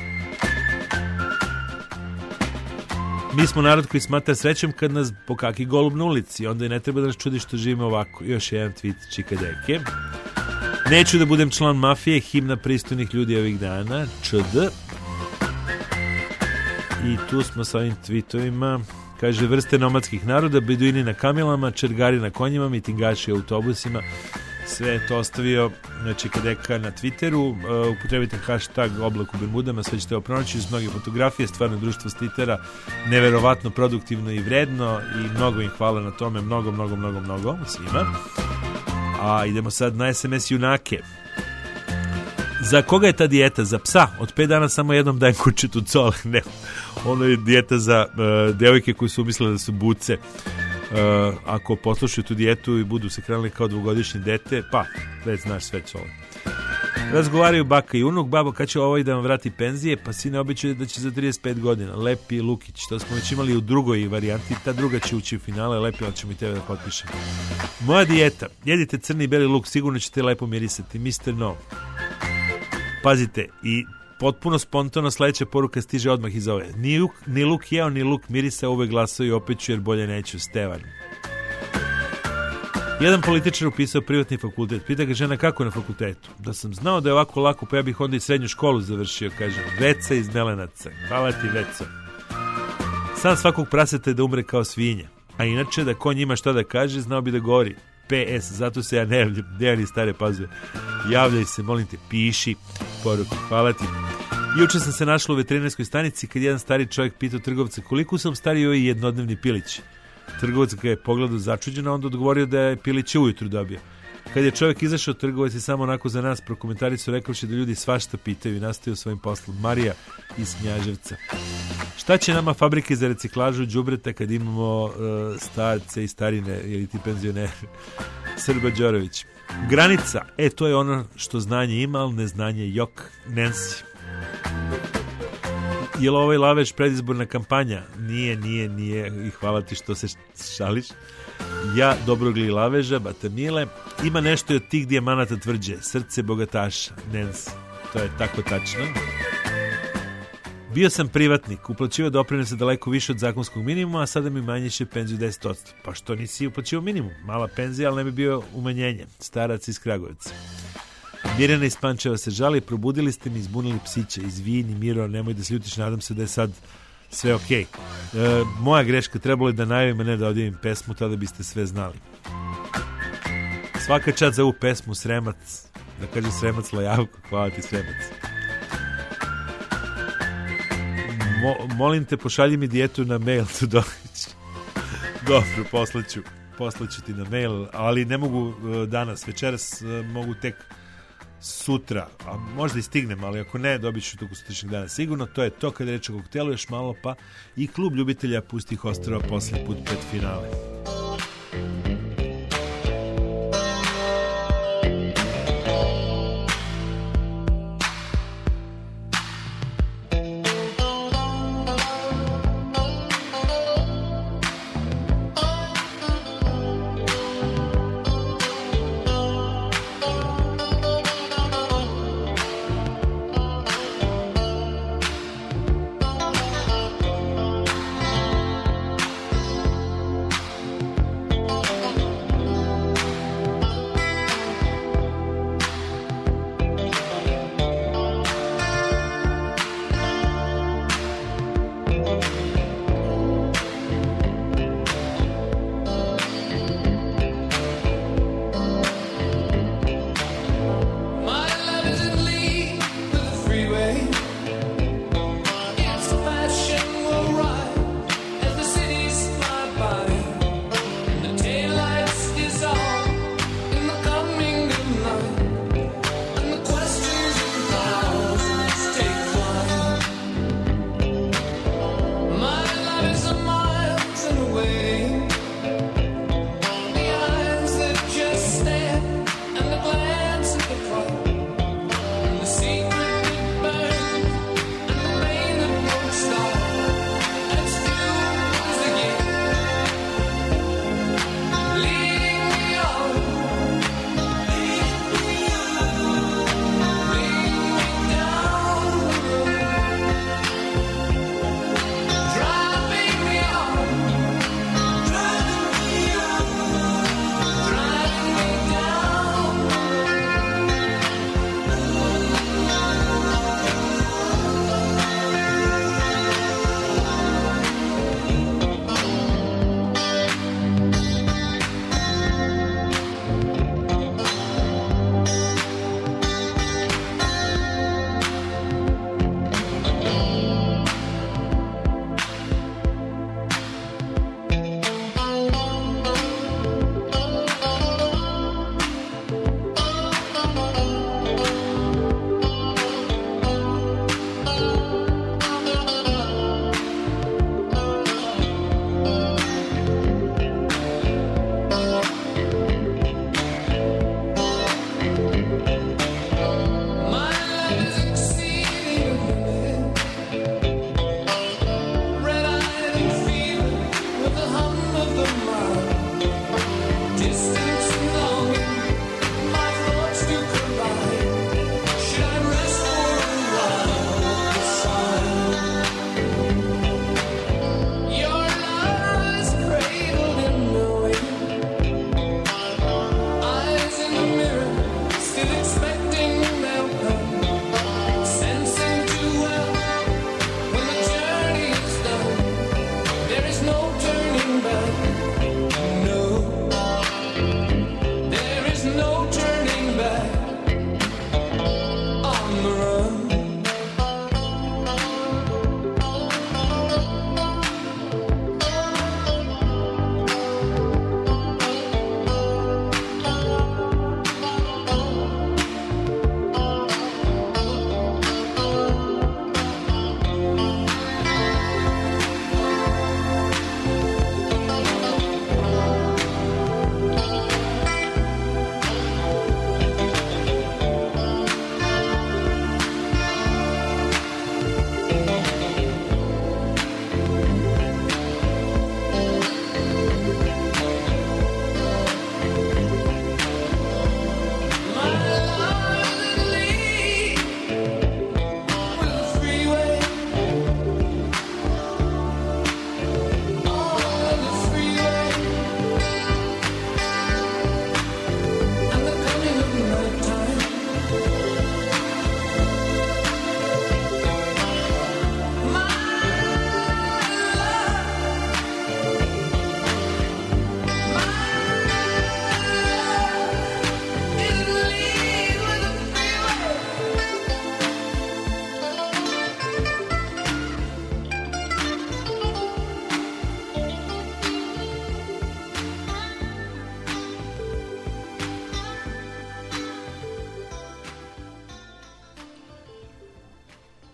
Mi smo narod koji smatra srećom kad nas pokaki golub na ulici, onda i ne treba da nas čudi što živimo ovako. Još jedan tweet Čikadeke. Neću da budem član mafije, himna pristojnih ljudi ovih dana, čd. I tu smo sa ovim tweetovima. Kaže, vrste nomadskih naroda, beduini na kamilama, čergari na konjima, mitingaši u autobusima. Sve je to ostavio Čikadeka na Twitteru. Uh, upotrebite hashtag oblak u Bermudama, sve ćete ovo pronaći uz mnoge fotografije. Stvarno društvo s Twittera neverovatno produktivno i vredno i mnogo im hvala na tome, mnogo, mnogo, mnogo, mnogo svima. A idemo sad na es em es junake. Za koga je ta dijeta? Za psa. Od pet dana samo jednom dajem kućetu cole. Ne, ono je dijeta za uh, devojke koji su umislile da su buce. Uh, ako poslušaju tu dijetu i budu se hranili kao dvogodišnje dete, pa, već znaš sve cole. Razgovaraju baka i unuk, babo, kad će ovaj da vam vrati penzije, pa sine običaju da će za trideset pet godina. Lepi Lukić, to smo već imali u drugoj varijanti, ta druga će ući u finale, Lepi, ali ćemo i tebe da potpišem. Moja dijeta, jedite crni i beli luk, sigurno ćete lepo mirisati, mister No. Pazite, i potpuno spontano sledeća poruka stiže odmah iz ove. Ni, luk, ni luk jeo, ni luk mirisa, uvek glasao i opet ću jer bolje neću. Stevan. Jedan političar upisao privatni fakultet. Pita ga žena kako na fakultetu. Da sam znao da je ovako lako, pa ja bih onda i srednju školu završio, kaže. Veca iz Melenaca. Hvala ti, Veco. Sam svakog praseta je da umre kao svinja. A inače, da konj ima šta da kaže, znao bi da govori. P S, zato se ja ne javljam. Dejani stare pazuje. Javljaj se, molim te, piši poruku. Hvala ti. Juče sam se našla u veterinarskoj stanici kad jedan stari čovjek pitao trgovca koliko sam stari ovaj jednodnevni pilić. Trgovac ga je pogledao začuđeno, onda odgovorio da je pilić ujutru dobio. Kad je čovjek izašao, trgovac je samo onako za nas prokomentaricu rekavši da ljudi svašta pitaju i nastavio svojim poslom. Marija iz Knjaževca. Šta će nama fabrike za reciklažu đubreta kad imamo uh, starce i starine ili ti penzionere? Srba Đorović. Granica, e to je ono što znanje ima, ali neznanje jok. Nancy. Je li ovaj lavež predizborna kampanja? Nije, nije, nije i hvala ti što se šališ. Ja, dobrogli laveža, Batamile, ima nešto od tih dijamanata tvrđe, srce bogataša, Nancy. To je tako tačno. Bio sam privatnik, uplaćivao doprinose daleko više od zakonskog minimuma, a sada mi manjiše penziju deset posto. Pa što nisi uplaćivao minimum? Mala penzija, ali ne bi bio umanjenje. Starac iz Kragujevca. Mirjana iz Pančeva se žali, probudili ste mi, izbunili psića. Izvini, Miro, nemoj da se ljutiš, nadam se da je sad sve okej. Okay. E, moja greška, trebalo je da najavim, a ne da odjavim pesmu, tada biste sve znali. Svaka čast za ovu pesmu, Sremac, da kaže Sremac Lajavko, hvala ti Sremac. Mo, molim te, pošalji mi dijetu na mail, Tudorić. Dobro, poslaću, poslaću ti na mail, ali ne mogu danas, večeras mogu tek sutra, a možda i stignem, ali ako ne, dobit ću toku sutrašnjeg dana sigurno. To je to kada reče o koktelu, još malo pa i klub ljubitelja pustih ostrava poslije put pred finale.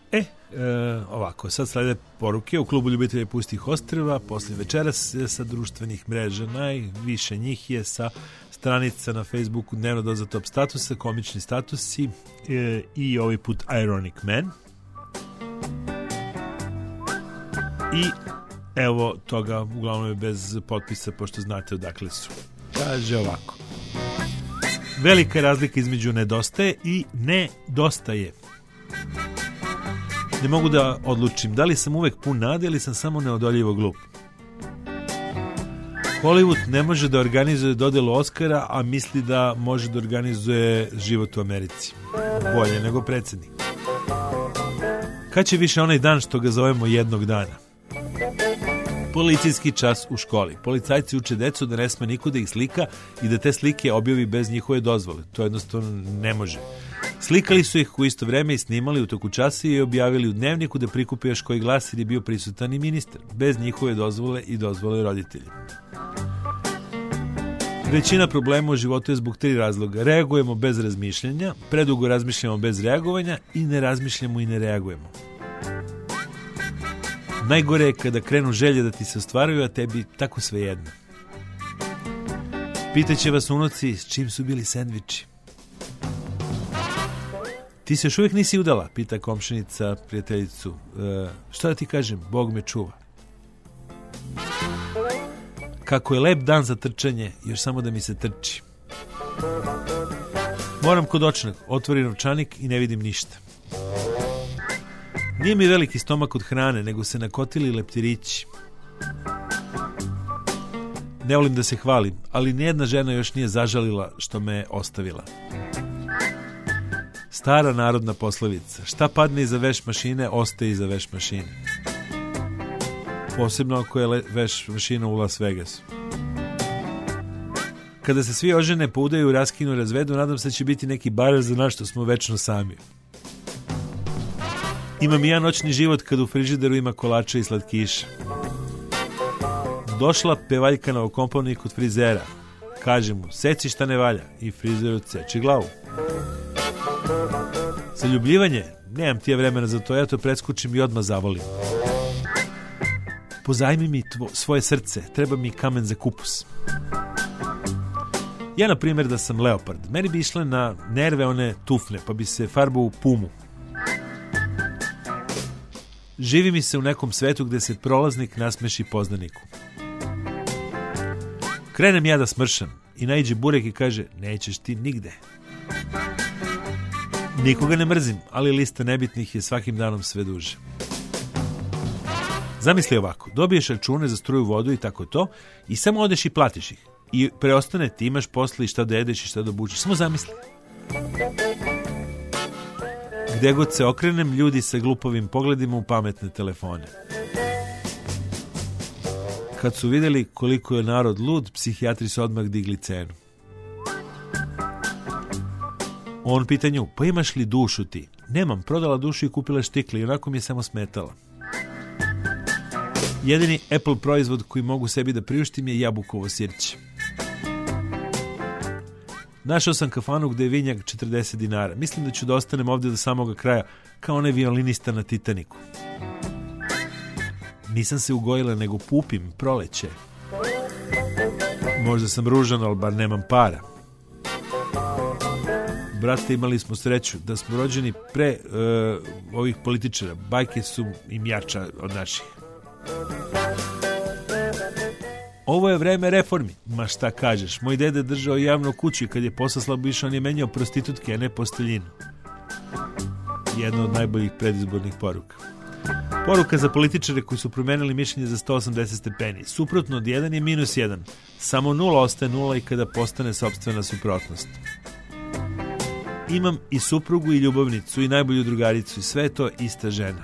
E, e, ovako, sad slede poruke u klubu ljubitelja pustih ostrva, poslije večeras sa društvenih mreža, najviše njih je sa stranica na Facebooku Dnevno doza top statusa, komični statusi e, i ovaj put Ironic Man. I evo toga, uglavnom je bez potpisa, pošto znate odakle su. Kaže ovako: velika razlika između nedostaje i nedostaje. Ne mogu da odlučim da li sam uvek pun nade ili sam samo neodoljivo glup. Hollywood ne može da organizuje dodelu Oscara, a misli da može da organizuje život u Americi. Bolje nego predsjednik. Kad će više onaj dan što ga zovemo jednog dana? Policijski čas u školi. Policajci uče decu da ne sme niko da ih slika i da te slike objavi bez njihove dozvole. To jednostavno ne može. Slikali su ih u isto vreme i snimali u toku časa i objavili u dnevniku da prikupe još koji glas jer je bio prisutan i ministar. Bez njihove dozvole i dozvole roditelja. Većina problema u životu je zbog tri razloga. Reagujemo bez razmišljanja, predugo razmišljamo bez reagovanja i ne razmišljamo i ne reagujemo. Najgore je kada krenu želje da ti se ostvaraju, a tebi tako svejedno. Pitaće vas unuci s čim su bili sendviči. Ti se još uvijek nisi udala, pita komšinica prijateljicu. E, šta da ti kažem, Bog me čuva. Kako je lep dan za trčanje, još samo da mi se trči. Moram kod očnog, otvori novčanik i ne vidim ništa. Nije mi veliki stomak od hrane, nego se nakotili leptirići. Ne volim da se hvalim, ali nijedna žena još nije zažalila što me je ostavila. Stara narodna poslovica: šta padne iza veš mašine, ostaje iza veš mašine. Posebno ako je veš mašina u Las Vegasu. Kada se svi ožene, poudaju, raskinu, razvedu, nadam se da će biti neki bar za nas što smo večno sami. Imam i ja noćni život kad u frižideru ima kolača i slatkiša. Došla pevaljka na okompovni kod frizera. Kaže mu, seci šta ne valja, i frizer odseče glavu. Zaljubljivanje? Nemam ti je vremena za to, ja to preskočim i odmah zavolim. Pozajmi mi tvo, svoje srce, treba mi kamen za kupus. Ja, na primjer, da sam leopard, meni bi išle na nerve one tufne, pa bi se farbao u pumu. Živi mi se u nekom svetu gde se prolaznik nasmeši poznaniku. Krenem ja da smršam i naiđe burek i kaže, nećeš ti nigde. Nikoga ne mrzim, ali lista nebitnih je svakim danom sve duže. Zamisli ovako, dobiješ račune za struju, vodu i tako to i samo odeš i platiš ih. I preostane ti imaš posle i šta da jedeš i šta da obučeš. Samo zamisli. Gde god se okrenem, ljudi sa glupovim pogledima u pametne telefone. Kad su vidjeli koliko je narod lud, psihijatri su odmah digli cenu. On pita nju, pa imaš li dušu ti? Nemam, prodala dušu i kupila štikle i onako mi je samo smetala. Jedini Apple proizvod koji mogu sebi da priuštim je jabukovo sirće. Našao sam kafanu gde je vinjak četrdeset dinara. Mislim da ću da ostanem ovdje do samoga kraja, kao onaj violinista na Titaniku. Nisam se ugojila, nego pupim, proleće. Možda sam ružan, ali bar nemam para. Brate, imali smo sreću da smo rođeni pre uh, ovih političara. Bajke su im jača od naših. Ovo je vreme reformi. Ma šta kažeš, moj dede držao javno kuću i kad je posao slabo išao, on je menjao prostitutke, a ne posteljinu. Jedna od najboljih predizbornih poruka. Poruka za političare koji su promenili mišljenje za sto osamdeset stepeni. Suprotno od jedan je minus jedan. Samo nula ostaje nula i kada postane sopstvena suprotnost. Imam i suprugu i ljubavnicu i najbolju drugaricu i sve je to ista žena.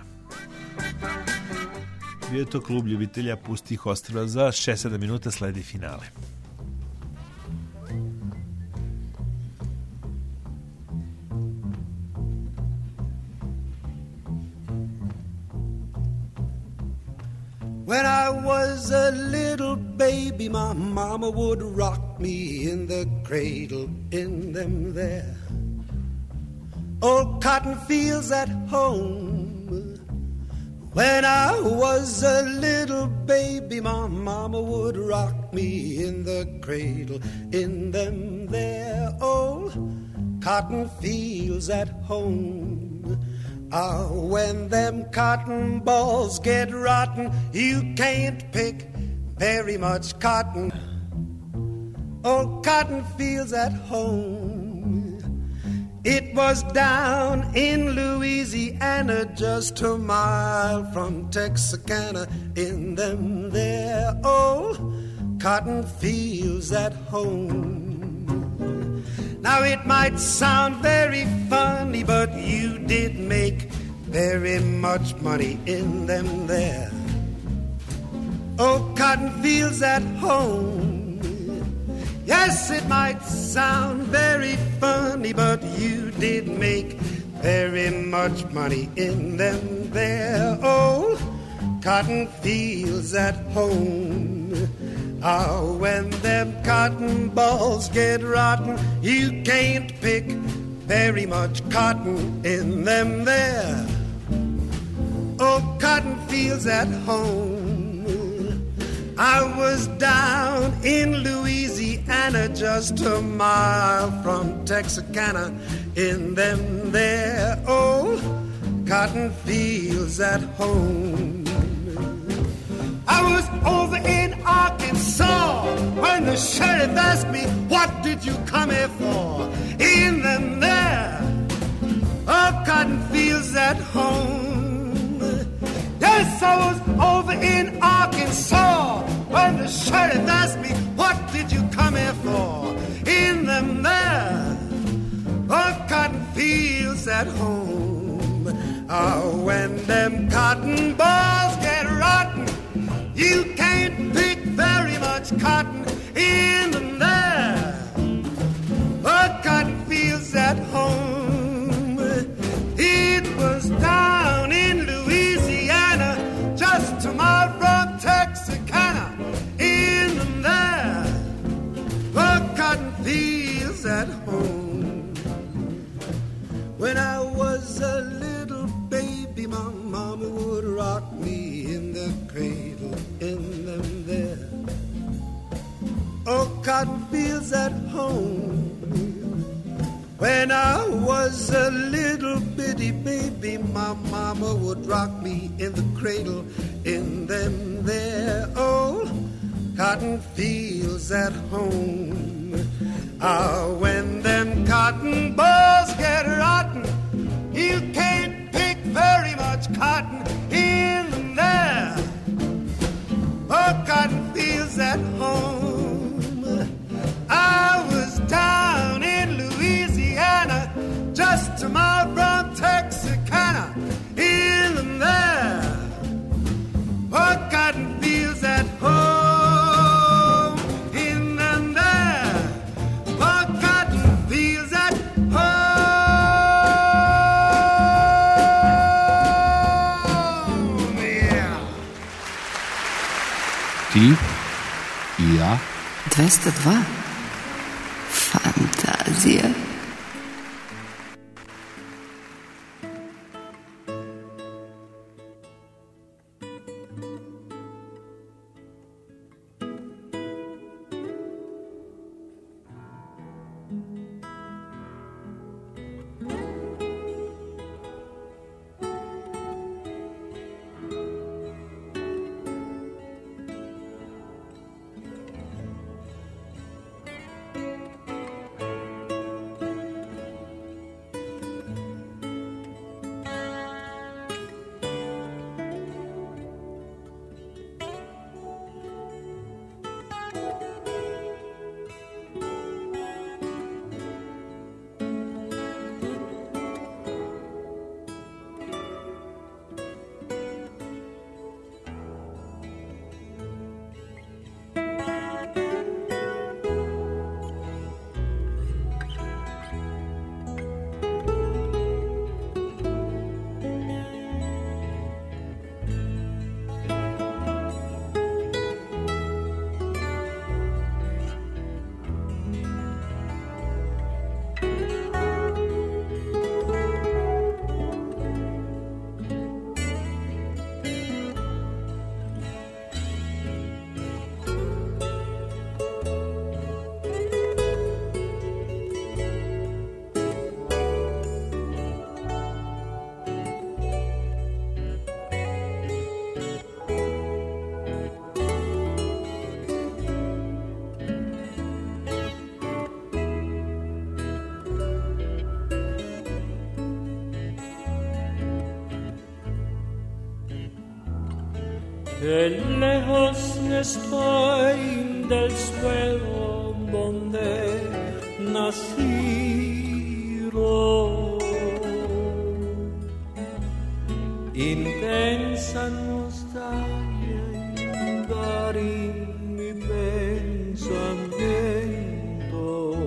Bio je to klub ljubitelja pustih ostrva. Za šest sedam minuta sledi finale. When I was a little baby, my mama would rock me in the cradle in them there old cotton fields at home, When I was a little baby, my mama would rock me in the cradle in them there old cotton fields at home. Ah, when them cotton balls get rotten, you can't pick very much cotton. Oh, cotton fields at home. It was down in Louisiana, just a mile from Texarkana, in them there old cotton fields at home. Now it might sound very funny, but you did make very much money in them there old cotton fields at home. Yes, it might sound very funny, but you did make very much money in them there old cotton fields at home. Ah, when them cotton balls get rotten, you can't pick very much cotton in them there old cotton fields at home. I was down in Louisiana, just a mile from Texarkana, in them there old cotton fields at home. I was over in Arkansas when the sheriff asked me, what did you come here for? In them there old cotton fields at home. Yes, I was over in Arkansas when the sheriff asked me, what did you come here for? In them there old cotton fields at home. Oh, when them cotton balls get rotten, you can't pick very much cotton in them there old cotton fields at home. It was down in Louisiana, just a mile from Texarkana, in them there old cotton fields at home. When I was a little baby, my mama would rock me in the cradle in them there old cotton fields at home. When I was a little bitty baby, my mama would rock me in the cradle in them there old cotton fields at home. Ah, when them cotton balls get rotten, you can't pick very much cotton in them there old cotton fields at home. I was down in Louisiana, just a mile from Texarkana, in them there old cotton fields at home. In them there old cotton fields at home. Yeah. Ti i ja. dvesta dva. Fantazija. que lejos estoy del suelo donde nací. Intensa nostalgia invadí mi pensamiento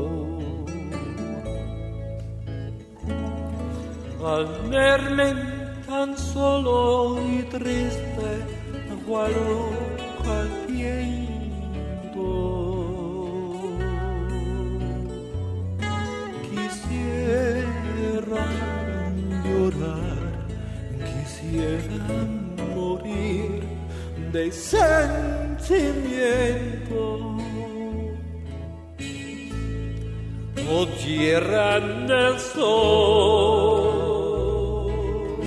al verme tan solo y triste cual hoja al viento. Quisiera llorar, quisiera morir de sentimiento. Oh tierra del sol,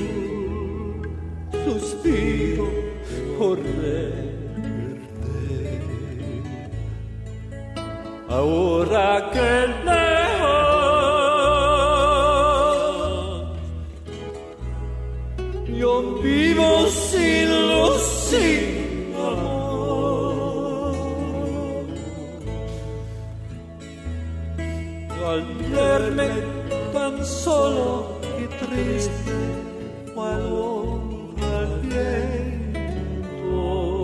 suspiro por verte. Ahora que lejos yo vivo sin luz, sin amor. Al verme tan solo y triste, cual hoja al viento,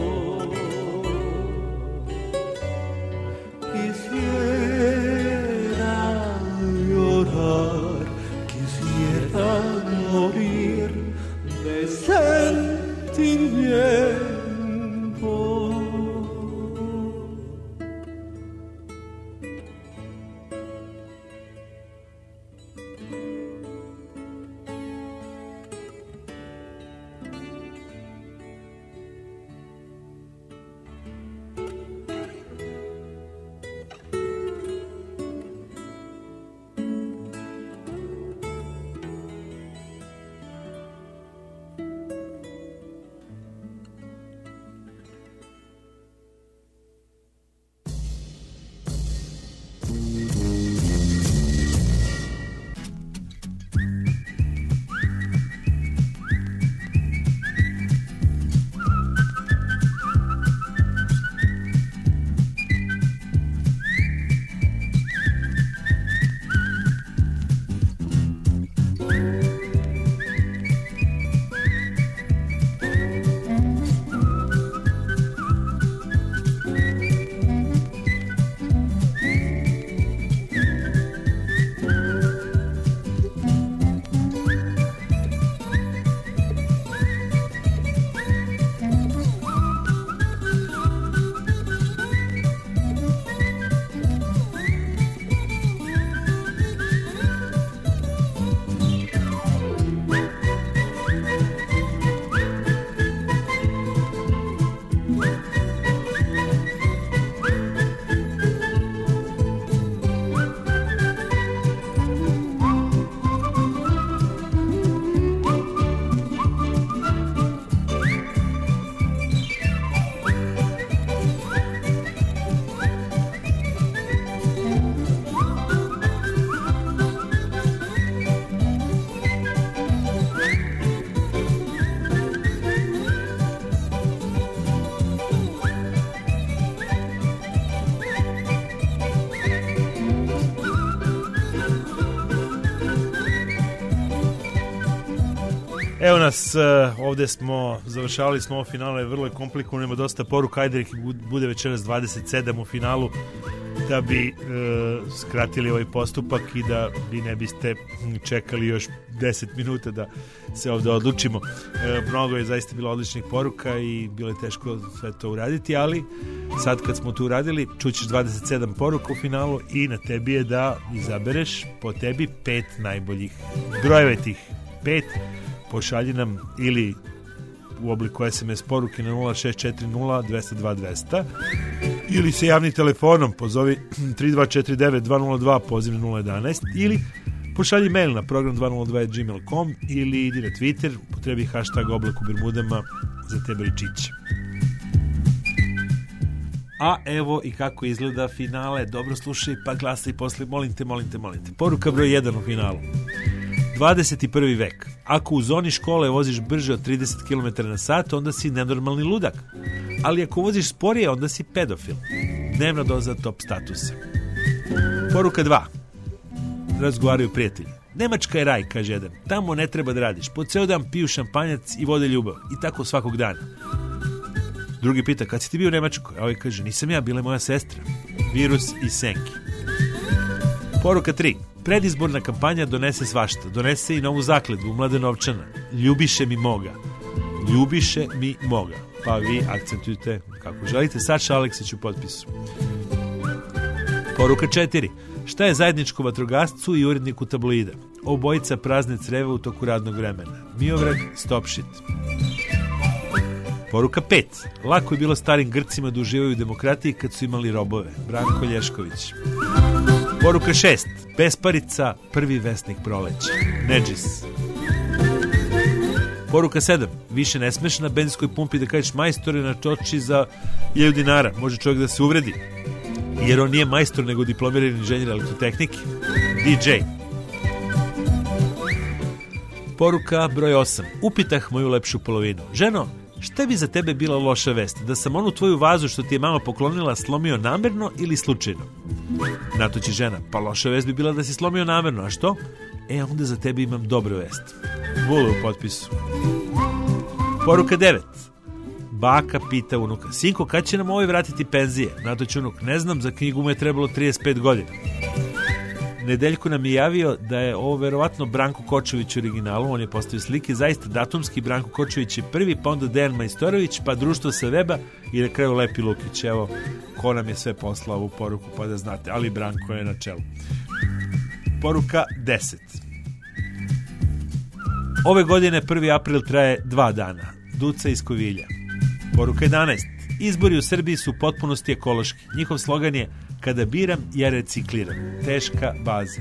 quisiera llorar, quisiera morir de sentimiento. Evo nas, ovde smo, završavali smo ovo finale, vrlo je komplikovano, ima dosta poruka, ajde ih bude večeras dvadeset sedam u finalu, da bi e, skratili ovaj postupak i da vi ne biste čekali još deset minuta da se ovde odlučimo. E, mnogo je zaista bilo odličnih poruka i bilo je teško sve to uraditi, ali sad kad smo to uradili, čućeš dvadeset sedam poruka u finalu i na tebi je da izabereš po tebi pet najboljih. Brojeve tih pet pošalji nam ili u obliku es em es poruke na nula šest četiri nula dva nula dva dva nula nula ili se javni telefonom, pozovi tri dva četiri devet dva nula dva, poziv na nula jedanaest, ili pošalji mail na program dva nula dva at gmail dot com ili idi na Twitter, potrebi hashtag oblak u Bermudama za tebe i Čiće. A evo i kako izgleda finale. Dobro slušaj pa glasaj posle, molim te, molim te, molim te. Poruka broj jedan u finalu. dvadeset prvi vek. Ako u zoni škole voziš brže od trideset kilometara na sat, onda si nenormalni ludak. Ali ako voziš sporije, onda si pedofil. Dnevna doza top statusa. Poruka dva. Razgovaraju prijatelji. Nemačka je raj, kaže jedan. Tamo ne treba da radiš. Po ceo dan piju šampanjac i vode ljubav. I tako svakog dana. Drugi pita, kad si ti bio u Nemačkoj? A ovaj kaže, nisam ja, bila je moja sestra. Virus i senki. Poruka tri. Predizborna kampanja donese svašta. Donese i novu zakletvu, Mlade Novčana. Ljubiše mi moga. Ljubiše mi moga. Pa vi akcentujte kako želite. Saša Aleksić u potpisu. Poruka četiri. Šta je zajedničko vatrogascu i uredniku tabloida? Obojica prazne creve u toku radnog vremena. Miovrag, stop shit. Poruka pet. Lako je bilo starim Grcima da uživaju u demokratiji kad su imali robove. Branko Lješković. Poruka šest. Besparica, prvi vesnik proleća. Nedžis. Poruka sedam. Više ne smeš na benzinskoj pumpi da kažeš majstore na čoči za hiljadu dinara. Može čovjek da se uvredi. Jer on nije majstor nego diplomirani inženjer elektrotehnike. D J. Poruka broj osam. Upitah moju lepšu polovinu. Ženo, šta bi za tebe bila loša vest? Da sam onu tvoju vazu što ti je mama poklonila slomio namerno ili slučajno? Na to će žena. Pa loša vest bi bila da si slomio namerno. A što? E, onda za tebe imam dobru vest. Vule u potpisu. Poruka devet. Baka pita unuka. Sinko, kad će nam ovaj vratiti penzije? Na to će unuk. Ne znam, za knjigu mu je trebalo trideset pet godina. Nedeljko nam je javio da je ovo verovatno Branko Kočević u originalu. On je postavio slike. Zaista datumski Branko Kočević je prvi, pa onda Dejan Majstorović, pa društvo sa weba i na kraju Lepi Lukić. Evo, ko nam je sve poslao ovu poruku, pa da znate. Ali Branko je na čelu. Poruka deset. Ove godine prvi april traje dva dana. Duca iz Kovilja. Poruka jedanaest. Izbori u Srbiji su u potpunosti ekološki. Njihov slogan je kada biram, ja recikliram. Teška baza.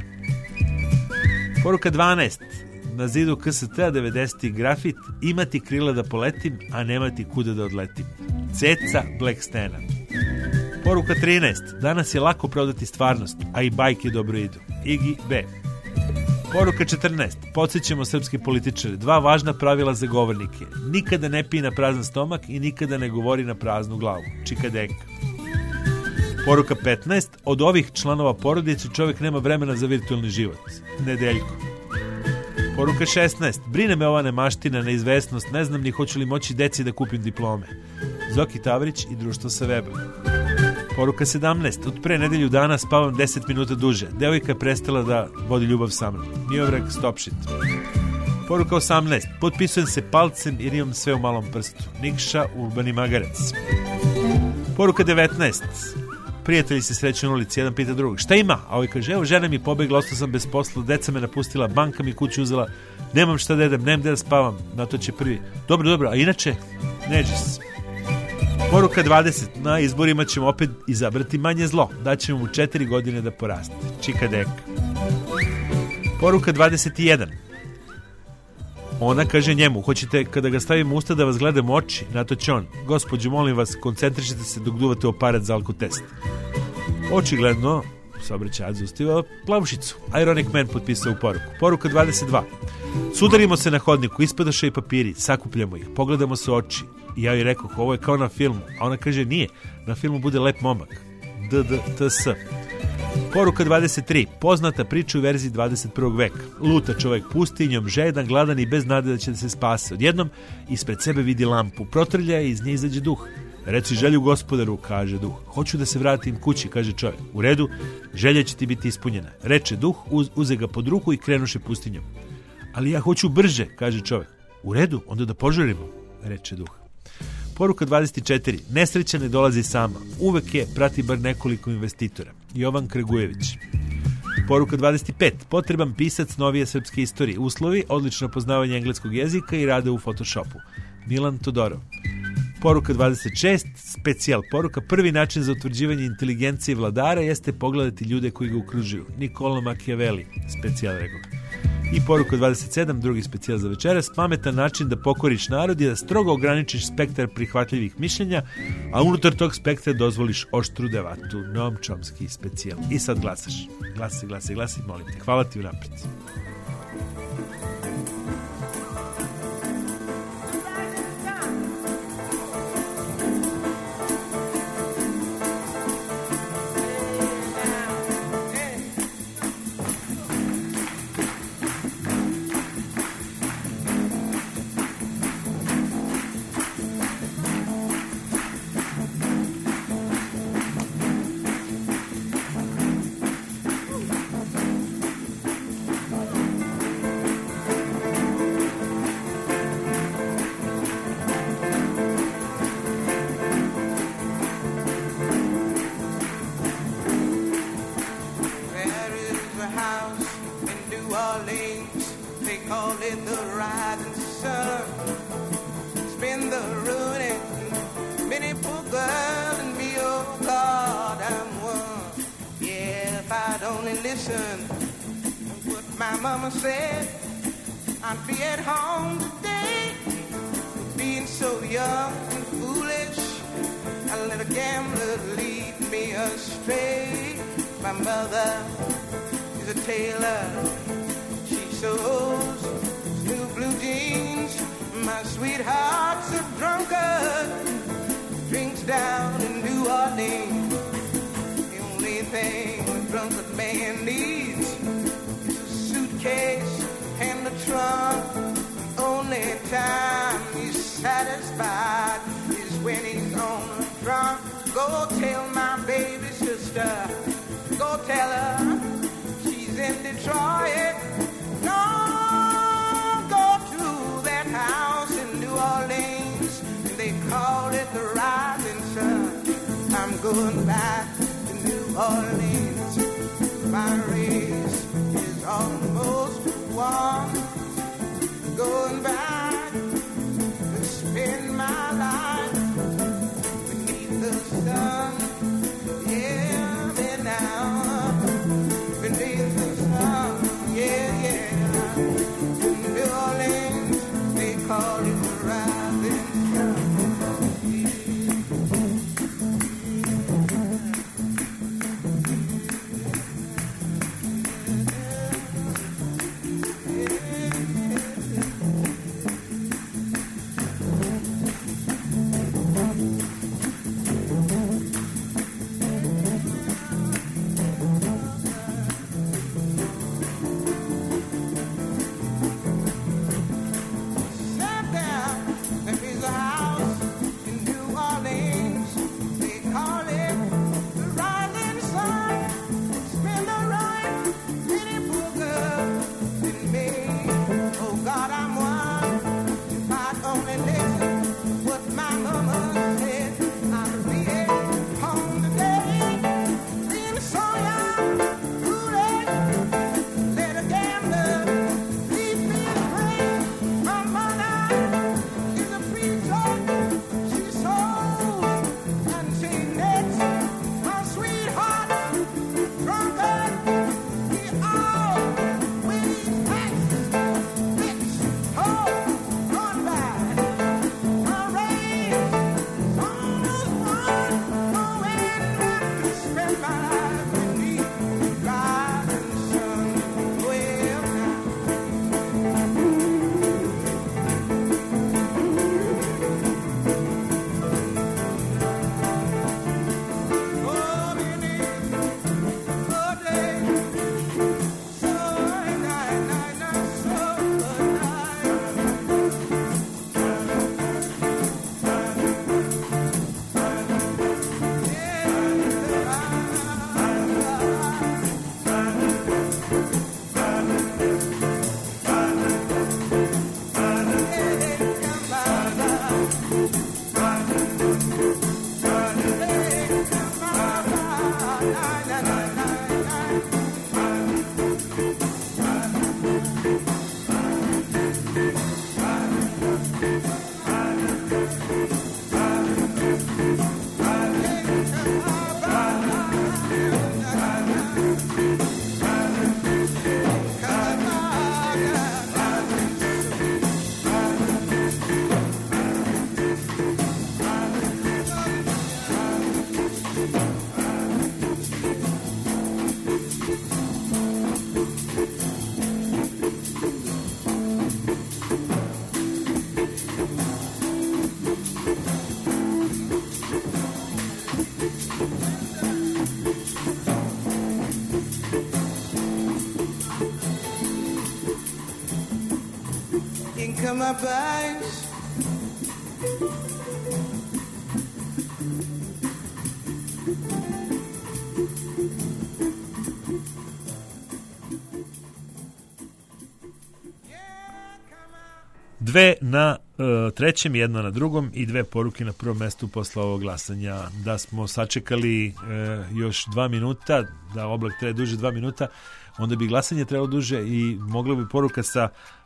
Poruka dvanaest. Na zidu K S T devedesetih grafit. Imati krila da poletim, a nemati kuda da odletim. Ceca Blackstena. Poruka trinaest. Danas je lako prodati stvarnost, a i bajke dobro idu. Igi B. Poruka četrnaest. Podsjećamo srpske političare. Dva važna pravila za govornike. Nikada ne pije na prazan stomak i nikada ne govori na praznu glavu. Čikadeka. Poruka petnaest. Od ovih članova porodice čovjek nema vremena za virtualni život. Nedeljko. Poruka šesnaest. Brine me ova nemaština, neizvesnost. Ne znam ni hoću li moći deci da kupim diplome. Zoki Tavrić i društvo sa weba. Poruka sedamnaest. Od pre nedelju dana spavam deset minuta duže. Devojka je prestala da vodi ljubav sa mnom. Miovrag, stop shit. Poruka osamnaest. Potpisujem se palcem jer imam sve u malom prstu. Nikša, urbani magarac. Poruka devetnaest. Prijatelji se sreću na ulici, jedan pita drugog. Šta ima? A ovaj kaže, evo žena mi pobegla, ostao sam bez posla, deca me napustila, banka mi kuću uzela, nemam šta da jedem, nemam gde da spavam. Na to će prvi. Dobro, dobro, a inače, neđes. Poruka dvadeset. Na izborima ćemo opet izabrati manje zlo. Daćemo mu četiri godine da poraste. Čikadeka. Poruka dvadeset jedan. Ona kaže njemu, hoćete kada ga stavimo usta da vas gledam u oči? Na to će on, gospođo, molim vas, koncentrišite se dok duvate aparat za alkotest. Očigledno, saobraćajac zaustavio plavušicu. Ironic Man potpisao u poruku. Poruka dvadeset dva. Sudarimo se na hodniku, ispadaše i papiri, sakupljamo ih, pogledamo se u oči. I ja joj rekoh, ovo je kao na filmu. A ona kaže, nije, na filmu bude lep momak. D D T S. Poruka dvadeset tri. Poznata priča u verziji dvadeset prvog veka. Luta čovjek pustinjom, žedan, gladan i bez nade da će da se spase. Odjednom ispred sebe vidi lampu, protrlja i iz nje izađe duh. Reci želju gospodaru, kaže duh. Hoću da se vratim kući, kaže čovjek. U redu, želja će ti biti ispunjena. Reče duh, uz, uze ga pod ruku i krenuše pustinjom. Ali ja hoću brže, kaže čovjek. U redu, onda da požurimo, reče duh. Poruka dvadeset četiri. Nesreća ne dolazi sama. Uvek je prati bar nekoliko investitora. Jovan Kragujević. Poruka dvadeset pet. Potreban pisac novije srpske istorije. Uslovi, odlično poznavanje engleskog jezika i rade u Photoshopu. Milan Todorov. Poruka dvadeset šest. Specijal poruka. Prvi način za utvrđivanje inteligencije vladara jeste pogledati ljude koji ga okružuju. Niccolo Machiavelli. Specijal rekao. I poruka dvadeset sedam, drugi specijal za večeras. Pametan način da pokoriš narod je da strogo ograničiš spektar prihvatljivih mišljenja, a unutar tog spektra dozvoliš oštru debatu. Noam Chomsky specijal. I sad glasaš. Glasaj, glasaj, glasaj, molim te. Hvala ti unaprijed. rising sun. It's been the ruining many poor girl and me, oh God, I'm one. Yeah, if I'd only listen to what my mama said, I'd be at home today. Being so young and foolish, I let a gambler lead me astray. My mother is a tailor, she sews new blue jeans. My sweetheart's a drunkard, drinks down in New Orleans. The only thing a drunkard man needs is a suitcase and a trunk. The only time he's satisfied is when he's on a drunk. Go tell my baby sister, go tell her she's in Detroit. No, go to that house in New Orleans, they call it the Rising Sun. I'm going back to New Orleans. My race is almost won. Going back to spend my life beneath the sun. Yeah, me now beneath the sun. Yeah, yeah. In New Orleans, they call it the Rising Sun. Come up, eyes. Dve na uh, trećem, jedna na drugom i dve poruke na prvom mestu posle ovog glasanja. Da smo sačekali uh, još dva minuta, da oblak traje duže dva minuta, onda bi glasanje trebalo duže i mogla bi poruka sa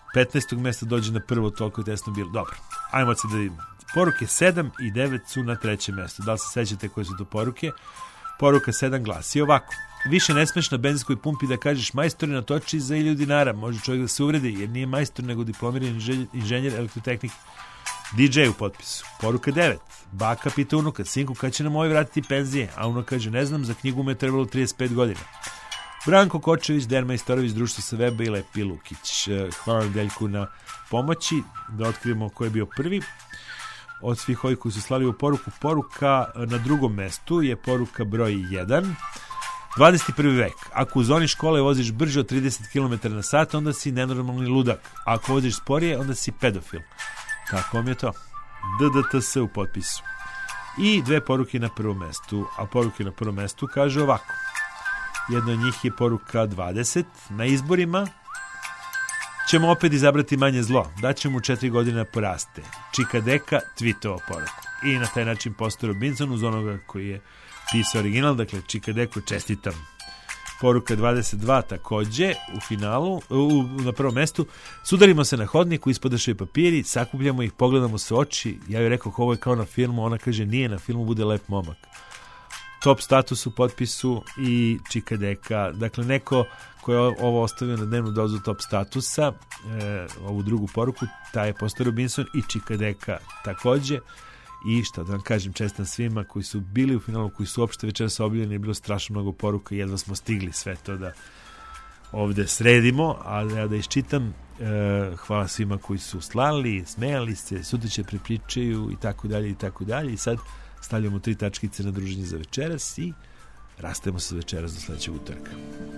petnaestog mesta dođe na prvo, toliko je tesno bilo. Dobro, ajmo se da vidimo. Poruke sedam i devet su na trećem mestu. Da li se sećate koje su to poruke? Poruka sedam glasi ovako. Više ne smeš na benzinskoj pumpi da kažeš majstori natoči za hiljadu dinara. Može čovjek da se uvredi jer nije majstor nego diplomirani inženjer elektrotehnike. D J u potpisu. Poruka devet. Baka pita unuka, sinku, kad će nam ovaj vratiti penzije? A unuka kaže, ne znam, za knjigu me je trebalo trideset pet godina. Branko Kočević, Derma Istorović, društvo sa weba i Lepi Lukić. Hvala Deljku na pomoći da otkrijemo ko je bio prvi. Od svih ovih koji su slali u poruku, poruka na drugom mestu je poruka broj jedan. dvadeset prvi vek. Ako u zoni škole voziš brže od trideset kilometara na sat, onda si nenormalni ludak. A ako voziš sporije, onda si pedofil. Tako vam je to. D D T S u potpisu. I dve poruke na prvom mestu. A poruke na prvom mestu kaže ovako. Jedna od njih je poruka dvadeset. Na izborima ćemo opet izabrati manje zlo. Daćemo mu četiri godine poraste. Čika Deka tweetovao poruku. I na taj način postao Robinson uz onoga koji je pisao original. Dakle, Čika Deku čestitam. Poruka dvadeset dva takođe u finalu, u, na prvom mestu. Sudarimo se na hodniku, ispadaše papiri, sakupljamo ih, pogledamo se u oči. Ja joj rekao, ovo je kao na filmu. Ona kaže, nije na filmu, bude lep momak. Top status u potpisu i Čika Deka. Dakle, neko ko je ovo ostavio na dnevnu dozu top statusa, e, ovu drugu poruku, taj je postao Robinson i Čika Deka takođe. I šta da vam kažem, čestam svima koji su bili u finalu, koji su uopšte večeras objavljeni, je bilo strašno mnogo poruka i jedva smo stigli sve to da ovde sredimo, a ja da iščitam. E, hvala svima koji su slali, smejali se, sutra će prepričaju i tako dalje i tako dalje. I sad stavljamo tri tačkice na druženje za večeras i rastemo se večeras do sledećeg utorka.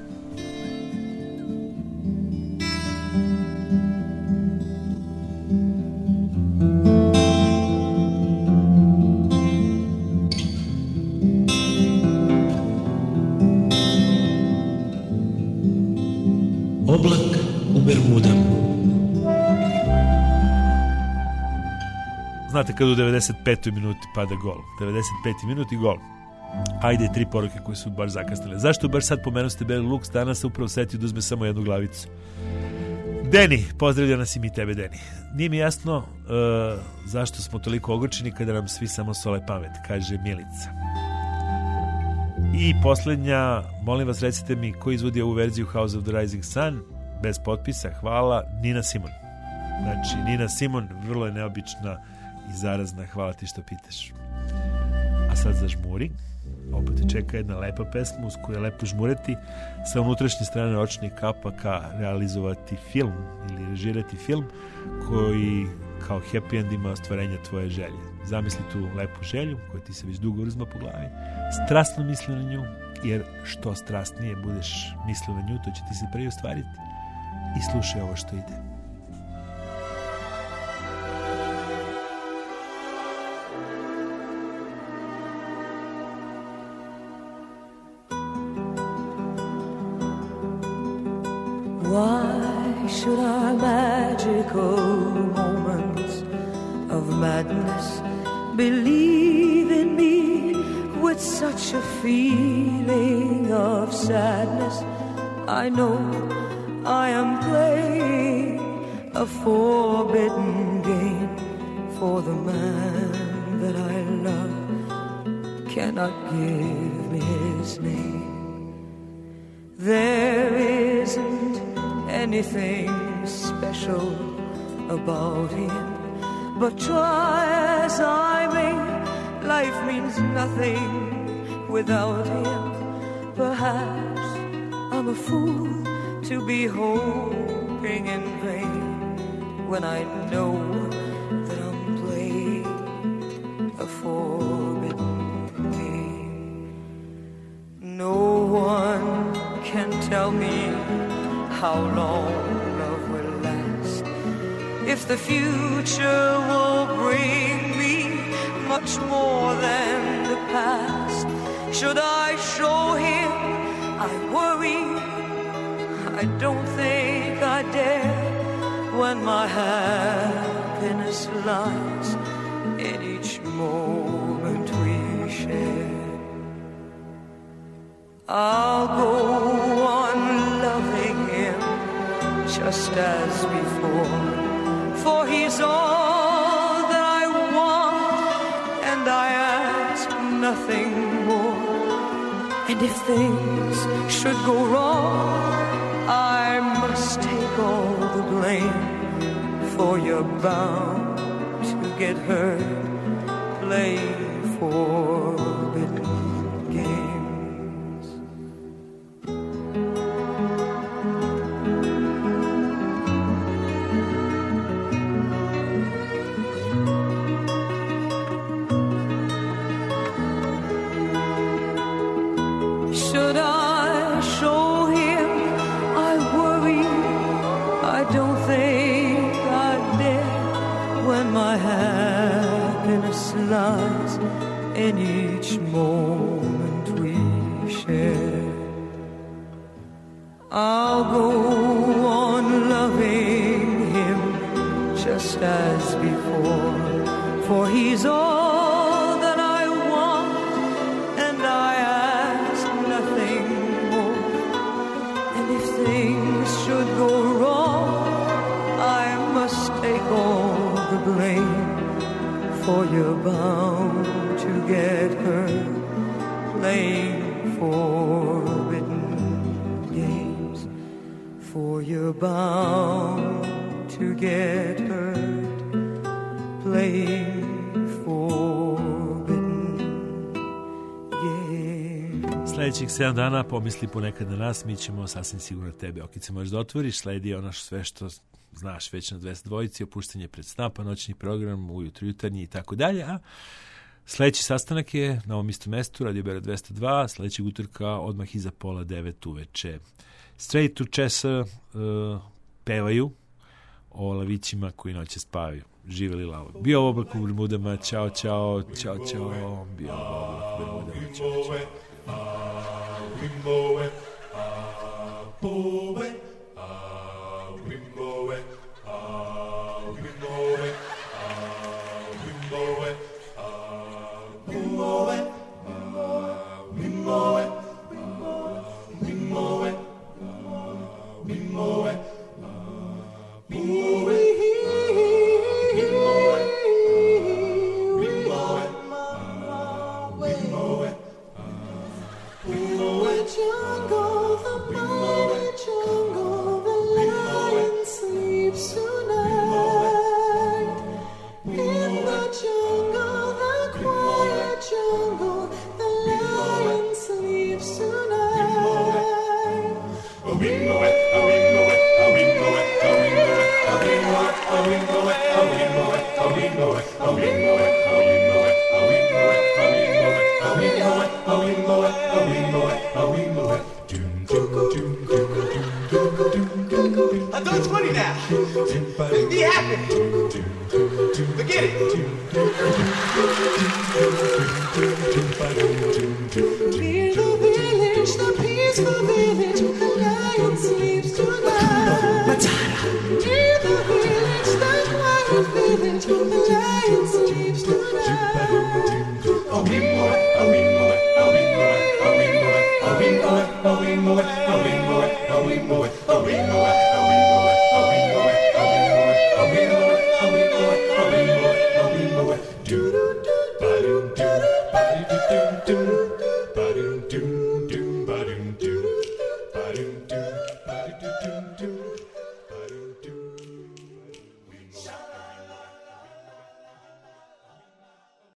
Oblak u Bermudama. Znate kad u devedeset petoj minuti pada gol. devedeset peti minut i gol. Ajde, tri poruke koje su baš zakasnile. Zašto baš sad pomenuste Beli Luks? Danas se upravo setio da uzme samo jednu glavicu. Deni, pozdravlja nas i mi tebe, Deni. Nije mi jasno uh, zašto smo toliko ogorčeni kada nam svi samo sole pamet, kaže Milica. I posljednja, molim vas recite mi ko izvodi ovu verziju House of the Rising Sun, bez potpisa, hvala, Nina Simon. Znači, Nina Simon, vrlo je neobična i zarazna, hvala ti što pitaš. A sad zažmuri, opet te čeka jedna lepa pesma uz koju je lepo žmureti, sa unutrašnje strane očnih kapaka realizovati film ili režirati film koji kao happy end ima ostvarenje tvoje želje. Zamisli tu lepu želju koja ti se već dugo uzma po glavi, strasno misli na nju, jer što strasnije budeš mislio na nju, to će ti se prije ostvariti. I slušaj ovo što ide. Why should our magical moments of madness believe in me with such a feeling of sadness? I know I am playing a forbidden game, for the man that I love cannot give me his name. There isn't anything special about him, but try as I may, life means nothing without him. Perhaps I'm a fool to be hoping in vain when I know that I'm playing a forbidden game. No one can tell me how long love will last, if the future will bring me much more than the past. Should I show him I worry? I don't think I dare, when my happiness lies in each moment we share. I'll go on loving him just as before. For he's all that I want, and I ask nothing more. And if things should go wrong, I must take all the blame. For you're bound to get hurt playing forbidden games. Should I show him I worry? I don't think I'd dare, when my happiness lies in each moment we share. I'll go on loving him just as before, for he's all that I want, and I ask nothing more. And if things should go wrong, I must take all the blame. For you're bound to get hurt playing forbidden games. For you're bound to get hurt playing forbidden games. Sljedećih sedam dana pomisli ponekad na nas, mi ćemo sasvim sigurno tebe okice možeš da otvoriš, sledi ono sve što znaš već na dvesta dvojici, opuštanje pred sna, pa noćni program, ujutru jutarnji i tako dalje, a sljedeći sastanak je na ovom istom mestu, Radio Beograd dvesta dva, sljedećeg utorka odmah iza pola devet uveče. Straight to Chesa uh, pevaju o lavićima koji noće spavaju. Živeli lavo. Bio oblak u Bermudama, čao, čao, čao, čao, bio oblak u Bermudama, čao, čao. Don't twenty now. Be happy. Forget it. Near the village, the peaceful village, the lion sleeps tonight. Near the village, the quiet village, the lion sleeps tonight. Oh, we boy, oh, we boy, oh, we boy, oh, we boy, oh, we boy, oh, we boy, oh, we boy, oh, we boy.